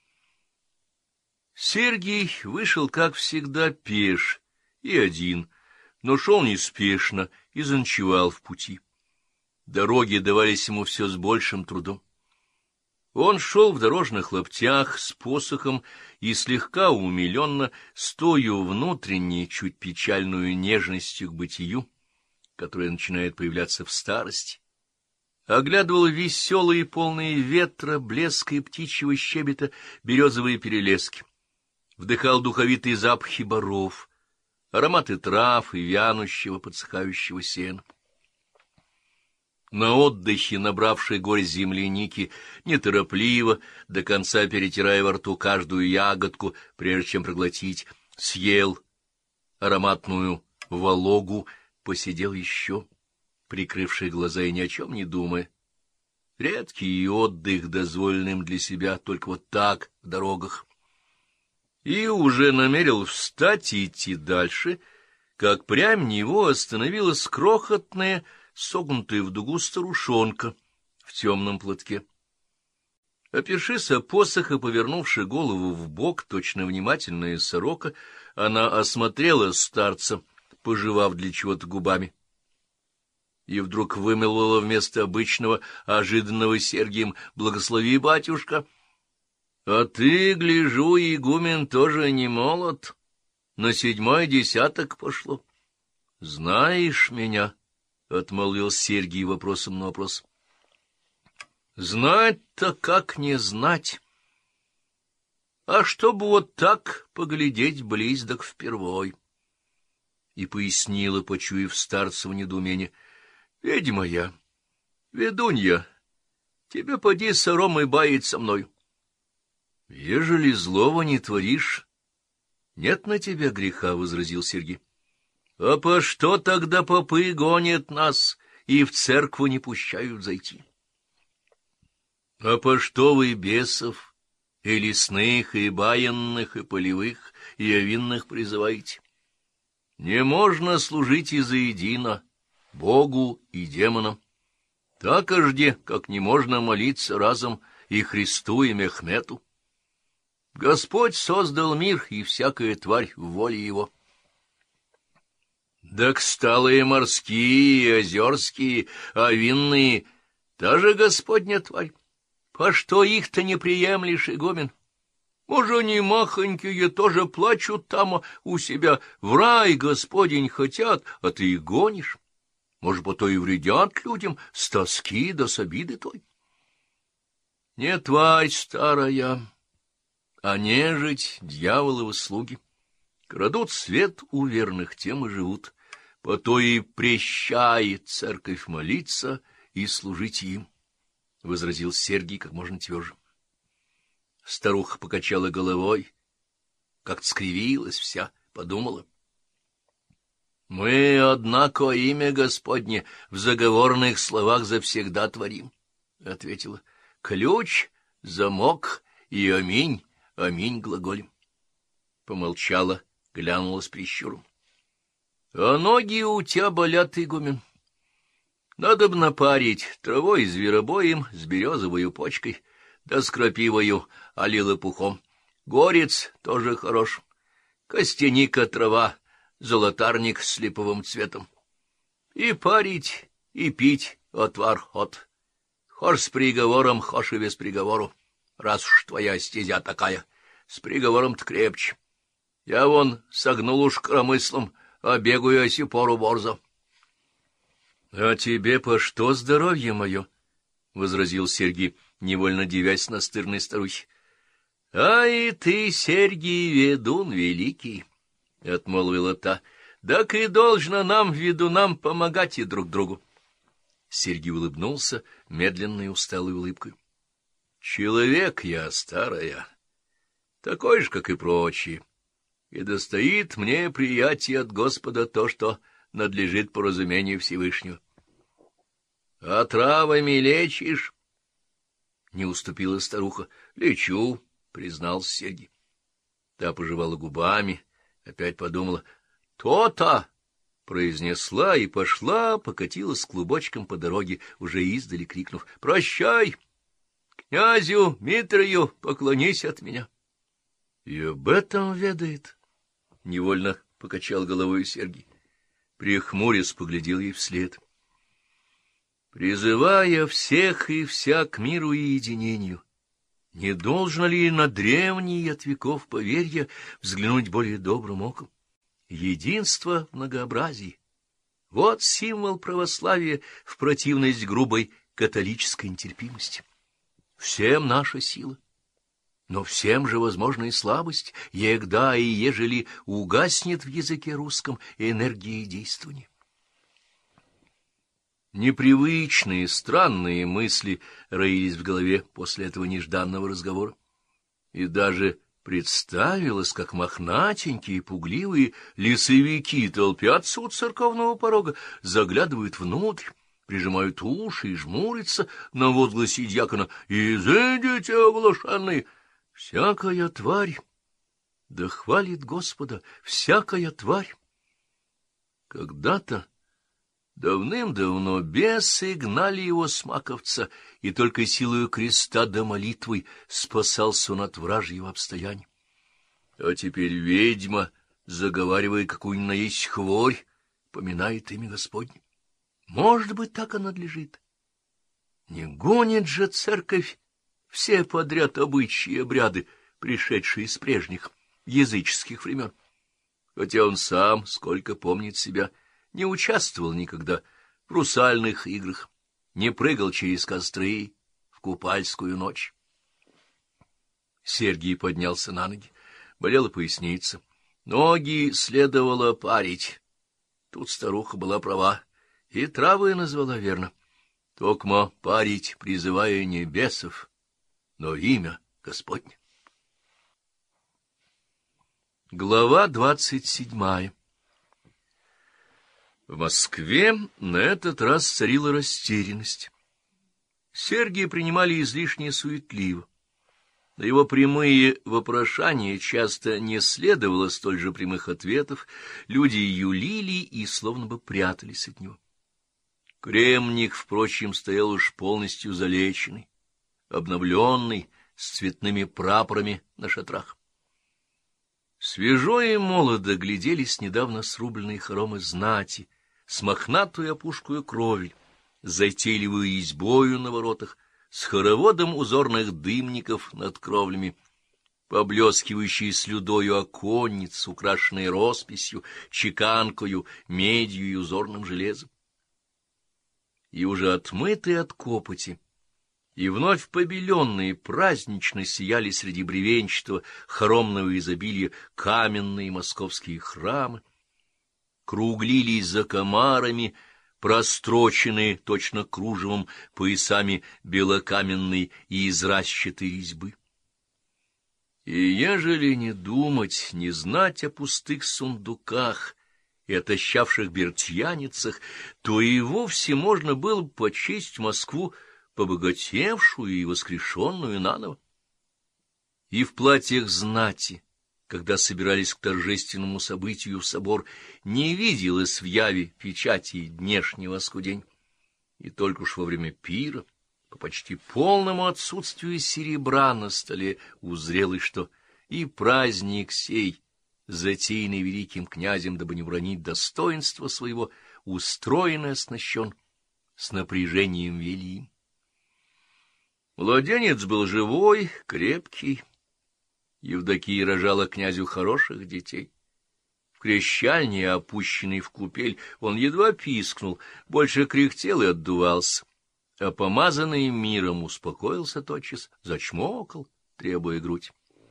A: Сергий вышел, как всегда, пеш и один, но шел неспешно и заночевал в пути. Дороги давались ему все с большим трудом. Он шел в дорожных лаптях с посохом и слегка умиленно, с тою внутренней, чуть печальную нежностью к бытию, которая начинает появляться в старости, оглядывал веселые, полные ветра, блеска и птичьего щебета березовые перелески, вдыхал духовитые запахи боров, ароматы трав и вянущего, подсыхающего сена. На отдыхе, набравший горсть земляники, неторопливо, до конца перетирая во рту каждую ягодку, прежде чем проглотить, съел ароматную вологу, посидел еще, прикрывший глаза и ни о чем не думая. Редкий отдых, дозволенным для себя только вот так, в дорогах. И уже намерил встать и идти дальше, как прям него остановилась крохотная, согнутая в дугу старушонка в темном платке. Опершись о посох и повернувши голову вбок, точно внимательная сорока, она осмотрела старца, пожевав для чего-то губами. и вдруг вымолвила вместо обычного, ожиданного Сергием: «Благослови, батюшка». — А ты, гляжу, игумен, тоже не молод. На седьмой десяток пошло. — Знаешь меня? — отмолвил Сергий вопросом на вопрос. — Знать-то как не знать. А чтобы вот так поглядеть близь да впервой. И пояснила, почуяв старцево недоумение: — Ведьма я, ведунья, тебе поди соромой баять со мной. — Ежели злого не творишь, нет на тебя греха, — возразил Сергий. — А по что тогда попы гонят нас и в церкву не пущают зайти? — А по что вы бесов и лесных, и баянных, и полевых, и овинных призываете? Не можно служить и заедино Богу и демонам. Так ожде, как не можно молиться разом и Христу, и Мехмету. Господь создал мир, и всякая тварь в воле его. Так сталые морские, и озерские, овинные — та же Господня тварь. По что их-то не приемлешь, игумен? Может, они махонькие тоже плачут там у себя, в рай Господень хотят, а ты их гонишь? Может, по то и вредят людям с тоски да с обиды той? Не тварь старая, а нежить, дьяволовы слуги. Крадут свет у верных, тем и живут. По то и прещает церковь молиться и служить им, — возразил Сергий как можно тверже. Старуха покачала головой, как-то скривилась вся, подумала. — Мы, однако, имя Господне в заговорных словах завсегда творим, — ответила. — Ключ, замок и аминь, аминь глаголем. Помолчала, глянула с прищуром. — А ноги у тебя болят, игумен. Надо б напарить травой зверобоем с березовою почкой, да с крапивою, али лопухом. Горец тоже хорош. Костяника трава, золотарник с липовым цветом. И парить, и пить отвар от. Хошь с приговором, хошь и без приговору, раз уж твоя стезя такая. С приговором-то крепче. Я вон согнул уж коромыслом, а бегаю оси пору борзо. — А тебе по что здоровье мое? — возразил Сергий, невольно дивясь настырной старухе. — А и ты, Сергий, ведун великий, — отмолвила та, — так и должно нам, ведунам, помогать и друг другу. Сергий улыбнулся медленной усталой улыбкой. — Человек я старая, такой же, как и прочие, и достоит мне приятие от Господа то, что надлежит по разумению Всевышнего. — А травами лечишь? — не уступила старуха. — Лечу, — признался Сергий. Та пожевала губами, опять подумала. — То-то! — произнесла и пошла, покатилась клубочком по дороге, уже издали крикнув: — Прощай! Князю Митрию поклонись от меня! — И об этом ведает, — невольно покачал головой Сергий. Прихмурясь, поглядел ей вслед. Призывая всех и вся к миру и единению, не должно ли на древние от веков поверья взглянуть более добрым оком? Единство в многообразии — вот символ православия в противность грубой католической нетерпимости. Всем наша сила, но всем же возможна и слабость, егда и ежели угаснет в языке русском энергия действования. Непривычные, странные мысли роились в голове после этого нежданного разговора. И даже представилось, как мохнатенькие, пугливые лесовики толпятся у церковного порога, заглядывают внутрь, прижимают уши и жмурятся на возгласе дьякона: «Изыдите, оглашенные! Всякая тварь, да хвалит Господа, всякая тварь!» Когда-то давным-давно бесы гнали его с Маковца, и только силою креста да молитвой спасался он от вражьего обстояния. А теперь ведьма, заговаривая какую-нибудь наесть хворь, поминает имя Господне. Может быть, так и надлежит. Не гонит же церковь все подряд обычаи и обряды, пришедшие из прежних языческих времен. Хотя он сам, сколько помнит себя, не участвовал никогда в русальных играх, не прыгал через костры в купальскую ночь. Сергий поднялся на ноги. Болела поясница. Ноги следовало парить. Тут старуха была права, и травы назвала верно. Токмо парить, призывая не бесов, но имя Господне. Глава двадцать седьмая. В Москве на этот раз царила растерянность. Сергия принимали излишне суетливо. На его прямые вопрошания часто не следовало столь же прямых ответов, люди юлили и словно бы прятались от него. Кремник, впрочем, стоял уж полностью залеченный, обновленный, с цветными прапорами на шатрах. Свежо и молодо гляделись недавно срубленные хоромы знати, с мохнатую опушкую кровель, с затейливую избою на воротах, с хороводом узорных дымников над кровлями, поблескивающие слюдою оконниц, украшенные росписью, чеканкою, медью и узорным железом. И уже отмытые от копоти, и вновь побеленные празднично сияли среди бревенчатого хоромного изобилия каменные московские храмы, круглились за комарами, простроченные точно кружевом поясами белокаменной и израсчатой резьбы. И ежели не думать, не знать о пустых сундуках и отощавших бертьяницах, то и вовсе можно было бы почесть Москву побогатевшую и воскрешенную наново. И в платьях знати, когда собирались к торжественному событию в собор, не виделось в яве печати днешнего оскудень. И только уж во время пира, по почти полному отсутствию серебра на столе, узрелось, что и праздник сей, затеянный великим князем, дабы не бронить достоинства своего, устроен и оснащен с напряжением великим. Младенец был живой, крепкий. Евдокия рожала князю хороших детей. В крещальне, опущенный в купель, он едва пискнул, больше кряхтел и отдувался, а помазанный миром успокоился тотчас, зачмокал, требуя грудь.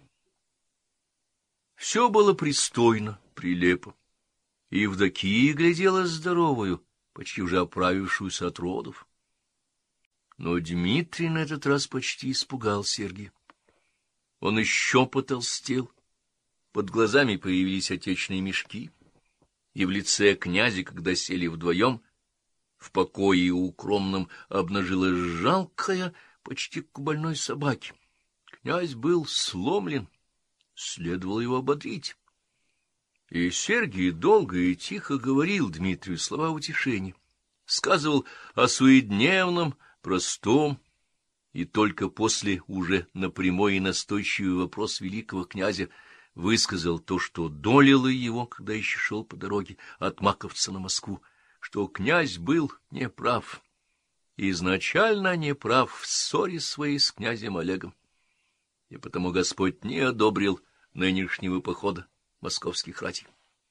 A: Все было пристойно, прилепо. Евдокия глядела здоровую, почти уже оправившуюся от родов. Но Дмитрий на этот раз почти испугал Сергия. Он еще потолстел, под глазами появились отечные мешки, и в лице князя, когда сели вдвоем, в покое укромном обнажилась жалкая, почти как у больной собаки. Князь был сломлен, следовало его ободрить. И Сергий долго и тихо говорил Дмитрию слова утешения, сказывал о суедневном, простом, и только после уже на прямой и настойчивый вопрос великого князя высказал то, что долило его, когда еще шел по дороге от Маковца на Москву, что князь был неправ, изначально неправ в ссоре своей с князем Олегом, и потому Господь не одобрил нынешнего похода московских ратей.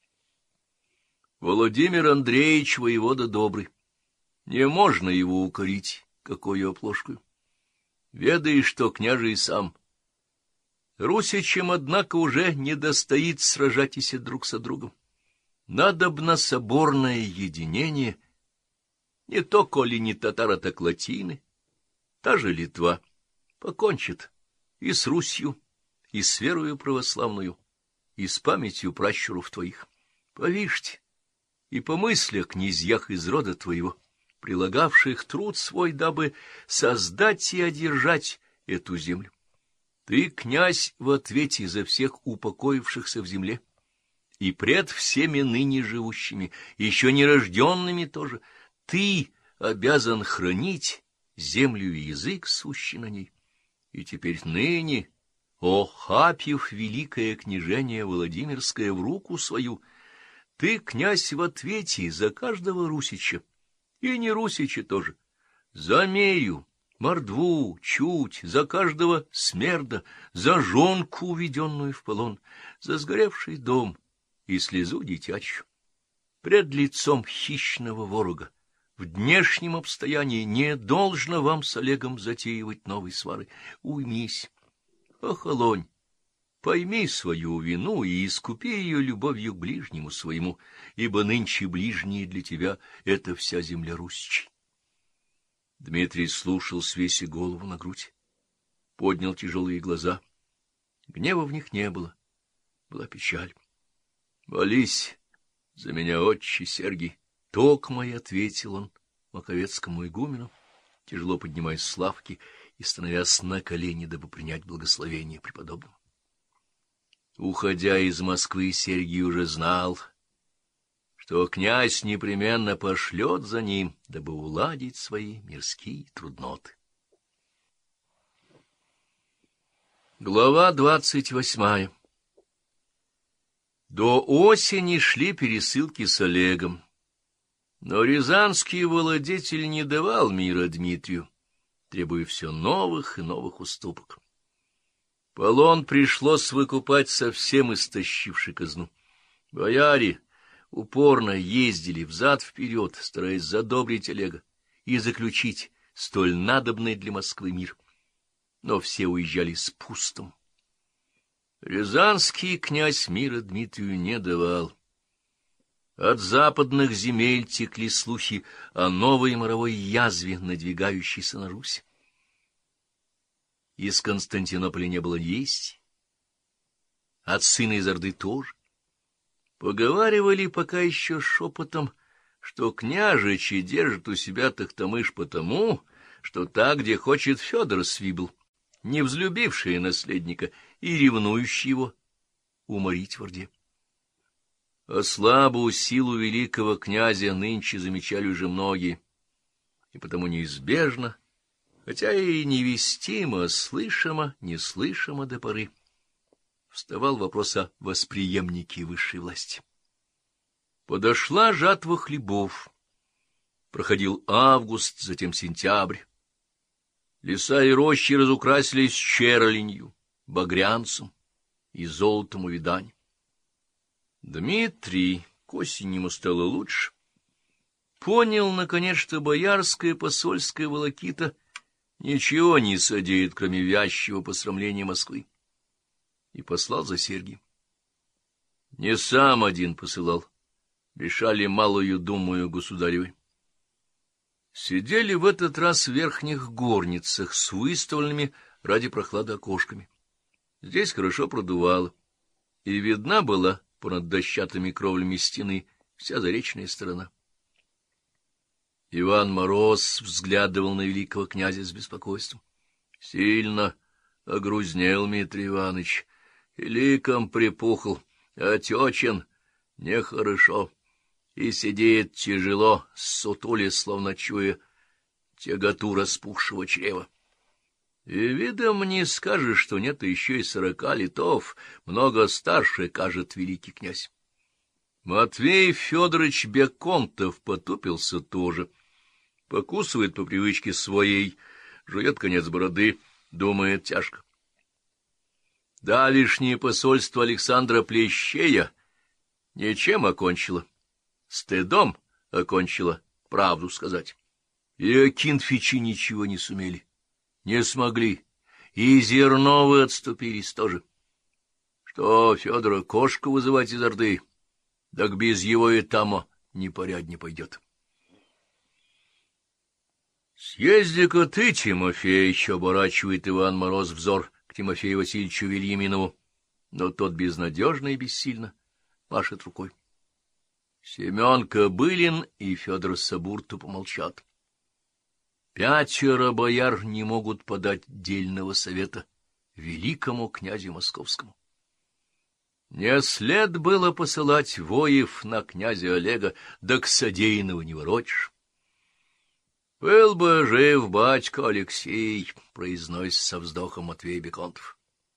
A: Владимир Андреевич воевода добрый, не можно его укорить, какою оплошкою. Ведаешь, что княже и сам. Русичам, однако, уже не достоит сражатися друг со другом. Надобно соборное единение, не то, коли не татара, так латины, та же Литва покончит и с Русью, и с верою православную, и с памятью пращуров твоих. Повишьте и помысли о князьях из рода твоего, прилагавших труд свой, дабы создать и одержать эту землю. Ты, князь, в ответе за всех упокоившихся в земле, и пред всеми ныне живущими, еще нерожденными тоже, ты обязан хранить землю и язык, сущий на ней. И теперь ныне, о, хапив великое княжение Владимирское в руку свою, ты, князь, в ответе за каждого русича, И не русичи тоже. За Мерю, мордву, чуть, за каждого смерда, за жонку, уведенную в полон, за сгоревший дом и слезу дитячью. Пред лицом хищного ворога в днешнем обстоянии не должно вам с Олегом затеивать новой свары. Уймись, охолонь, пойми свою вину и искупи ее любовью к ближнему своему, ибо нынче ближние для тебя — это вся земля Русичей. Дмитрий слушал, свеся голову на грудь, поднял тяжелые глаза. Гнева в них не было, была печаль. — Молись за меня, отче Сергий, — токмо и ответил он маковецкому игумену, тяжело поднимаясь с лавки и становясь на колени, дабы принять благословение преподобного. Уходя из Москвы, Сергий уже знал, что князь непременно пошлет за ним, дабы уладить свои мирские трудноты. Глава двадцать восьмая. До осени шли пересылки с Олегом, но рязанский владетель не давал мира Дмитрию, требуя все новых и новых уступок. Полон пришлось выкупать совсем истощивший казну. Бояре упорно ездили взад-вперед, стараясь задобрить Олега и заключить столь надобный для Москвы мир. Но все уезжали с пустым. Рязанский князь мира Дмитрию не давал. От западных земель текли слухи о новой моровой язве, надвигающейся на Русь. Из Константинополя не было вести, от сына из Орды тоже. Поговаривали пока еще шепотом, что княжичи держат у себя Тохтамыш потому, что так, где хочет Федор Свибл, не взлюбивший наследника и ревнующий его уморить в Орде. А слабую силу великого князя нынче замечали уже многие, и потому неизбежно, хотя и невестимо, слышимо, неслышимо до поры, вставал вопрос о восприемнике высшей власти. Подошла жатва хлебов. Проходил август, затем сентябрь. Леса и рощи разукрасились черленью, багрянцем и золотом увиданий. Дмитрий, к осени ему стало лучше, понял, наконец, что боярская посольская волокита ничего не содеет, кроме вязчего посрамления Москвы, и послал за Сергием. Не сам один посылал, решали малую думаю государевой. Сидели в этот раз в верхних горницах с выставленными ради прохлады окошками. Здесь хорошо продувало, и видна была понад дощатыми кровлями стены вся заречная сторона. Иван Мороз взглядывал на великого князя с беспокойством. Сильно огрузнел Дмитрий Иванович, и ликом припухл, отечен нехорошо, и сидит тяжело, ссутули, словно чуя тяготу распухшего чрева. И видом не скажешь, что нет еще и сорока летов, много старше, кажет великий князь. Матвей Федорович Беконтов потупился тоже, покусывает по привычке своей, жует конец бороды, думает тяжко. Давешнее посольство Александра Плещея ничем окончило, стыдом окончило, правду сказать. И акинфичи ничего не сумели. Не смогли, и Зерновы отступились тоже. Что Федора кошку вызывать из Орды, так без его и тамо непоряд не пойдет. Съезди-ка ты, Тимофеич, оборачивает Иван Мороз взор к Тимофею Васильевичу Вильяминову, но тот безнадежно и бессильно машет рукой. Семен Кобылин и Федор Сабурту помолчат. Пятеро бояр не могут подать дельного совета великому князю московскому. Не след было посылать воев на князя Олега, да к содеянного не воротишь. Был бы жив батька Алексей, произносит со вздохом Матвей Беконтов.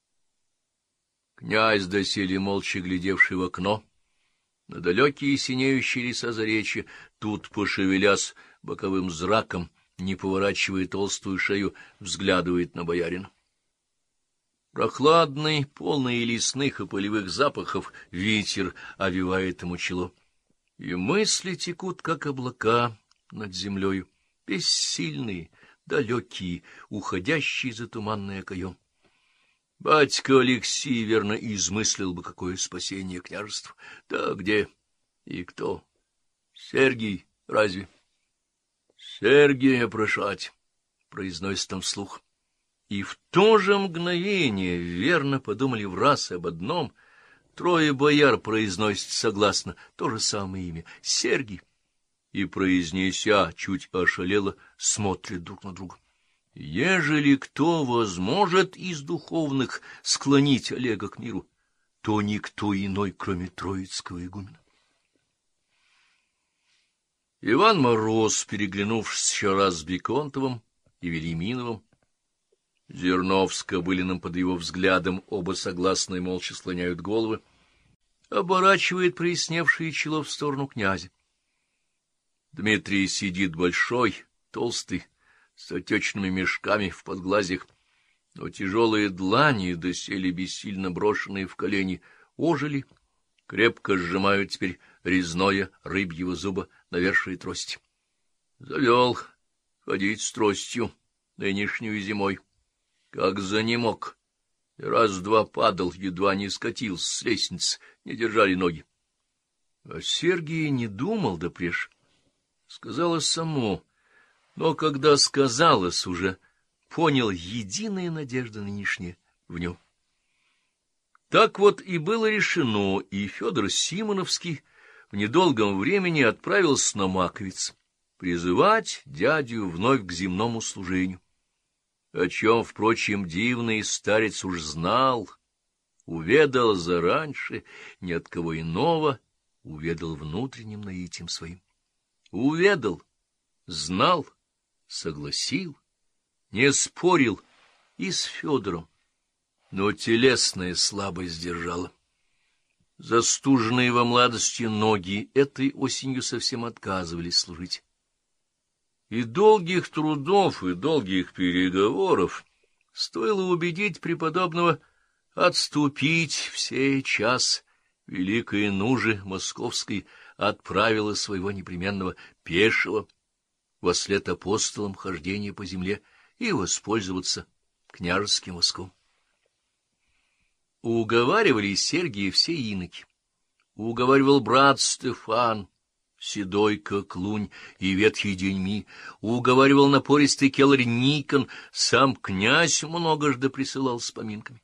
A: Князь, доселе молча глядевший в окно, на далекие синеющие леса заречья, тут, пошевелясь, боковым зраком, не поворачивая толстую шею, взглядывает на боярина. Прохладный, полный лесных и полевых запахов, ветер овивает ему чело, и мысли текут, как облака над землею, бессильные, далекие, уходящие за туманный окоем. Батька Алексей верно измыслил бы, какое спасение княжеству. Да где и кто? Сергий разве? Сергия прошать, произносит он вслух. И в то же мгновение верно подумали враз об одном. Трое бояр произносят согласно то же самое имя — Сергий. И, произнеся, чуть ошалело, смотрят друг на друга. Ежели кто возможет из духовных склонить Олега к миру, то никто иной, кроме троицкого игумена. Иван Мороз, переглянувшись еще раз с Виконтовым и Велиминовым, Зернов с Кобылиным под его взглядом, оба согласно и молча склоняют головы, оборачивает проясневшее чело в сторону князя. Дмитрий сидит большой, толстый, с отечными мешками в подглазьях, но тяжелые длани, доселе бессильно брошенные в колени, ожили, крепко сжимают теперь резное рыбьего зуба навершие трости. Завел ходить с тростью нынешнюю зимой, как занемог, и раз-два падал, едва не скатился с лестницы, не держали ноги. А Сергий не думал допреж, сказалось само. Но когда сказалось уже, понял единая надежда нынешняя в нем. Так вот и было решено, и Федор Симоновский в недолгом времени отправился на Маковец призывать дядю вновь к земному служению, о чем, впрочем, дивный старец уж знал, уведал зараньше, ни от кого иного, уведал внутренним наитием своим. Уведал, знал, согласил, не спорил и с Федором, но телесная слабость держала. Застуженные во младости ноги этой осенью совсем отказывались служить. И долгих трудов, и долгих переговоров стоило убедить преподобного отступить в сей час. Великая Нужа Московской отправила своего непременного пешего вослед апостолам хождения по земле и воспользоваться княжеским воском. Уговаривали Сергия все иноки. Уговаривал брат Стефан, седой как лунь и ветхий деньми, уговаривал напористый келарь Никон, сам князь многожды присылал с поминками.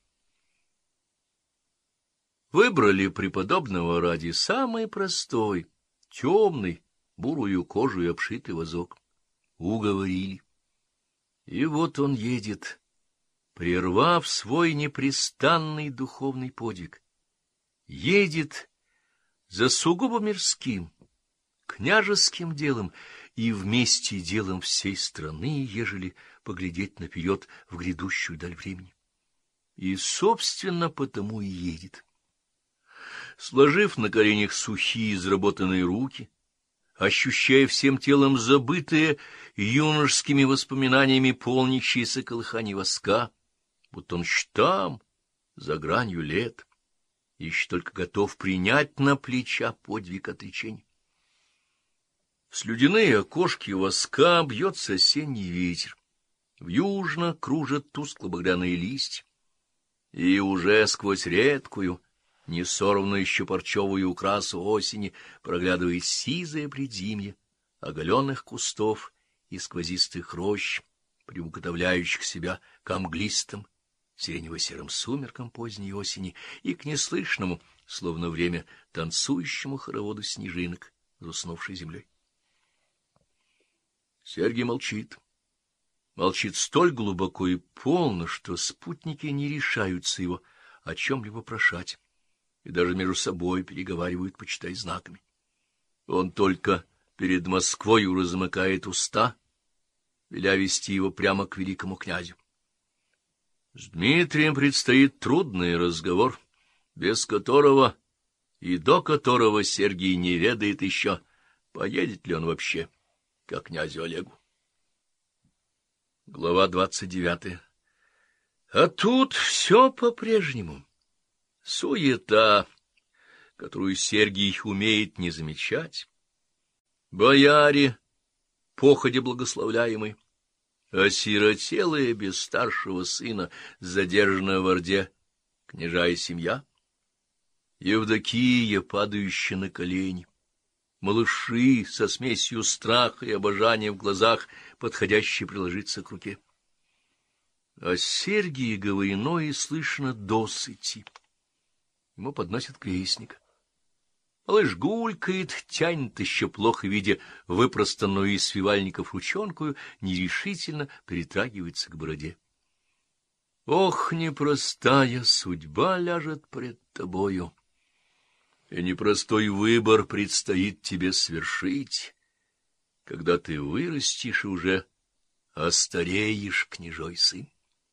A: Выбрали преподобного ради самый простой, темный, бурую кожу и обшитый возок. Уговорили. И вот он едет, прервав свой непрестанный духовный подвиг. Едет за сугубо мирским, княжеским делом и вместе делом всей страны, ежели поглядеть наперед в грядущую даль времени. И, собственно, потому и едет. Сложив на коленях сухие изработанные руки, ощущая всем телом забытые юношескими воспоминаниями полнящиеся колыхания воска, будто он еще там, за гранью лет, еще только готов принять на плеча подвиг отречения. В слюдяные окошки воска бьется осенний ветер, вьюжно кружат тускло-багряные листья, и уже сквозь редкую, несорванную еще парчевую украсу осени проглядывает сизое предзимье оголенных кустов и сквозистых рощ, приуготовляющих себя к мглистым сиренево-серым сумеркам поздней осени и к неслышному, словно время, танцующему хороводу снежинок за уснувшей землей. Сергий молчит. Молчит столь глубоко и полно, что спутники не решаются его о чем-либо прошать, и даже между собой переговаривают, почитай, знаками. Он только перед Москвою размыкает уста, веля вести его прямо к великому князю. С Дмитрием предстоит трудный разговор, без которого и до которого Сергий не ведает еще, поедет ли он вообще, ко князю Олегу. Глава двадцать девятая. А тут все по-прежнему. Суета, которую Сергий умеет не замечать. Бояре, походя благословляемый, осиротелая без старшего сына, задержанная в Орде княжая семья, Евдокия, падающая на колени, малыши со смесью страха и обожания в глазах, подходящие приложиться к руке. А Сергии говорено и слышно досыти. Ему подносят крестника. Малыш гулькает, тянет еще плохо, видя выпростанную из свивальников ручонкую, нерешительно притрагивается к бороде. Ох, непростая судьба ляжет пред тобою, и непростой выбор предстоит тебе свершить, когда ты вырастешь и уже остареешь, княжой сын.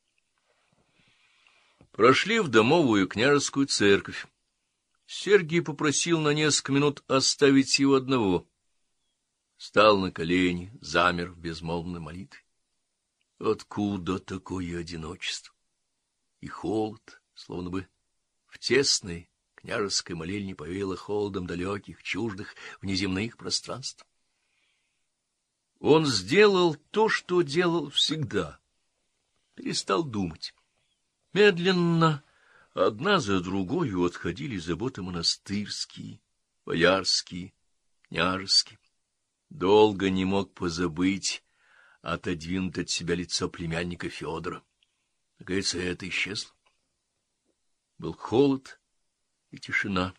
A: Прошли в домовую княжескую церковь. Сергий попросил на несколько минут оставить его одного. Стал на колени, замер в безмолвной молитве. Откуда такое одиночество и холод, словно бы в тесной княжеской молельне повеяло холодом далеких, чуждых, внеземных пространств? Он сделал то, что делал всегда. Перестал думать. Медленно, одна за другою, отходили заботы монастырские, боярские, княжеские. Долго не мог позабыть отодвинуть от себя лицо племянника Федора. Наконец, это исчезло. Был холод и тишина.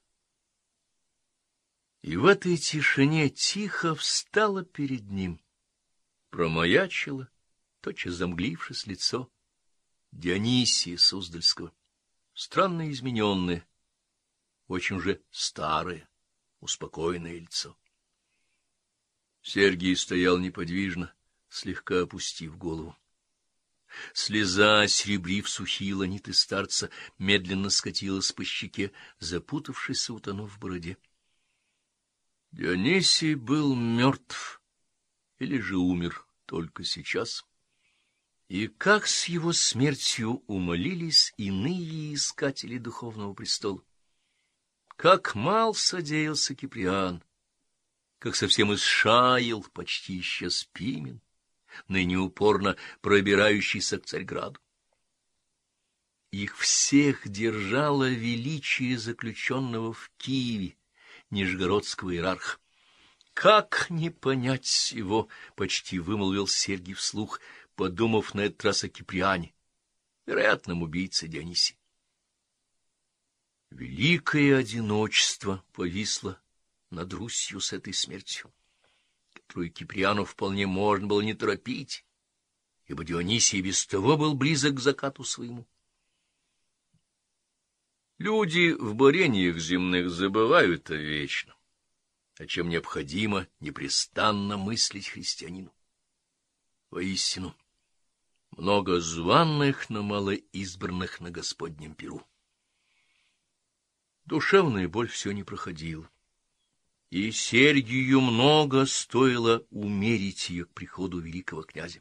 A: И в этой тишине тихо встало перед ним, промаячило, тотчас замглившись лицо Дионисия Суздальского, странно измененное, очень уже старое, успокоенное лицо. Сергий стоял неподвижно, слегка опустив голову. Слеза, серебрив сухие ланиты старца, медленно скатилась по щеке, запутавшись и утонув в бороде. Дионисий был мертв, или же умер только сейчас. И как с его смертью умолились иные искатели духовного престола! Как мал содеялся Киприан, как совсем исшаял, почти исчез Пимен, ныне упорно пробирающийся к Царьграду. Их всех держало величие заключенного в Киеве нижегородского иерарха. Как не понять сего, почти вымолвил Сергий вслух, подумав на этот раз о Киприане, вероятном убийце Дионисии. Великое одиночество повисло над Русью с этой смертью, которую Киприану вполне можно было не торопить, ибо Дионисий без того был близок к закату своему. Люди в борениях земных забывают о вечном, о чем необходимо непрестанно мыслить христианину. Воистину, много званных, но мало избранных на Господнем пиру. Душевная боль все не проходила, и Сергию много стоило умерить ее к приходу великого князя.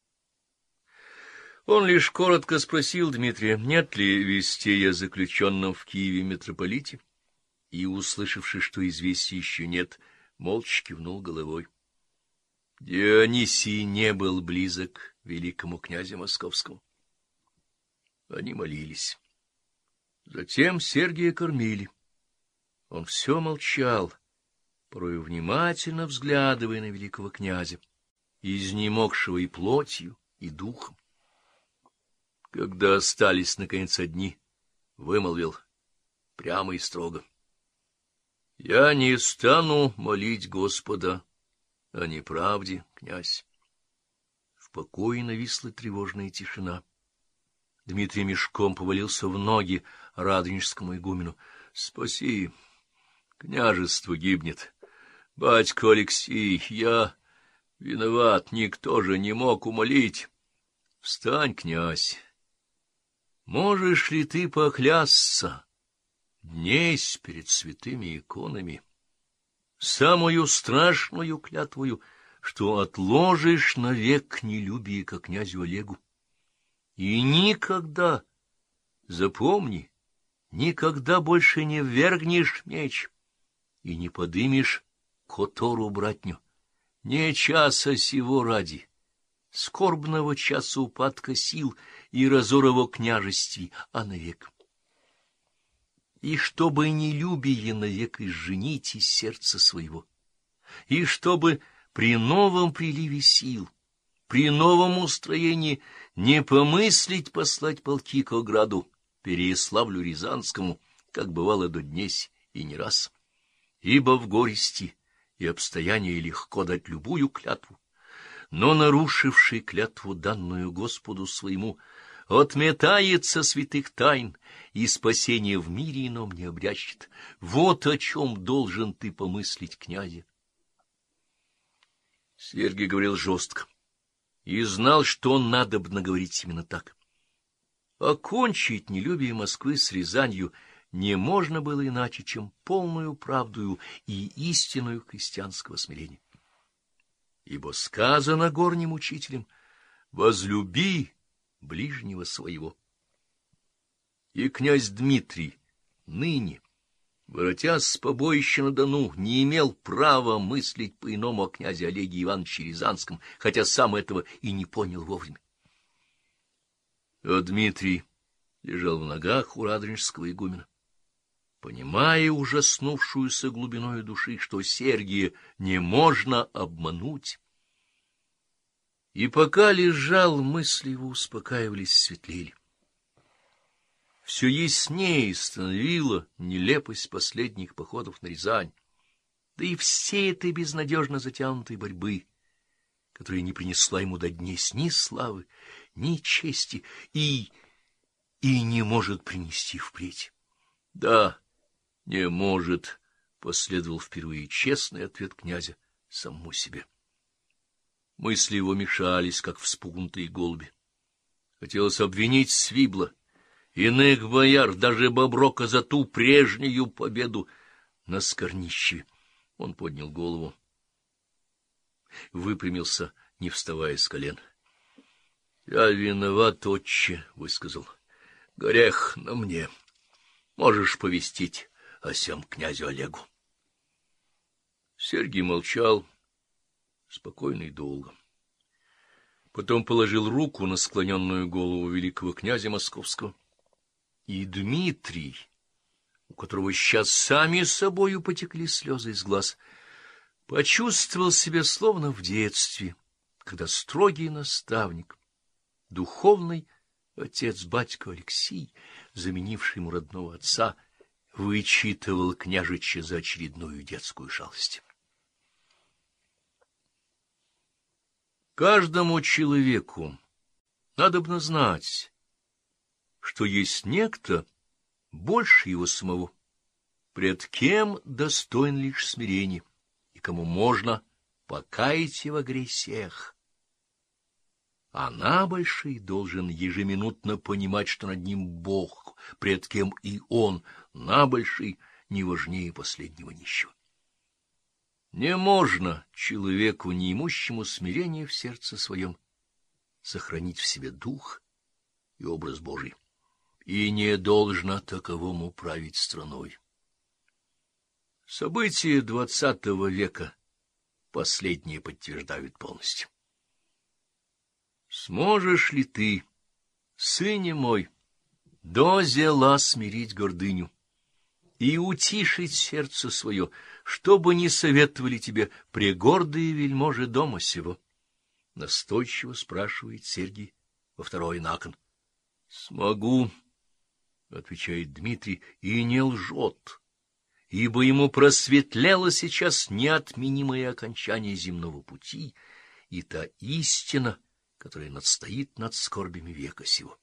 A: Он лишь коротко спросил Дмитрия, нет ли вестей о заключенном в Киеве митрополите, и, услышавши, что известий еще нет, молча кивнул головой. Дионисий не был близок великому князю московскому. Они молились. Затем Сергия кормили. Он все молчал, порой внимательно взглядывая на великого князя, изнемогшего и плотью, и духом. Когда остались, наконец, одни, вымолвил прямо и строго: «Я не стану молить Господа о неправде, князь». В покое нависла тревожная тишина. Дмитрий мешком повалился в ноги радонежскому игумену. — Спаси, княжество гибнет. Батько Алексей, я виноват, никто же не мог умолить. Встань, князь. Можешь ли ты поклясться, днесь перед святыми иконами, самую страшную клятвою что отложишь навек нелюбие ко князю Олегу. И никогда, запомни, никогда больше не ввергнешь меч и не подымешь котору братню. Не часа сего ради, скорбного часа упадка сил и разорова княжествий, а навек. И чтобы нелюбие навек изженить из сердца своего, и чтобы при новом приливе сил, при новом устроении не помыслить послать полки к ограду, Переяславлю Рязанскому, как бывало до днесь и не раз. Ибо в горести и обстоянии легко дать любую клятву, но нарушивший клятву, данную Господу своему, отметается святых тайн и спасение в мире ином не обрящет. Вот о чем должен ты помыслить, князе. Сергий говорил жестко и знал, что надобно говорить именно так. Окончить нелюбие Москвы с Рязанью не можно было иначе, чем полную правдою и истинную христианского смирения. Ибо сказано горним учителем: «Возлюби ближнего своего». И князь Дмитрий ныне, воротясь с побоища на Дону, не имел права мыслить по-иному о князе Олеге Ивановиче Рязанском, хотя сам этого и не понял вовремя. А Дмитрий лежал в ногах у радонежского игумена, понимая ужаснувшуюся глубиною души, что Сергия не можно обмануть. И пока лежал, мысли его успокаивались, светлели. Все яснее становила нелепость последних походов на Рязань, да и всей этой безнадежно затянутой борьбы, которая не принесла ему до днесь ни славы, ни чести и... и не может принести впредь. Да, не может, — последовал впервые честный ответ князя самому себе. Мысли его мешались, как вспугнутые голуби. Хотелось обвинить Свибла, иных бояр, даже Боброка за ту прежнюю победу на Скорнищеве. Он поднял голову, выпрямился, не вставая с колен. — Я виноват, отче, — высказал. — Грех на мне. Можешь повестить о сем князю Олегу. Сергий молчал, спокойно и долго. Потом положил руку на склоненную голову великого князя Московского. И Дмитрий, у которого сейчас сами собою потекли слезы из глаз, почувствовал себя словно в детстве, когда строгий наставник, духовный отец батька Алексий, заменивший ему родного отца, вычитывал княжича за очередную детскую шалость. Каждому человеку надобно знать, что есть некто больше его самого, пред кем достоин лишь смирения, и кому можно покаять в агрессиях. А набольший должен ежеминутно понимать, что над ним Бог, пред кем и он, набольший, не важнее последнего нищего. Не можно человеку, не имущему смирения в сердце своем, сохранить в себе дух и образ Божий, и не должно таковому править страной. События двадцатого века последние подтверждают полностью. Сможешь ли ты, сыне мой, до зела смирить гордыню и утишить сердце свое, чтобы не советовали тебе прегордые вельможи дома сего? Настойчиво спрашивает Сергий во второй након. — Смогу, — отвечает Дмитрий, и не лжет, ибо ему просветлело сейчас неотменимое окончание земного пути и та истина, которая надстоит над скорбями века сего.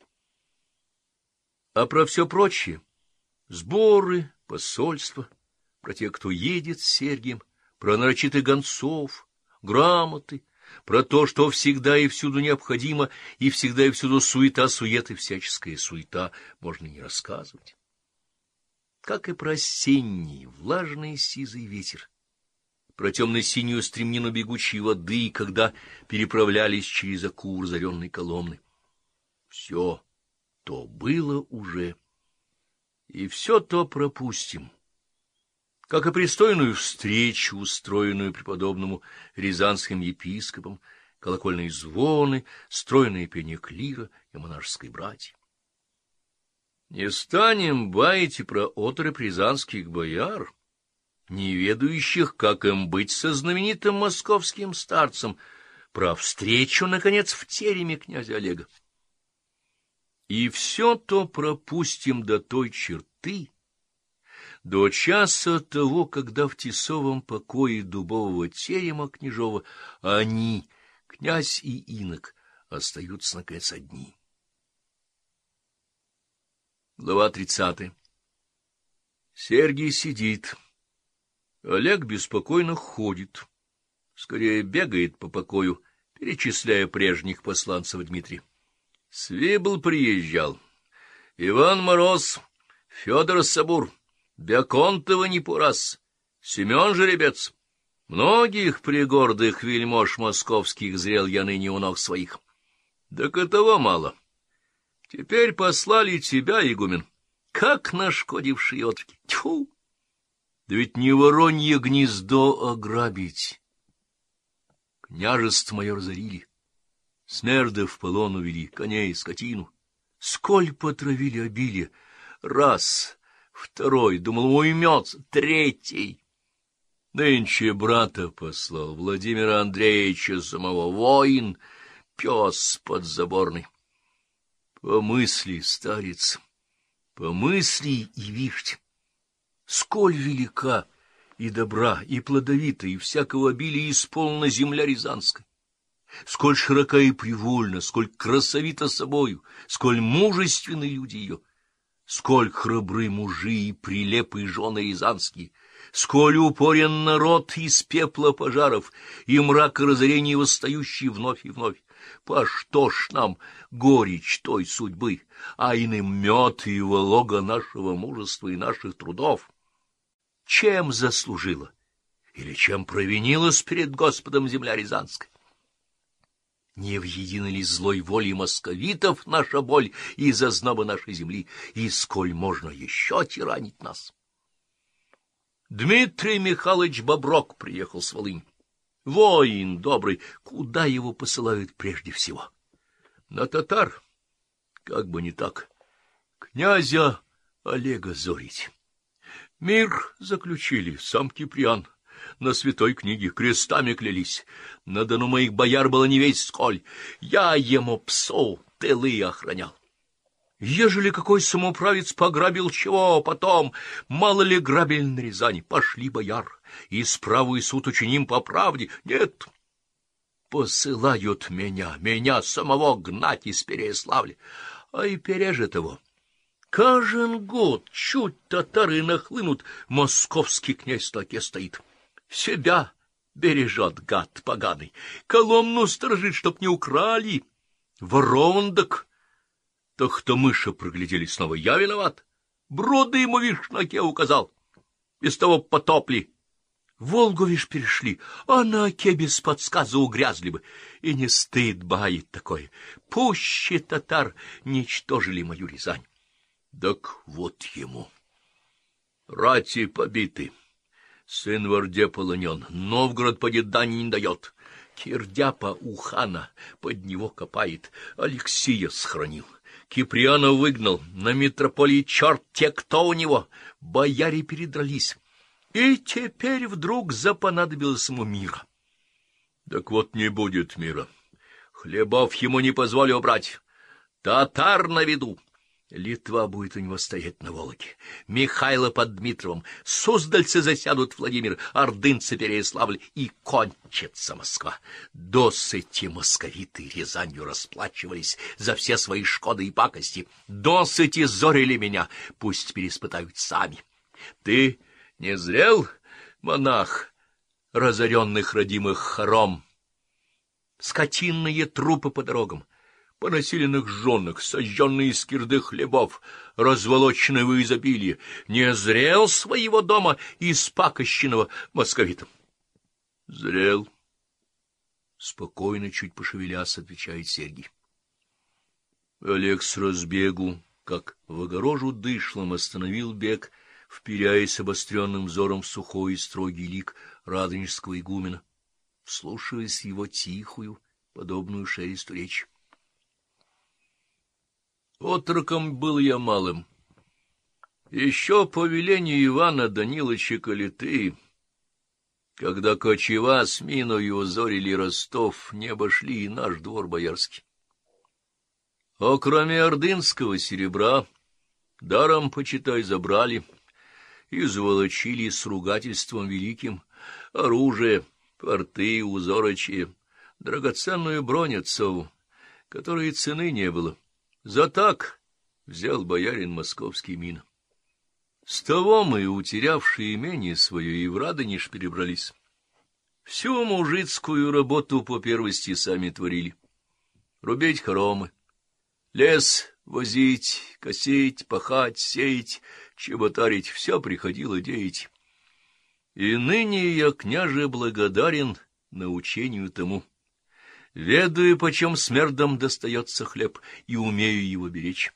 A: А про все прочее — сборы, посольства, про тех, кто едет с Сергием, про нарочитых гонцов, грамоты, про то, что всегда и всюду необходимо, и всегда и всюду суета-сует и всяческая суета, можно не рассказывать. Как и про осенний, влажный сизый ветер, про темно-синюю стремнину бегучей воды, когда переправлялись через Оку разоренной Коломны. Все то было уже, и все то пропустим, как и пристойную встречу, устроенную преподобному рязанским епископом, колокольные звоны, стройное пение клира и монашеской братьи. Не станем баять и про отрыбь рязанских бояр, не ведающих, как им быть со знаменитым московским старцем, про встречу, наконец, в тереме князя Олега. И все то пропустим до той черты, до часа того, когда в тесовом покое дубового терема княжова они, князь и инок, остаются, наконец, одни. Глава тридцатая. Сергий сидит. Олег беспокойно ходит, скорее бегает по покою, перечисляя прежних посланцев Дмитрия. Свибл приезжал, Иван Мороз, Федор Сабур, Беконтова Непурас, Семен Жеребец. Многих пригордых вельмож московских зрел я ныне у ног своих. Так этого мало. Теперь послали тебя, игумен, как нашкодившие отроки. Тьфу! Да ведь не воронье гнездо ограбить. Княжество мое разорили, смерды в полон увели, коней, скотину. Сколь потравили обилие. Раз, второй, думал, уймется, третий. Нынче брата послал, Владимира Андреевича самого, воин, пес подзаборный. Помысли, старец, помысли и вишь, сколь велика и добра, и плодовита, и всякого обилия исполнена земля рязанская, сколь широка и привольна, сколь красовита собою, сколь мужественны люди ее, сколь храбры мужи и прилепы жены рязанские, сколь упорен народ из пепла пожаров и мрака разорений восстающий вновь и вновь. По что ж нам горечь той судьбы, а иным мед и волога нашего мужества и наших трудов? Чем заслужила или чем провинилась перед Господом земля рязанская? Не в единой ли злой воле московитов наша боль и зазноба нашей земли, и сколь можно еще тиранить нас? Дмитрий Михайлович Боброк приехал с Волыни. Воин добрый, куда его посылают прежде всего? На татар? Как бы не так. Князя Олега зорить. Мир заключили, сам Киприан. На святой книге крестами клялись. На Дону моих бояр было не весть сколь. Я ему псу тылы охранял. Ежели какой самоуправец пограбил чего, потом, мало ли грабель на Рязани, пошли бояр, и справу и суд учиним по правде. Нет, посылают меня, меня самого гнать из Переяславля, а и переже того. Каждый год чуть татары нахлынут, московский князь в столке стоит. Себя бережет, гад поганый, Коломну сторожит, чтоб не украли. Ворондок. То, кто мыша проглядели снова, я виноват. Броды ему, вишь, на оке указал. Без того потопли. Волгу, вишь, перешли, а на оке без подсказа угрязли бы. И не стыд баит такое. Пуще татар ничтожили мою Рязань. Так вот ему. Рати побиты. Сын в Орде полонен. Новгород поди дань не дает. Кирдяпа у хана под него копает. Алексия схоронил. Киприана выгнал, на митрополии черт те, кто у него, бояре передрались, и теперь вдруг запонадобилось ему мира. Так вот не будет мира, хлебов ему не позволю брать, татар на виду. Литва будет у него стоять на Волоке, Михайло под Дмитровым, суздальцы засядут Владимир, ордынцы Переяславль, и кончится Москва. Досыти московиты Рязанью расплачивались за все свои шкоды и пакости, досыти зорили меня, пусть переспытают сами. Ты не зрел, монах, разоренных родимых хором? Скотинные трупы по дорогам, понаселенных жонок, сожженные из кирды хлебов, разволоченные в изобилие, не зрел своего дома испакощенного московитом. — Зрел. Спокойно, чуть пошевелясь, отвечает Сергий. Олег с разбегу, как в огорожу дышлом, остановил бег, вперяясь обостренным взором в сухой и строгий лик радонежского игумена, вслушиваясь его тихую, подобную шелесту речь. Отроком был я малым. Еще по велению Ивана Данилыча Калиты, когда кочева с миною зорили Ростов, не обошли и наш двор боярский. А кроме ордынского серебра, даром, почитай, забрали и заволочили с ругательством великим оружие, порты, узорочие, драгоценную бронь отцову, которой цены не было. За так взял боярин московский мин. С того мы, утерявшие имение свое, и в Радонеж перебрались. Всю мужицкую работу по первости сами творили. Рубить хоромы, лес возить, косить, пахать, сеять, чеботарить — все приходило деять. И ныне я, княже, благодарен научению тому. Ведаю, почем смердам достается хлеб, и умею его беречь.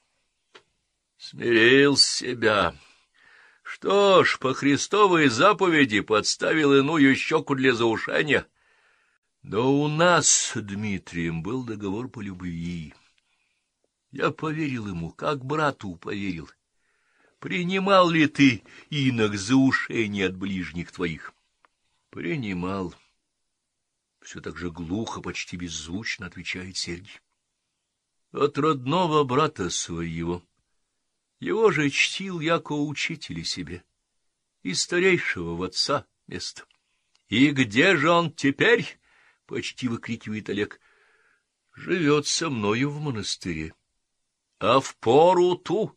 A: Смирил себя. Что ж, по Христовой заповеди подставил иную щеку для заушения. Но у нас с Дмитрием был договор по любви. Я поверил ему, как брату поверил. Принимал ли ты, инок, заушение от ближних твоих? Принимал. Все так же глухо, почти беззвучно отвечает Сергий. От родного брата своего. Его же чтил яко учителя себе, и старейшего в отца место. — И где же он теперь? — почти выкрикивает Олег. — Живет со мною в монастыре. — А в пору ту?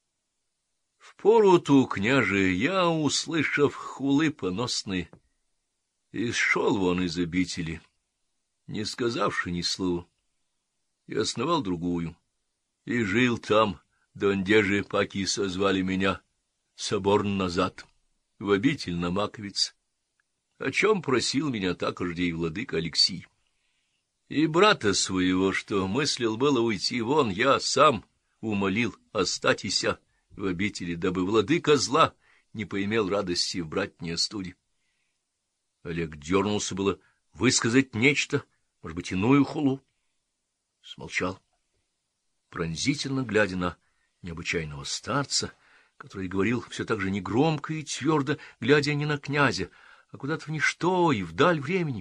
A: — В пору ту, княже, я, услышав хулы поносные, и шел вон из обители, не сказавши ни слова, и основал другую, и жил там, донде же паки созвали меня соборн назад, в обитель на Маковице, о чем просил меня такожде и владыка Алексий. И брата своего, что мыслил было уйти вон, я сам умолил остатися в обители, дабы владыка зла не поимел радости в братней студе. Олег дернулся было высказать нечто, может быть, иную хулу. Смолчал, пронзительно глядя на необычайного старца, который говорил все так же негромко и твердо, глядя не на князя, а куда-то в ничто и вдаль времени.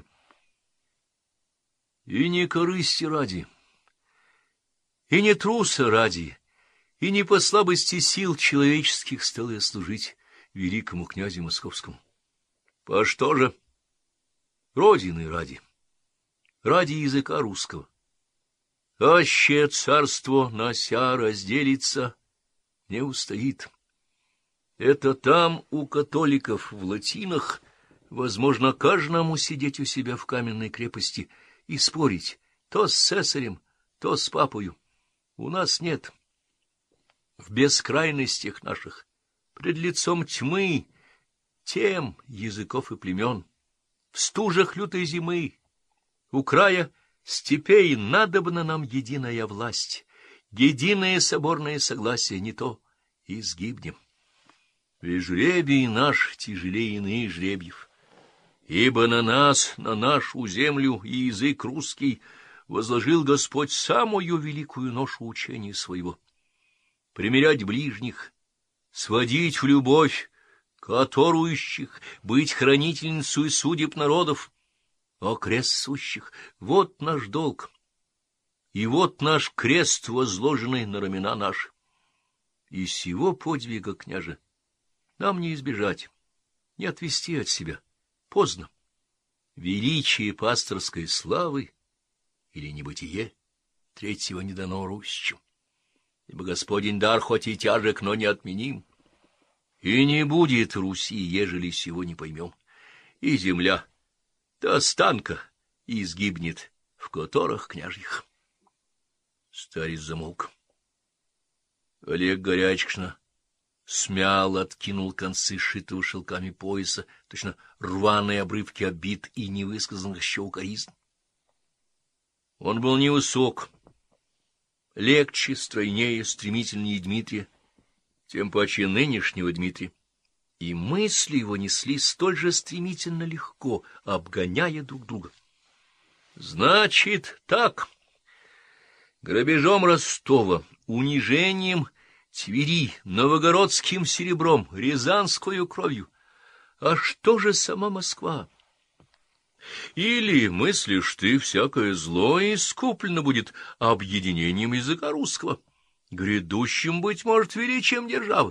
A: И не корысти ради, и не труса ради, и не по слабости сил человеческих стал я служить великому князю московскому. По что же? Родины ради, ради языка русского. Аще царство нася разделится, не устоит. Это там у католиков в латинах возможно каждому сидеть у себя в каменной крепости и спорить то с цесарем, то с папою. У нас нет. В бескрайностях наших, пред лицом тьмы, тем языков и племен, в стужах лютой зимы, у края степей надобна нам единая власть, единое соборное согласие, не то и сгибнем. И жребий наш тяжелее иных жребьев, ибо на нас, на нашу землю и язык русский возложил Господь самую великую ношу учения своего. Примирять ближних, сводить в любовь которующих, быть хранительницей судеб народов, о крест сущих — вот наш долг, и вот наш крест, возложенный на рамена наши. И сего подвига, княже, нам не избежать, не отвести от себя. Поздно. Величие пасторской славы или небытие третьего не дано русичам, ибо Господень дар хоть и тяжек, но не отменим. И не будет Руси, ежели сего не поймем, и земля до останка изгибнет в которых княжьих. Старец замолк. Олег горячечно смял, откинул концы сшитого шелками пояса, точно рваные обрывки обид и невысказанных еще укоризн. Он был невысок, легче, стройнее, стремительнее Дмитрия, тем паче нынешнего Дмитрия, и мысли его несли столь же стремительно легко, обгоняя друг друга. Значит, так, грабежом Ростова, унижением Твери, новогородским серебром, рязанскую кровью. А что же сама Москва? Или мыслишь ты, всякое зло искуплено будет объединением языка русского, грядущим, быть может, величием державы?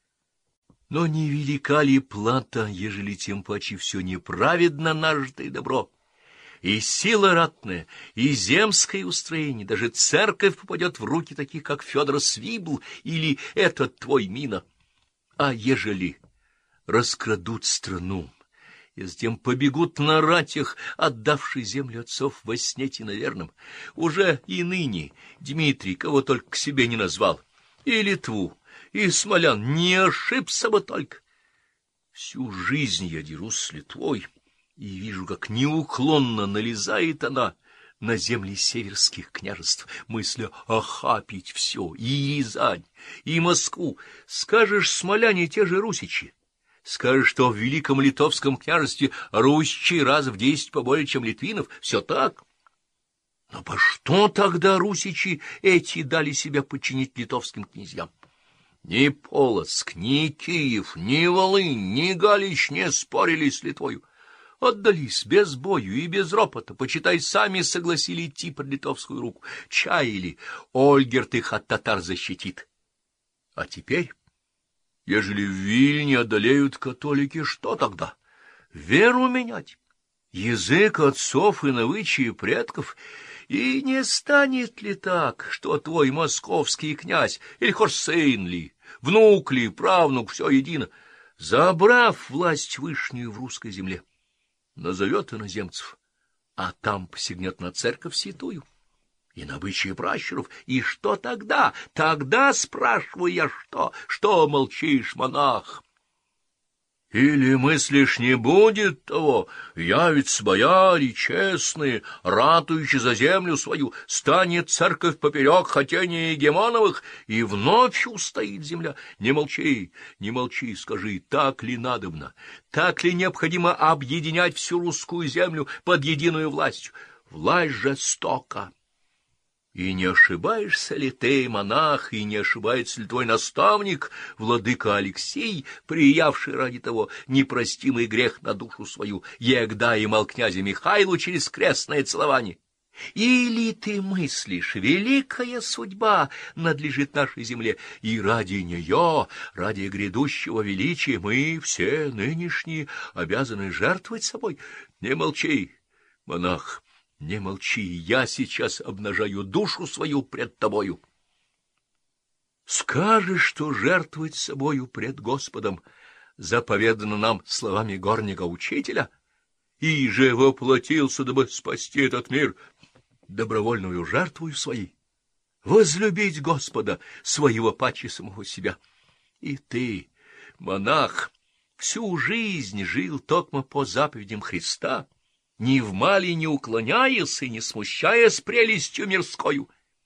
A: Но не велика ли плата, ежели тем паче все неправедно нажитое добро? И сила ратная, и земское устроение, даже церковь попадет в руки таких, как Федор Свибл или этот твой Мина. А ежели раскрадут страну, и затем побегут на ратях, отдавший землю отцов во снете наверном, уже и ныне Дмитрий, кого только к себе не назвал, и Литву, и смолян, не ошибся бы только. Всю жизнь я дерусь с Литвой, и вижу, как неуклонно налезает она на земли северских княжеств, мысля охапить все, и Рязань, и Москву. Скажешь, смоляне те же русичи, скажешь, что в Великом Литовском княжестве русичей раз в десять поболее, чем литвинов, все так. Но по что тогда русичи эти дали себя подчинить литовским князьям? Ни Полоцк, ни Киев, ни Волынь, ни Галич не спорили с Литвою. Отдались без бою и без ропота, почитай, сами согласили идти под литовскую руку. Чаяли, Ольгерт их от татар защитит. А теперь, ежели в Вильне одолеют католики, что тогда? Веру менять? Язык отцов и навычаи предков? И не станет ли так, что твой московский князь, или хоть сын ли, внук ли, правнук, все едино, забрав власть вышнюю в русской земле, назовет иноземцев, а там посягнет на церковь святую и на обычаи пращуров, и что тогда? Тогда, спрашиваю я, что? Что молчишь, монах? Или мыслишь, не будет того, явятся бояре честные, ратующие за землю свою, станет церковь поперек хотения Егемоновых, и вновь устоит земля? Не молчи, не молчи, скажи, так ли надобно, так ли необходимо объединять всю русскую землю под единую властью? Власть жестока. И не ошибаешься ли ты, монах, и не ошибается ли твой наставник, владыка Алексей, приявший ради того непростимый грех на душу свою, егда имал князя Михаилу через крестное целование? Или ты мыслишь, великая судьба надлежит нашей земле, и ради нее, ради грядущего величия, мы все нынешние обязаны жертвовать собой? Не молчи, монах. Не молчи, я сейчас обнажаю душу свою пред тобою. Скажешь, что жертвовать собою пред Господом заповедано нам словами горника-учителя, и же воплотился, дабы спасти этот мир добровольную жертвою своей, возлюбить Господа своего паче самого себя. И ты, монах, всю жизнь жил токмо по заповедям Христа, ни в мале не уклоняясь и не смущаясь прелестью мирскою.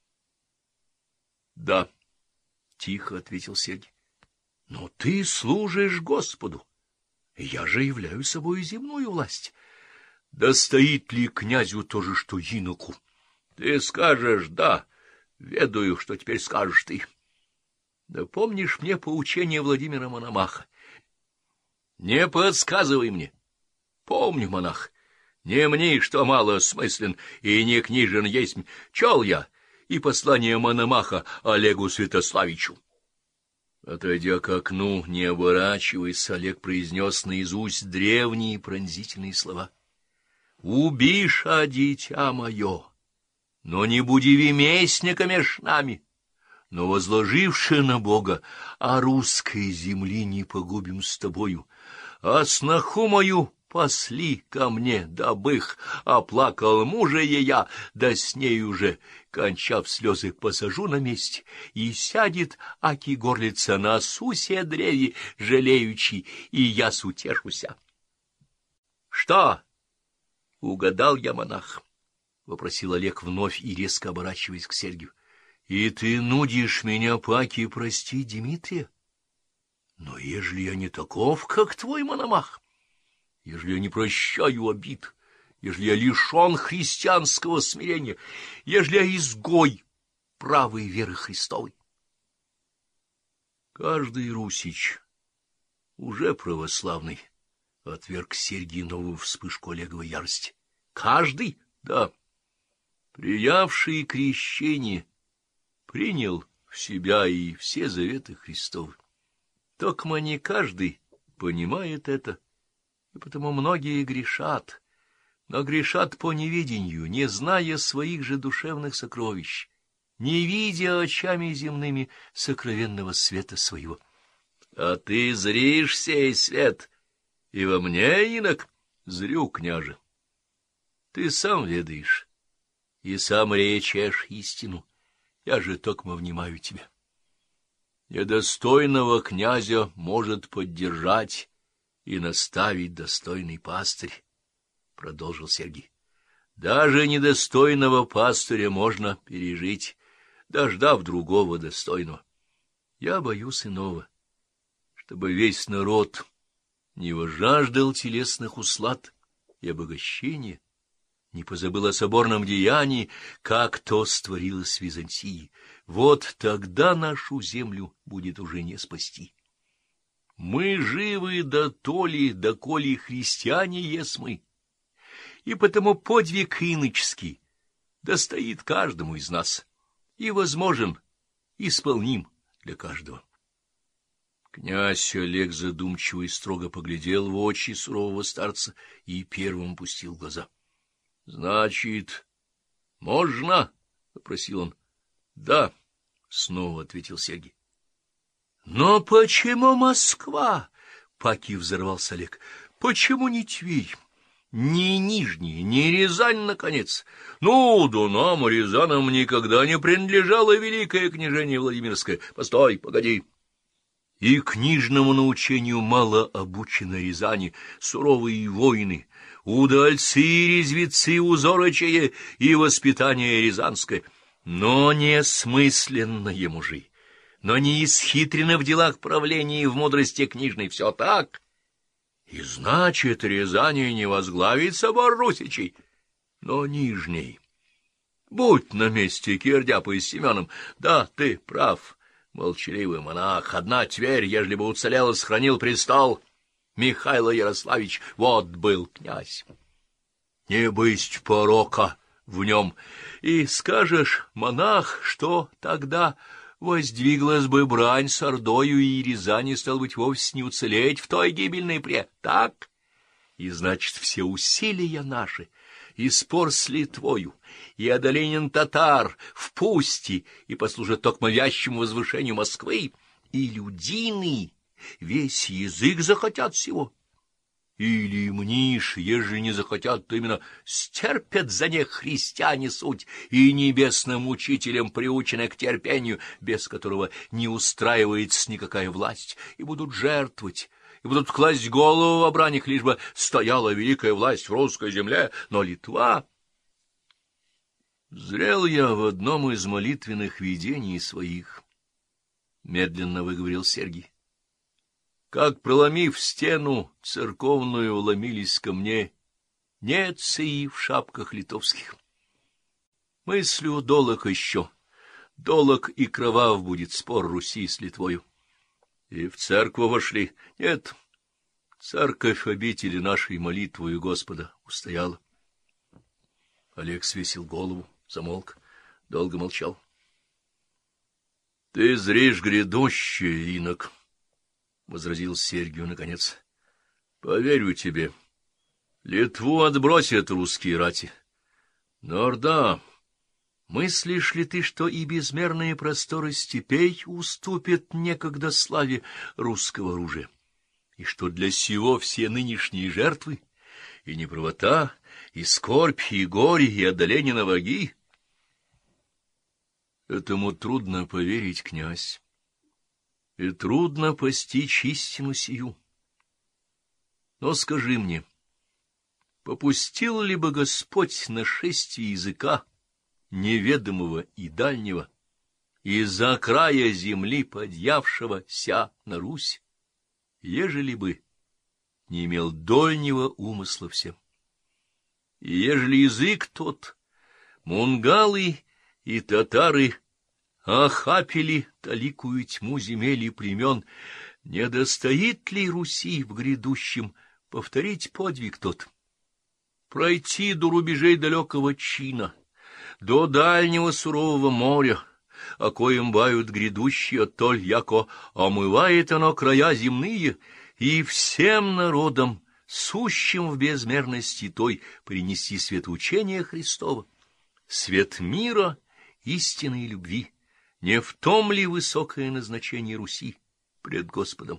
A: — Да, — тихо ответил Сергий, — но ты служишь Господу, и я же являю собой земную власть. Да стоит ли князю то же, что иноку? Ты скажешь, да, ведаю, что теперь скажешь ты. Да помнишь мне поучение Владимира Мономаха? Не подсказывай мне. Помню, монах. Не мне, что мало смыслен и не книжен есть, чел я и послание Мономаха Олегу Святославичу. Отойдя к окну, не оборачиваясь, Олег произнес наизусть древние пронзительные слова. «Убиша, дитя мое, но не буди местника меж нами, но возложивши на Бога, а русской земли не погубим с тобою, а сноху мою пасли ко мне добых, оплакал мужа я, да с ней уже, кончав слезы, посажу на месте, и сядет, аки горлица на сусе древе, жалеючи, и я сутешуся. — Что? Угадал я, монах? — вопросил Олег вновь и резко оборачиваясь к Сергию. — И ты нудишь меня, паки, прости, Дмитрия? Но ежели я не таков, как твой Мономах, ежели я не прощаю обид, ежели я лишен христианского смирения, ежели я изгой правой веры Христовой. Каждый русич уже православный, — отверг Сергий новую вспышку Олеговой ярости. Каждый? Да. Приявший крещение принял в себя и все заветы Христовы. Токма не каждый понимает это, и потому многие грешат, но грешат по неведению, не зная своих же душевных сокровищ, не видя очами земными сокровенного света своего. А ты зришь сей свет, и во мне, инок, зрю, княже. Ты сам ведаешь, и сам речешь истину, я же токмо внимаю тебе. Недостойного князя может поддержать и наставить достойный пастырь, — продолжил Сергий. Даже недостойного пастыря можно пережить, дождав другого достойного. Я боюсь иного, чтобы весь народ не возжаждал телесных услад и обогащения, не позабыл о соборном деянии, как то створилось в Византии. Вот тогда нашу землю будет уже не спасти. Мы живы до толи, доколе христиане есть мы, и потому подвиг иноческий достоит каждому из нас и возможен, исполним для каждого. Князь Олег задумчиво и строго поглядел в очи сурового старца и первым пустил глаза. — Значит, можно? — попросил он. — Да, — снова ответил Сергий. — Но почему Москва? — паки взорвался Олег. — Почему не Тверь? Ни Нижний, ни Рязань, наконец. Ну, да нам, Рязанам, никогда не принадлежало великое княжение Владимирское. Постой, погоди. И книжному научению мало обучены Рязани, суровые воины, удальцы и резвицы узорочие и воспитание рязанское, но не смысленные мужи, но не исхитрены в делах правления и в мудрости книжной. Все так. И значит, Рязани не возглавит собор русичей, но Нижний. Будь на месте Кирдяпа и Семеном. Да, ты прав, молчаливый монах. Одна Тверь, ежели бы уцелела, сохранил престол. Михаил Ярославич, вот был князь. Не бысть порока в нем. И скажешь, монах, что тогда воздвиглась бы брань с Ордою, и Рязани, стал быть, вовсе не уцелеть в той гибельной пре. Так? И значит, все усилия наши, и спор с Литвою, и одоление татар в пусти, и послужат токмо вящему возвышению Москвы, и людины весь язык захотят всего. Или мнишь, ежели не захотят, то именно стерпят за них христиане суть, и небесным учителям приучены к терпению, без которого не устраивается никакая власть, и будут жертвовать, и будут класть голову в обраних, лишь бы стояла великая власть в русской земле. Но Литва... Зрел я в одном из молитвенных видений своих, — медленно выговорил Сергий, — как, проломив стену церковную, ломились ко мне неции в шапках литовских. Мыслю долог еще, долог и кровав будет спор Руси с Литвою. И в церковь вошли. Нет, церковь обители нашей молитвою Господа устояла. Олег свесил голову, замолк, долго молчал. — Ты зришь грядущее, инок, — возразил Сергию наконец. — Поверю тебе. Литву отбросят русские рати. Но Орда, мыслишь ли ты, что и безмерные просторы степей уступят некогда славе русского оружия? И что для сего все нынешние жертвы и неправота, и скорбь, и горе, и одоление на враги. Этому трудно поверить, князь, и трудно постичь истину сию. Но скажи мне, попустил ли бы Господь нашествие языка, неведомого и дальнего, из-за края земли, подъявшегося на Русь, ежели бы не имел дольнего умысла всем? И ежели язык тот, мунгалы и татары охапили таликую тьму земель и племен, не достоит ли Руси в грядущем повторить подвиг тот, пройти до рубежей далекого чина, до дальнего сурового моря, о коем бают грядущие толь, яко омывает оно края земные, и всем народам, сущим в безмерности той, принести свет учения Христова, свет мира, истины и любви? Не в том ли высокое назначение Руси пред Господом?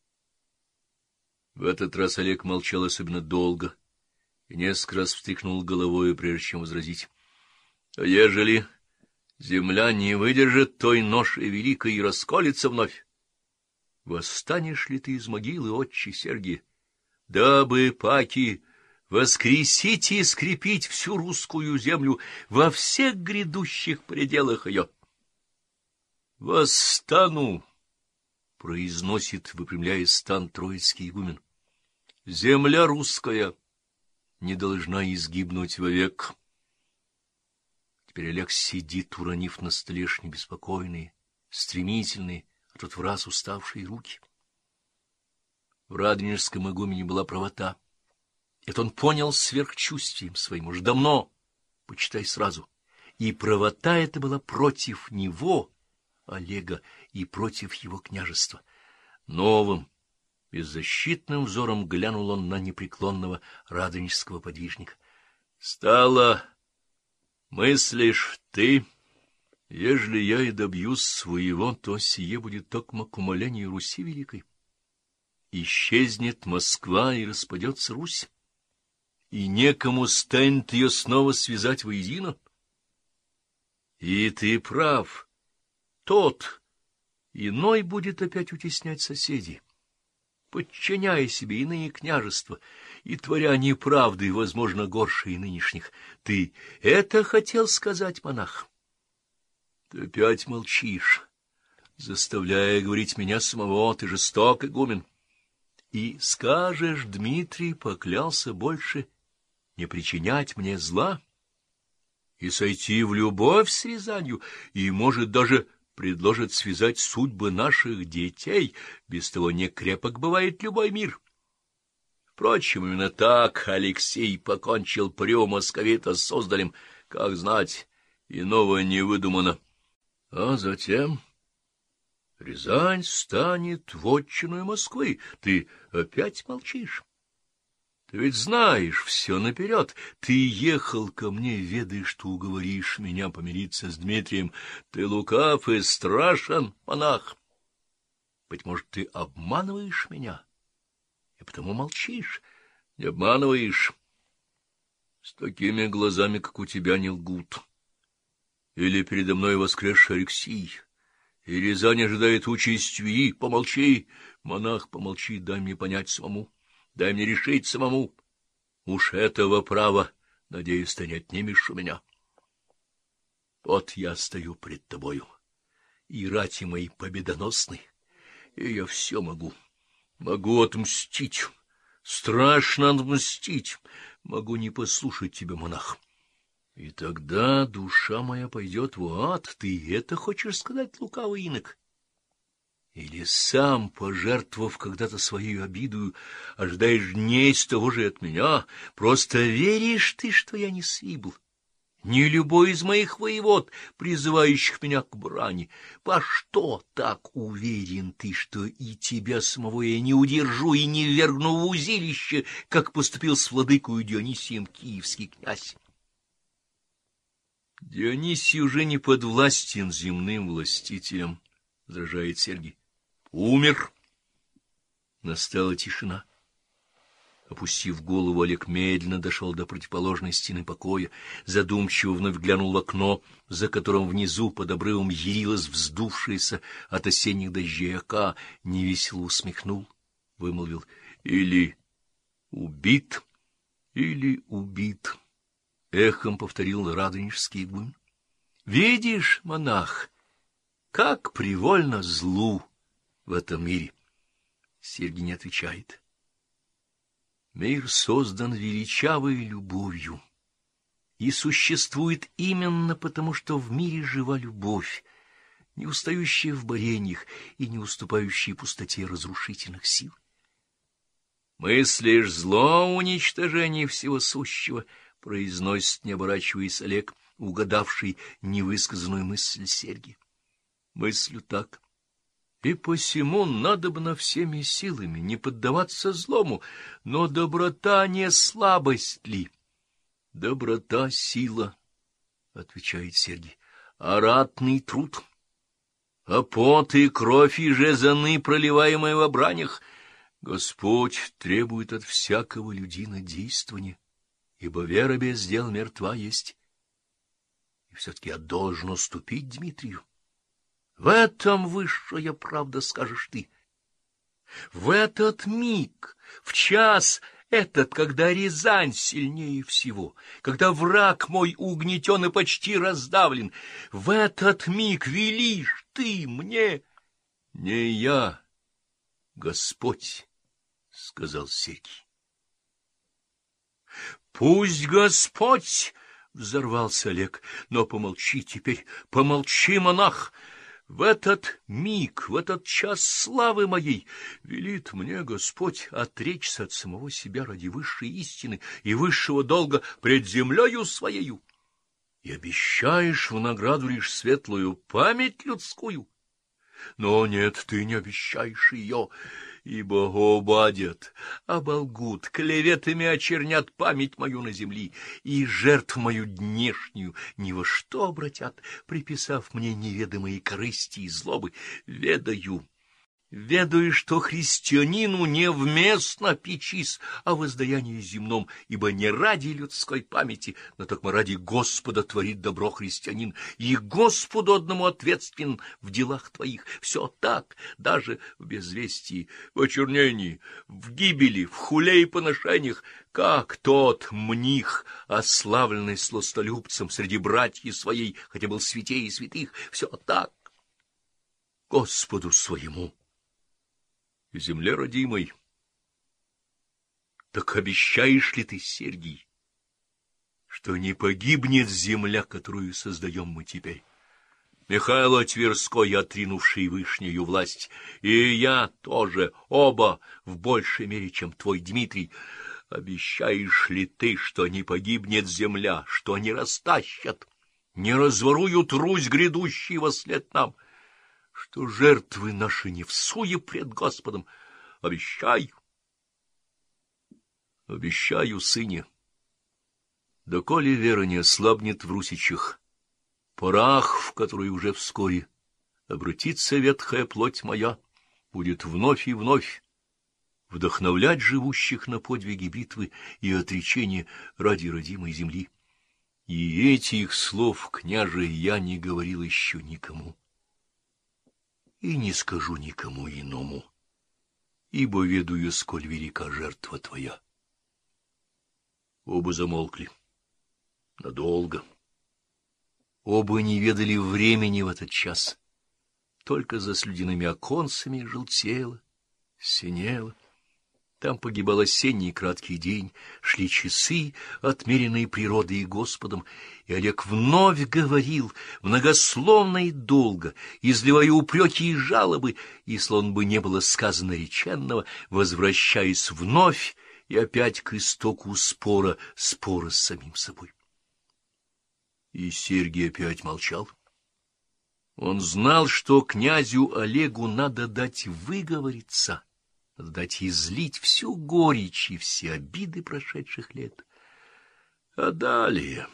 A: В этот раз Олег молчал особенно долго и несколько раз встряхнул головой, прежде чем возразить. — А ежели земля не выдержит той ноши великой и расколется вновь, восстанешь ли ты из могилы, отче Сергий, дабы паки воскресить и скрепить всю русскую землю во всех грядущих пределах ее? — Восстану! — произносит, выпрямляя стан, троицкий игумен. — Земля русская не должна изгибнуть вовек. Теперь Олег сидит, уронив на столешни беспокойные, стремительные, а тут в раз уставшие руки. В радонежском игумене была правота. Это он понял сверхчувствием своим уж давно, почитай сразу. И правота эта была против него, Олега, и против его княжества. Новым, беззащитным взором глянул он на непреклонного радонежского подвижника. — Стало, мыслишь ты, ежели я и добьюсь своего, то сие будет токмо к умолению Руси великой. Исчезнет Москва, и распадется Русь, и некому станет ее снова связать воедино. И ты прав. Тот иной будет опять утеснять соседей, подчиняя себе иные княжества и творя неправды, возможно, горшие нынешних. Ты это хотел сказать, монах? Ты опять молчишь, заставляя говорить меня самого, ты жесток, игумен. И скажешь, Дмитрий поклялся больше не причинять мне зла и сойти в любовь с Рязанью, и, может, даже предложит связать судьбы наших детей, без того не крепок бывает любой мир. Впрочем, именно так Алексей покончил прю московита с Суздалем, как знать, иного не выдумано. А затем Рязань станет вотчиной Москвы. Ты опять молчишь? Ты ведь знаешь все наперед. Ты ехал ко мне, ведаешь, что уговоришь меня помириться с Дмитрием. Ты лукав и страшен, монах. Быть может, ты обманываешь меня, и потому молчишь. Не обманываешь. С такими глазами, как у тебя, не лгут. Или передо мной воскресший Алексей, и Рязань ожидает участь Твери. Помолчи, монах, помолчи, дай мне понять самому. Дай мне решить самому. Уж этого права, надеюсь, ты не отнимешь у меня. Вот я стою пред тобою, и рати мои победоносны, и я все могу. Могу отмстить, страшно отмстить, могу не послушать тебя, монах. И тогда душа моя пойдет в ад. Ты это хочешь сказать, лукавый инок? Или сам, пожертвовав когда-то своей обидою, ожидаешь дней с того же от меня? Просто веришь ты, что я не Свибл, не любой из моих воевод, призывающих меня к брани? По что так уверен ты, что и тебя самого я не удержу и не ввергну в узилище, как поступил с владыкою Дионисием киевский князь? Дионисий уже не подвластен земным властителям, — возражает Сергий. Умер. Настала тишина. Опустив голову, Олег медленно дошел до противоположной стены покоя, задумчиво вновь глянул в окно, за которым внизу под обрывом ярилась вздувшаяся от осенних дождей ока, невесело усмехнул, вымолвил: «Или убит, или убит», — эхом повторил радонежский игумен. «Видишь, монах, как привольно злу в этом мире!» Сергий не отвечает. Мир создан величавой любовью и существует именно потому, что в мире жива любовь, не устающая в борениях и не уступающая пустоте разрушительных сил. «Мыслишь зло о уничтожении всего сущего», — произносит, не оборачиваясь, Олег, угадавший невысказанную мысль Сергия. «Мыслю так. И посему надобно всеми силами не поддаваться злому, но доброта не слабость ли?» «Доброта — сила», — отвечает Сергий, — «а ратный труд, а пот и кровь и жезаны, проливаемые в бранях, Господь требует от всякого людина действования, ибо вера без дел мертва есть. И все-таки я должен уступить Дмитрию. В этом высшая правда, скажешь ты. В этот миг, в час этот, когда Рязань сильнее всего, когда враг мой угнетен и почти раздавлен, в этот миг велишь ты мне, не я, Господь, — сказал Сергий. Пусть Господь, — взорвался Олег, — но помолчи теперь, помолчи, монах. В этот миг, в этот час славы моей велит мне Господь отречься от самого себя ради высшей истины и высшего долга пред землею своею. И обещаешь в награду лишь светлую память людскую. Но нет, ты не обещаешь ее, ибо обадят, оболгут, клеветами очернят память мою на земли, и жертву мою днешнюю ни во что обратят, приписав мне неведомые корысти и злобы. Ведаю, ведаю, что христианину невместно печись о воздаянии земном, ибо не ради людской памяти, но только ради Господа творит добро христианин, и Господу одному ответственен в делах твоих. Все так, даже в безвестии, в очернении, в гибели, в хуле и поношениях, как тот мних, ославленный сластолюбцем среди братьев своей, хотя был святей святых, все так, Господу своему и земле родимой. Так обещаешь ли ты, Сергий, что не погибнет земля, которую создаем мы теперь? Михайло Тверской, отринувший вышнюю власть, и я тоже, оба в большей мере, чем твой Дмитрий. Обещаешь ли ты, что не погибнет земля, что не растащат, не разворуют Русь, грядущие во след нам, что жертвы наши не всуе пред Господом? Обещаю, обещаю, сыне. Доколе вера не ослабнет в русичах, порах, в который уже вскоре обратится ветхая плоть моя, будет вновь и вновь вдохновлять живущих на подвиги битвы и отречения ради родимой земли. И этих слов, княже, я не говорил еще никому. И не скажу никому иному, ибо ведаю, сколь велика жертва твоя. Оба замолкли. Надолго. Оба не ведали времени в этот час. Только за слюдяными оконцами желтело, синело. Там погибал осенний краткий день, шли часы, отмеренные природой и Господом, и Олег вновь говорил, многословно и долго, изливая упреки и жалобы, и словно бы не было сказано реченного, возвращаясь вновь и опять к истоку спора, спора с самим собой. И Сергий опять молчал. Он знал, что князю Олегу надо дать выговориться, надо дать излить всю горечь и все обиды прошедших лет. А далее...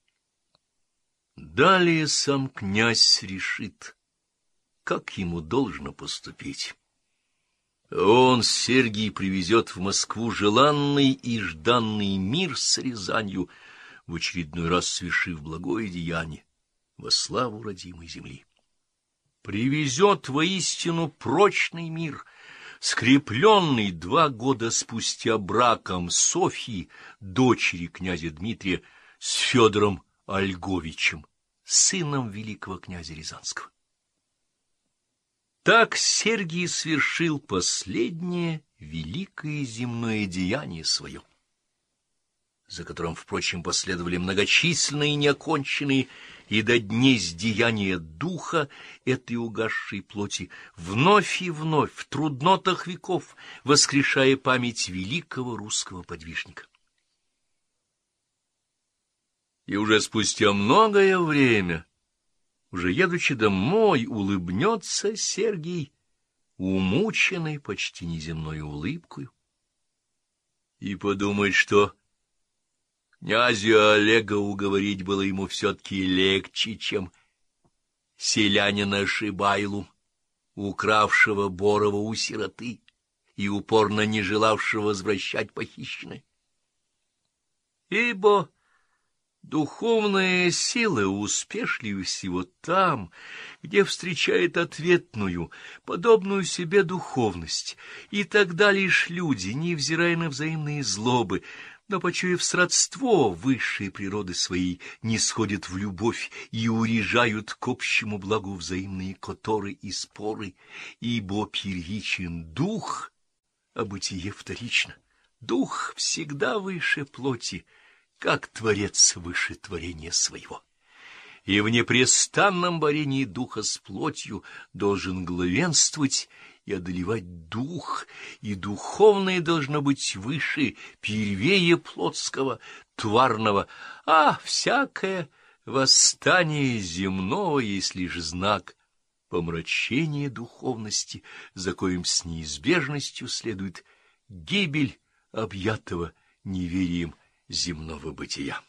A: Далее сам князь решит, как ему должно поступить. Он, Сергий, привезет в Москву желанный и жданный мир с Рязанью, в очередной раз свершив благое деяние во славу родимой земли. Привезет воистину прочный мир, скрепленный два года спустя браком Софьи, дочери князя Дмитрия, с Федором Ольговичем, сыном великого князя Рязанского. Так Сергий совершил последнее великое земное деяние свое, за которым, впрочем, последовали многочисленные и неоконченные и до дней деяния духа этой угасшей плоти, вновь и вновь в труднотах веков воскрешая память великого русского подвижника. И уже спустя многое время, уже едучи домой, улыбнется Сергий, умученный почти неземной улыбкою, и подумает, что князя Олега уговорить было ему все-таки легче, чем селянина Шибайлу, укравшего Борова у сироты и упорно не желавшего возвращать похищенное. Ибо духовная сила успешливее всего там, где встречает ответную, подобную себе духовность, и тогда лишь люди, невзирая на взаимные злобы, но, почуяв сродство высшей природы своей, не сходят в любовь и урежают к общему благу взаимные которы и споры, ибо первичен дух, а бытие вторично. Дух всегда выше плоти, как Творец выше творения своего. И в непрестанном борении духа с плотью должен главенствовать и одолевать дух, и духовное должно быть выше, первее плотского, тварного, а всякое восстание земного есть лишь знак помрачения духовности, за коим с неизбежностью следует гибель объятого неверием земного бытия.